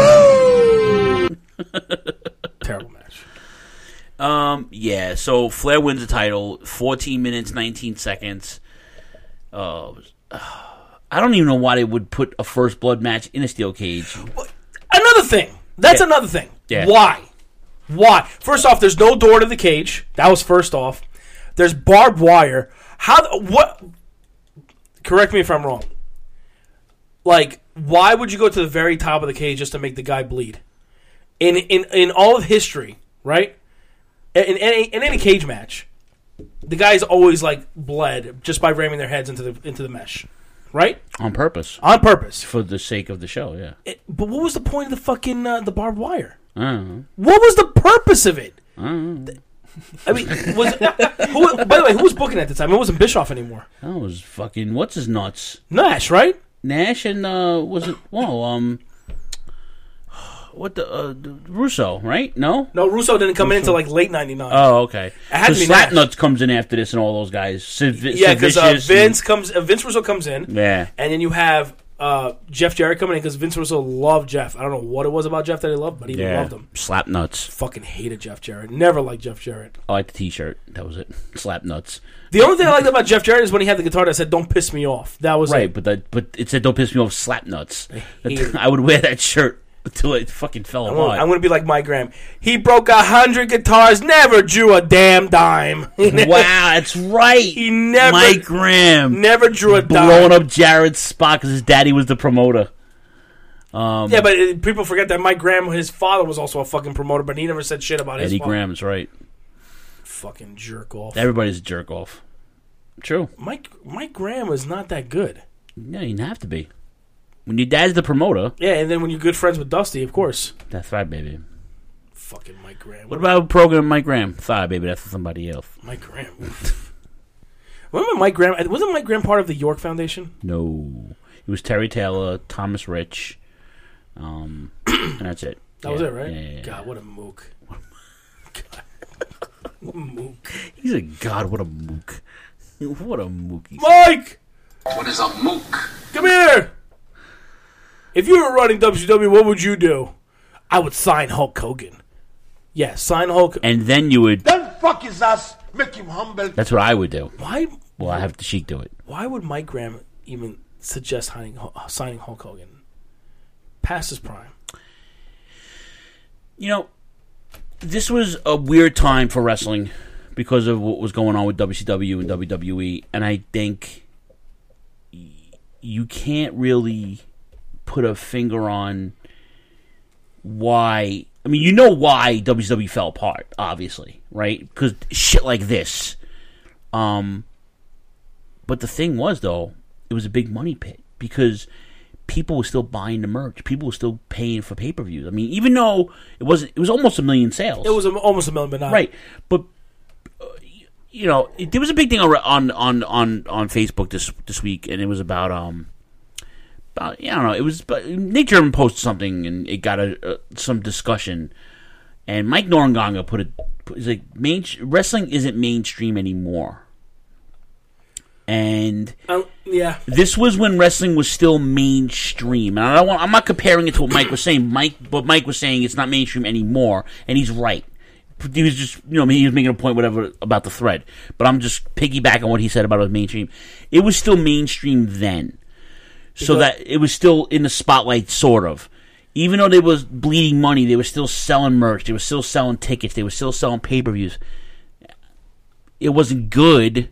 Terrible match. Um, yeah, so Flair wins the title, fourteen minutes, nineteen seconds. Uh, I don't even know why they would put a first blood match in a steel cage. Another thing. That's yeah. another thing. Yeah. Why? Why? First off, there's no door to the cage. That was first off. There's barbed wire. How? What? Correct me if I'm wrong. Like, why would you go to the very top of the cage just to make the guy bleed? In in in all of history, right? In any in any cage match, the guys always like bled just by ramming their heads into the into the mesh, right? On purpose. On purpose. For the sake of the show, yeah. It, but what was the point of the fucking uh, the barbed wire? I don't know. What was the purpose of it? I don't know. I mean, was who, by the way, who was booking at the time? It wasn't Bischoff anymore. That was fucking what's his nuts? Nash, right? Nash and uh, was it? Whoa, um, what the uh, Russo, right? No, no, Russo didn't come Russo. in until like late ninety-nine. Oh, okay. It had to be Slapnuts Nash. comes in after this, and all those guys. Sid, yeah, because uh, Vince and, comes. Uh, Vince Russo comes in. Yeah, and then you have uh, Jeff Jarrett coming in because Vince Russo loved Jeff. I don't know what it was about Jeff that he loved, but he yeah. loved him. Slapnuts. Fucking hated Jeff Jarrett. Never liked Jeff Jarrett. I like the T-shirt. That was it. Slapnuts. The only thing I liked about Jeff Jarrett is when he had the guitar that said "Don't piss me off." That was right, it. but that but it said "Don't piss me off." Slapnuts. I, I would wear that shirt Until it fucking fell I'm apart. gonna, I'm gonna be like Mike Graham. He broke a hundred guitars, never drew a damn dime. Wow, that's right. He never, Mike Graham, never drew a dime. blowing up Jared's spot because his daddy was the promoter. Um, yeah, but uh, people forget that Mike Graham, his father, was also a fucking promoter, but he never said shit about his Eddie father. Graham's right. Fucking jerk off. Everybody's a jerk off. True. Mike Mike Graham was not that good. No, you didn't have to be. When your dad's the promoter. Yeah, and then when you're good friends with Dusty, of course. That's right, baby. Fucking Mike Graham. What about program Mike Graham? Sorry, baby, that's somebody else. Mike Graham. Remember Mike Graham? Wasn't Mike Graham part of the York Foundation? No. It was Terry Taylor, Thomas Rich, um, and that's it. That yeah. was it, right? Yeah, yeah, yeah. God, what a mook. God. What a mook. He's a god, what a mook. What a mook. Mike! What is a mook? Come here! If you were running W C W, what would you do? I would sign Hulk Hogan. Yeah, sign Hulk. And then you would. Then fuck his ass, make him humble. That's what I would do. Why? Well, I have the Sheik do it. Why would Mike Graham even suggest signing, signing Hulk Hogan? Past his prime. You know, this was a weird time for wrestling because of what was going on with W C W and W W E, and I think you can't really put a finger on why. I mean, you know why W C W fell apart, obviously, right? Because shit like this. Um, but the thing was, though, it was a big money pit because people were still buying the merch. People were still paying for pay-per-views. I mean, even though it wasn't, it was almost a million sales. It was a, almost a million, but not right. But uh, you know, it, there was a big thing on on on on Facebook this this week, and it was about um. About, yeah, I don't know. It was but Nick German posted something, and it got a, a some discussion. And Mike Noranganga put it. He's like, main, wrestling isn't mainstream anymore. And um, yeah, this was when wrestling was still mainstream. And I don't want. I'm not comparing it to what Mike was saying. Mike, but Mike was saying it's not mainstream anymore, and he's right. He was just, you know, he was making a point, whatever, about the thread. But I'm just piggybacking on what he said about it was mainstream. It was still mainstream then. So that it was still in the spotlight, sort of. Even though they was bleeding money, they were still selling merch. They were still selling tickets. They were still selling pay-per-views. It wasn't good,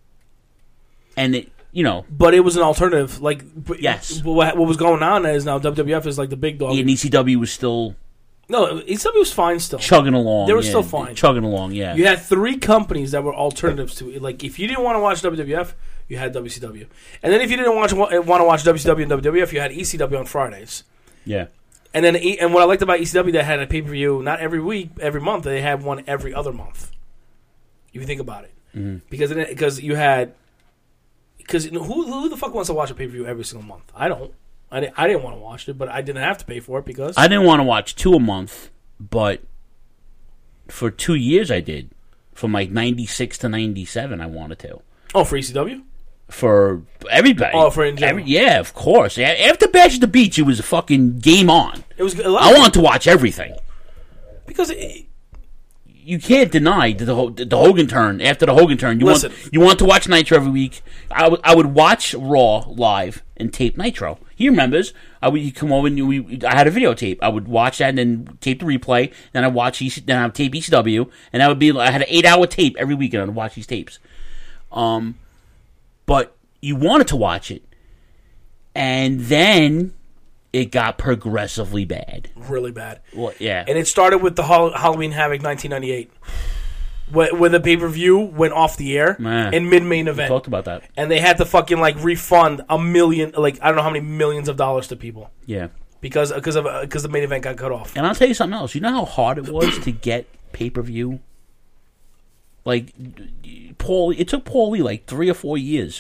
and it, you know. But it was an alternative. Like, yes. What, what was going on is now W W F is like the big dog. And E C W was still. No, E C W was fine still. Chugging along. They were yeah, still fine. Chugging along, yeah. You had three companies that were alternatives to it. Like, if you didn't want to watch W W F, you had W C W. And then if you didn't watch, want to watch W C W and W W F, you had E C W on Fridays. Yeah. And then, and what I liked about E C W, they had a pay-per-view not every week, every month. They had one every other month. If you think about it. Mm-hmm. Because it, because you had... Because who, who the fuck wants to watch a pay-per-view every single month? I don't. I didn't, I didn't want to watch it, but I didn't have to pay for it because... I didn't want to watch two a month, but for two years I did. From like ninety-six to ninety-seven I wanted to. Oh, for E C W? For everybody. Oh, for in general. Every, yeah, of course. After Bash at the Beach, it was a fucking game on. It was. I wanted to watch everything. Because... It, you can't deny the, the, the Hogan turn. After the Hogan turn, you Listen. want you want to watch Nitro every week. I, w- I would watch Raw live and tape Nitro. He remembers. I would he'd come over and we. I had a videotape. I would watch that and then tape the replay. Then I watch E C, then I would tape E C W, and that would be. I had an eight hour tape every week, and I would watch these tapes. Um, but you wanted to watch it, and then it got progressively bad. Really bad. Well, yeah. And it started with the Hall- Halloween Havoc nineteen ninety-eight. When, when the pay-per-view went off the air Man, in mid-main event. We talked about that. And they had to fucking, like, refund a million, like, I don't know how many millions of dollars to people. Yeah. Because because of because the main event got cut off. And I'll tell you something else. You know how hard it was to get pay-per-view? Like, Paul, it took Paul Lee, like, three or four years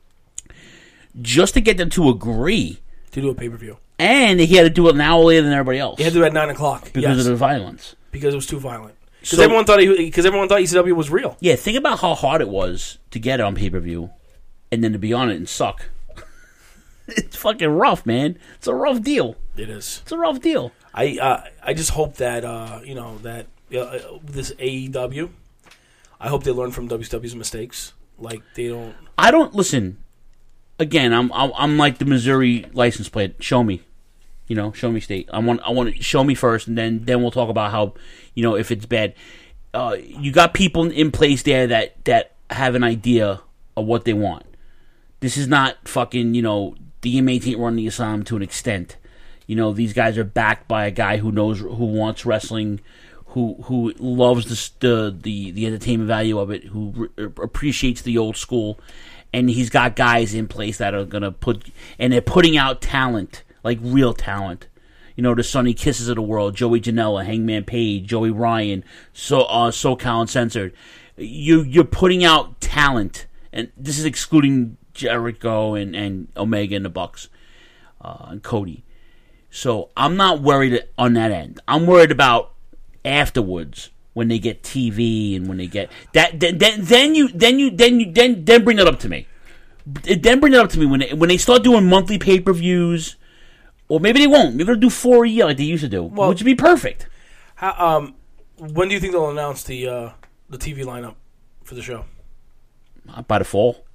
just to get them to agree. To do a pay-per-view. And he had to do it an hour later than everybody else. He had to do it at nine o'clock because yes. of the violence. Because it was too violent. Because So- everyone thought he because everyone thought E C W was real. Yeah, think about how hard it was to get it on pay-per-view and then to be on it and suck. It's fucking rough, man. It's a rough deal. It is. It's a rough deal. I uh, I just hope that uh, you know that uh, this A E W. I hope they learn from W C W's mistakes. Like they don't. I don't listen. Again, I'm I'm, I'm like the Missouri license plate. Show me. You know, show me state. I want I want to show me first, and then then we'll talk about how, you know, if it's bad. Uh, you got people in place there that that have an idea of what they want. This is not fucking, you know, the inmates ain't running the asylum to an extent. You know, these guys are backed by a guy who knows, who wants wrestling, who who loves the the the, the entertainment value of it, who re- appreciates the old school, and he's got guys in place that are gonna put, and they're putting out talent, like real talent. You know, the Sonny Kisses of the world, Joey Janela, Hangman Page, Joey Ryan, so uh, SoCal Uncensored. You you're putting out talent, and this is excluding Jericho and, and Omega and the Bucks uh, and Cody. So I'm not worried on that end. I'm worried about afterwards when they get T V and when they get that. Then then, then you then you then you then then bring it up to me. Then bring it up to me when they, when they start doing monthly pay per views, or maybe they won't. Maybe they'll do four a year like they used to do, well, which would be perfect. How, um, when do you think they'll announce the uh, the T V lineup for the show? By the fall.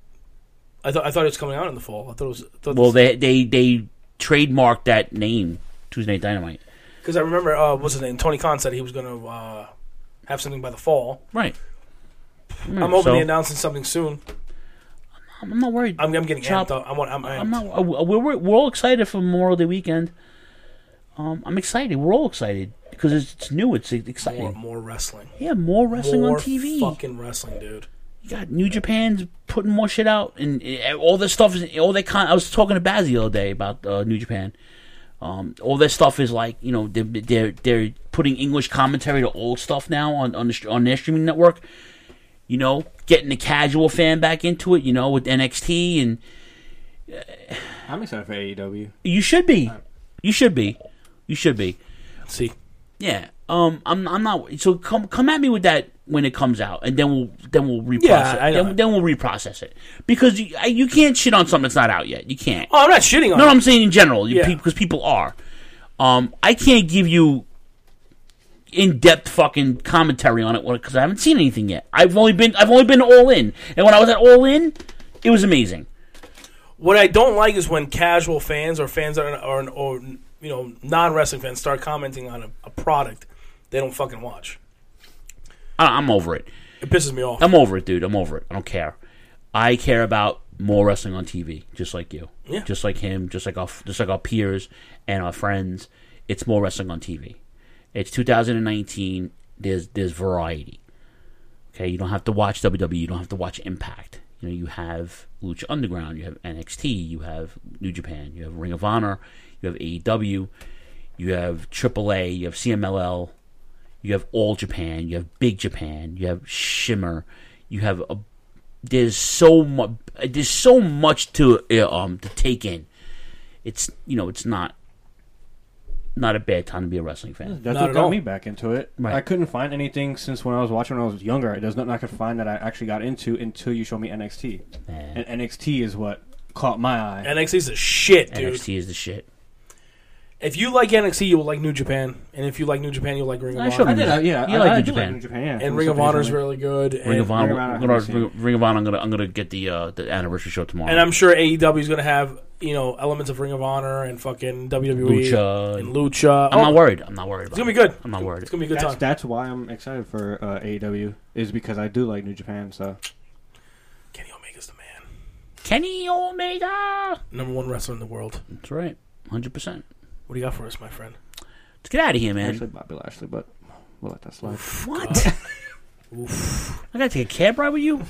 I thought I thought it was coming out in the fall. I thought it was. Thought well, they they they trademarked that name, Tuesday Night Dynamite. Because I remember, uh, what's his name? Tony Khan said he was going to uh, have something by the fall. Right. I'm hoping so, they're announcing something soon. I'm not worried. I'm, I'm getting Chop, amped up. I want, I'm, I'm not. We're we're all excited for Memorial Day weekend. Um, I'm excited. We're all excited because it's, it's new. It's exciting. More, more wrestling. Yeah, more wrestling more on T V. Fucking wrestling, dude. You got New Japan's putting more shit out, and, and all this stuff is all that. Con- I was talking to Bazzi the other day about uh, New Japan. Um, all that stuff is like, you know, they're, they're they're putting English commentary to old stuff now on on, the, on their streaming network. You know, getting the casual fan back into it. You know, with N X T and. Uh, I'm excited for A E W. You should be. You should be. You should be. Let's see. Yeah. Um. I'm. I'm not. So come. Come at me with that when it comes out, and then we'll. Then we'll reprocess. Yeah, I know. Then, then we'll reprocess it because you, you can't shit on something that's not out yet. You can't. Oh, I'm not shitting on. No, it. I'm saying in general. You, Yeah. Because people are. Um. I can't give you in-depth fucking commentary on it because I haven't seen anything yet. I've only been. I've only been all in, and when I was at all in, it was amazing. What I don't like is when casual fans or fans that are or, or you know non-wrestling fans start commenting on a, a product they don't fucking watch. I, I'm over it. It pisses me off. I'm over it, dude. I'm over it. I don't care. I care about more wrestling on T V, just like you. Yeah. Just like him, just like our just like our peers and our friends. It's more wrestling on T V. It's two thousand nineteen. There's there's variety. Okay, you don't have to watch W W E. You don't have to watch Impact. You know, you have Lucha Underground. You have N X T. You have New Japan. You have Ring of Honor. You have A E W. You have triple A. You have C M L L. You have All Japan. You have Big Japan. You have Shimmer. You have a. There's so much. There's so much to uh, um to take in. It's you know it's not. Not a bad time to be a wrestling fan. That's Not what at got all. me back into it. Right. I couldn't find anything since when I was watching when I was younger. There's nothing I could find that I actually got into until you showed me N X T. And N X T is what caught my eye. N X T's the shit, dude. N X T is the shit. If you like N X T, you will like New Japan, and if you like New Japan, you'll like Ring of I Honor. showed him I did, New- uh, yeah, you I- like I New do like Japan. New Japan, yeah. And From Ring of some Honor is reason. really good. Ring and of Honor. Ring of Honor, I I'm gonna, haven't seen Ring, Ring of Honor. I'm gonna I'm gonna get the uh, the anniversary show tomorrow. And I'm sure A E W is going to have, you know, elements of Ring of Honor and fucking W W E. Lucha. And Lucha. I'm Oh, not worried. I'm not worried. It's About going to be good. it. I'm not worried. It's going to be a good That's, time. that's why I'm excited for uh, A E W, is because I do like New Japan. So Kenny Omega's the man. Kenny Omega. Number one wrestler in the world. That's right. one hundred percent. What do you got for us, my friend? Let's get out of here, man. actually Bobby Lashley, but we'll let that slide. What? Oof. I gotta take a cab ride with you.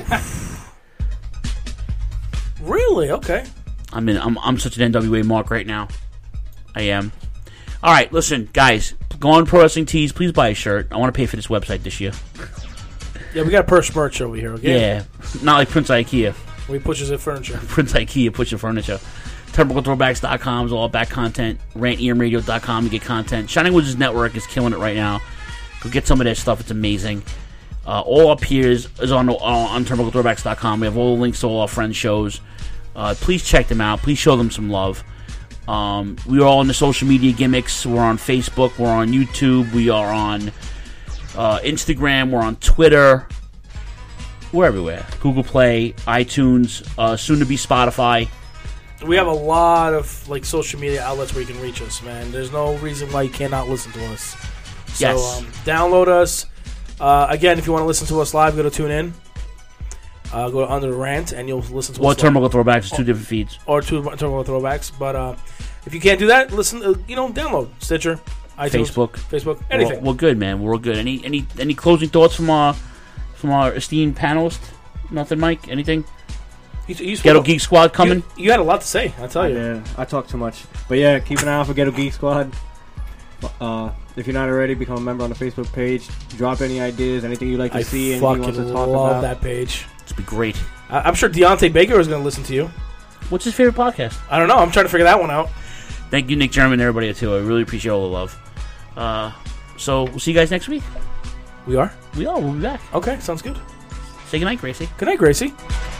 Really? Okay. I'm in. I'm I'm such an N W A mark right now. I am. All right, listen, guys. Go on Pro Wrestling Tees. Please buy a shirt. I want to pay for this website this year. Yeah, we got a purse merch over here, okay? Yeah, not like Prince IKEA. We pushes it furniture. Prince IKEA puts your furniture. Turnbuckle Throwbacks dot com is all back content. Rant E M Radio dot com to get content. Shining Wizards Network is killing it right now. Go get some of their stuff. It's amazing. Uh, all up here is, is on, uh, on Turnbuckle Throwbacks dot com. We have all the links to all our friends' shows. Uh, please check them out. Please show them some love. Um, we are all in the social media gimmicks. We're on Facebook. We're on YouTube. We are on uh, Instagram. We're on Twitter. We're everywhere. Google Play, iTunes, uh, soon to be Spotify. We have a lot of like social media outlets where you can reach us, man. There's no reason why you cannot listen to us. So Yes. um, download us. Uh, again, if you want to listen to us live, go to TuneIn. Uh, go to Under the Rant, and you'll listen to Or us live. Turnbuckle Throwbacks is two different feeds. Or two Turnbuckle Throwbacks. But uh, if you can't do that, listen. Uh, you know, download Stitcher, iTunes, Facebook. Facebook, anything. We're, we're good, man. We're all good. Any any any closing thoughts from our from our esteemed panelist? Nothing, Mike? Anything? You, you Ghetto Geek Squad coming? You, you had a lot to say, I tell I you. did. I talk too much. But yeah, keep an eye out for Ghetto Geek Squad. Uh, if you're not already, become a member on the Facebook page. Drop any ideas, anything you'd like to I see, anything you want fucking to talk love about. that page. It's be great. I- I'm sure Deontay Baker is going to listen to you. What's his favorite podcast? I don't know. I'm trying to figure that one out. Thank you, Nick German, and everybody too. I really appreciate all the love. Uh, so we'll see you guys next week. We are? We are. We'll be back. Okay, sounds good. Say goodnight, Gracie. Good night, Gracie.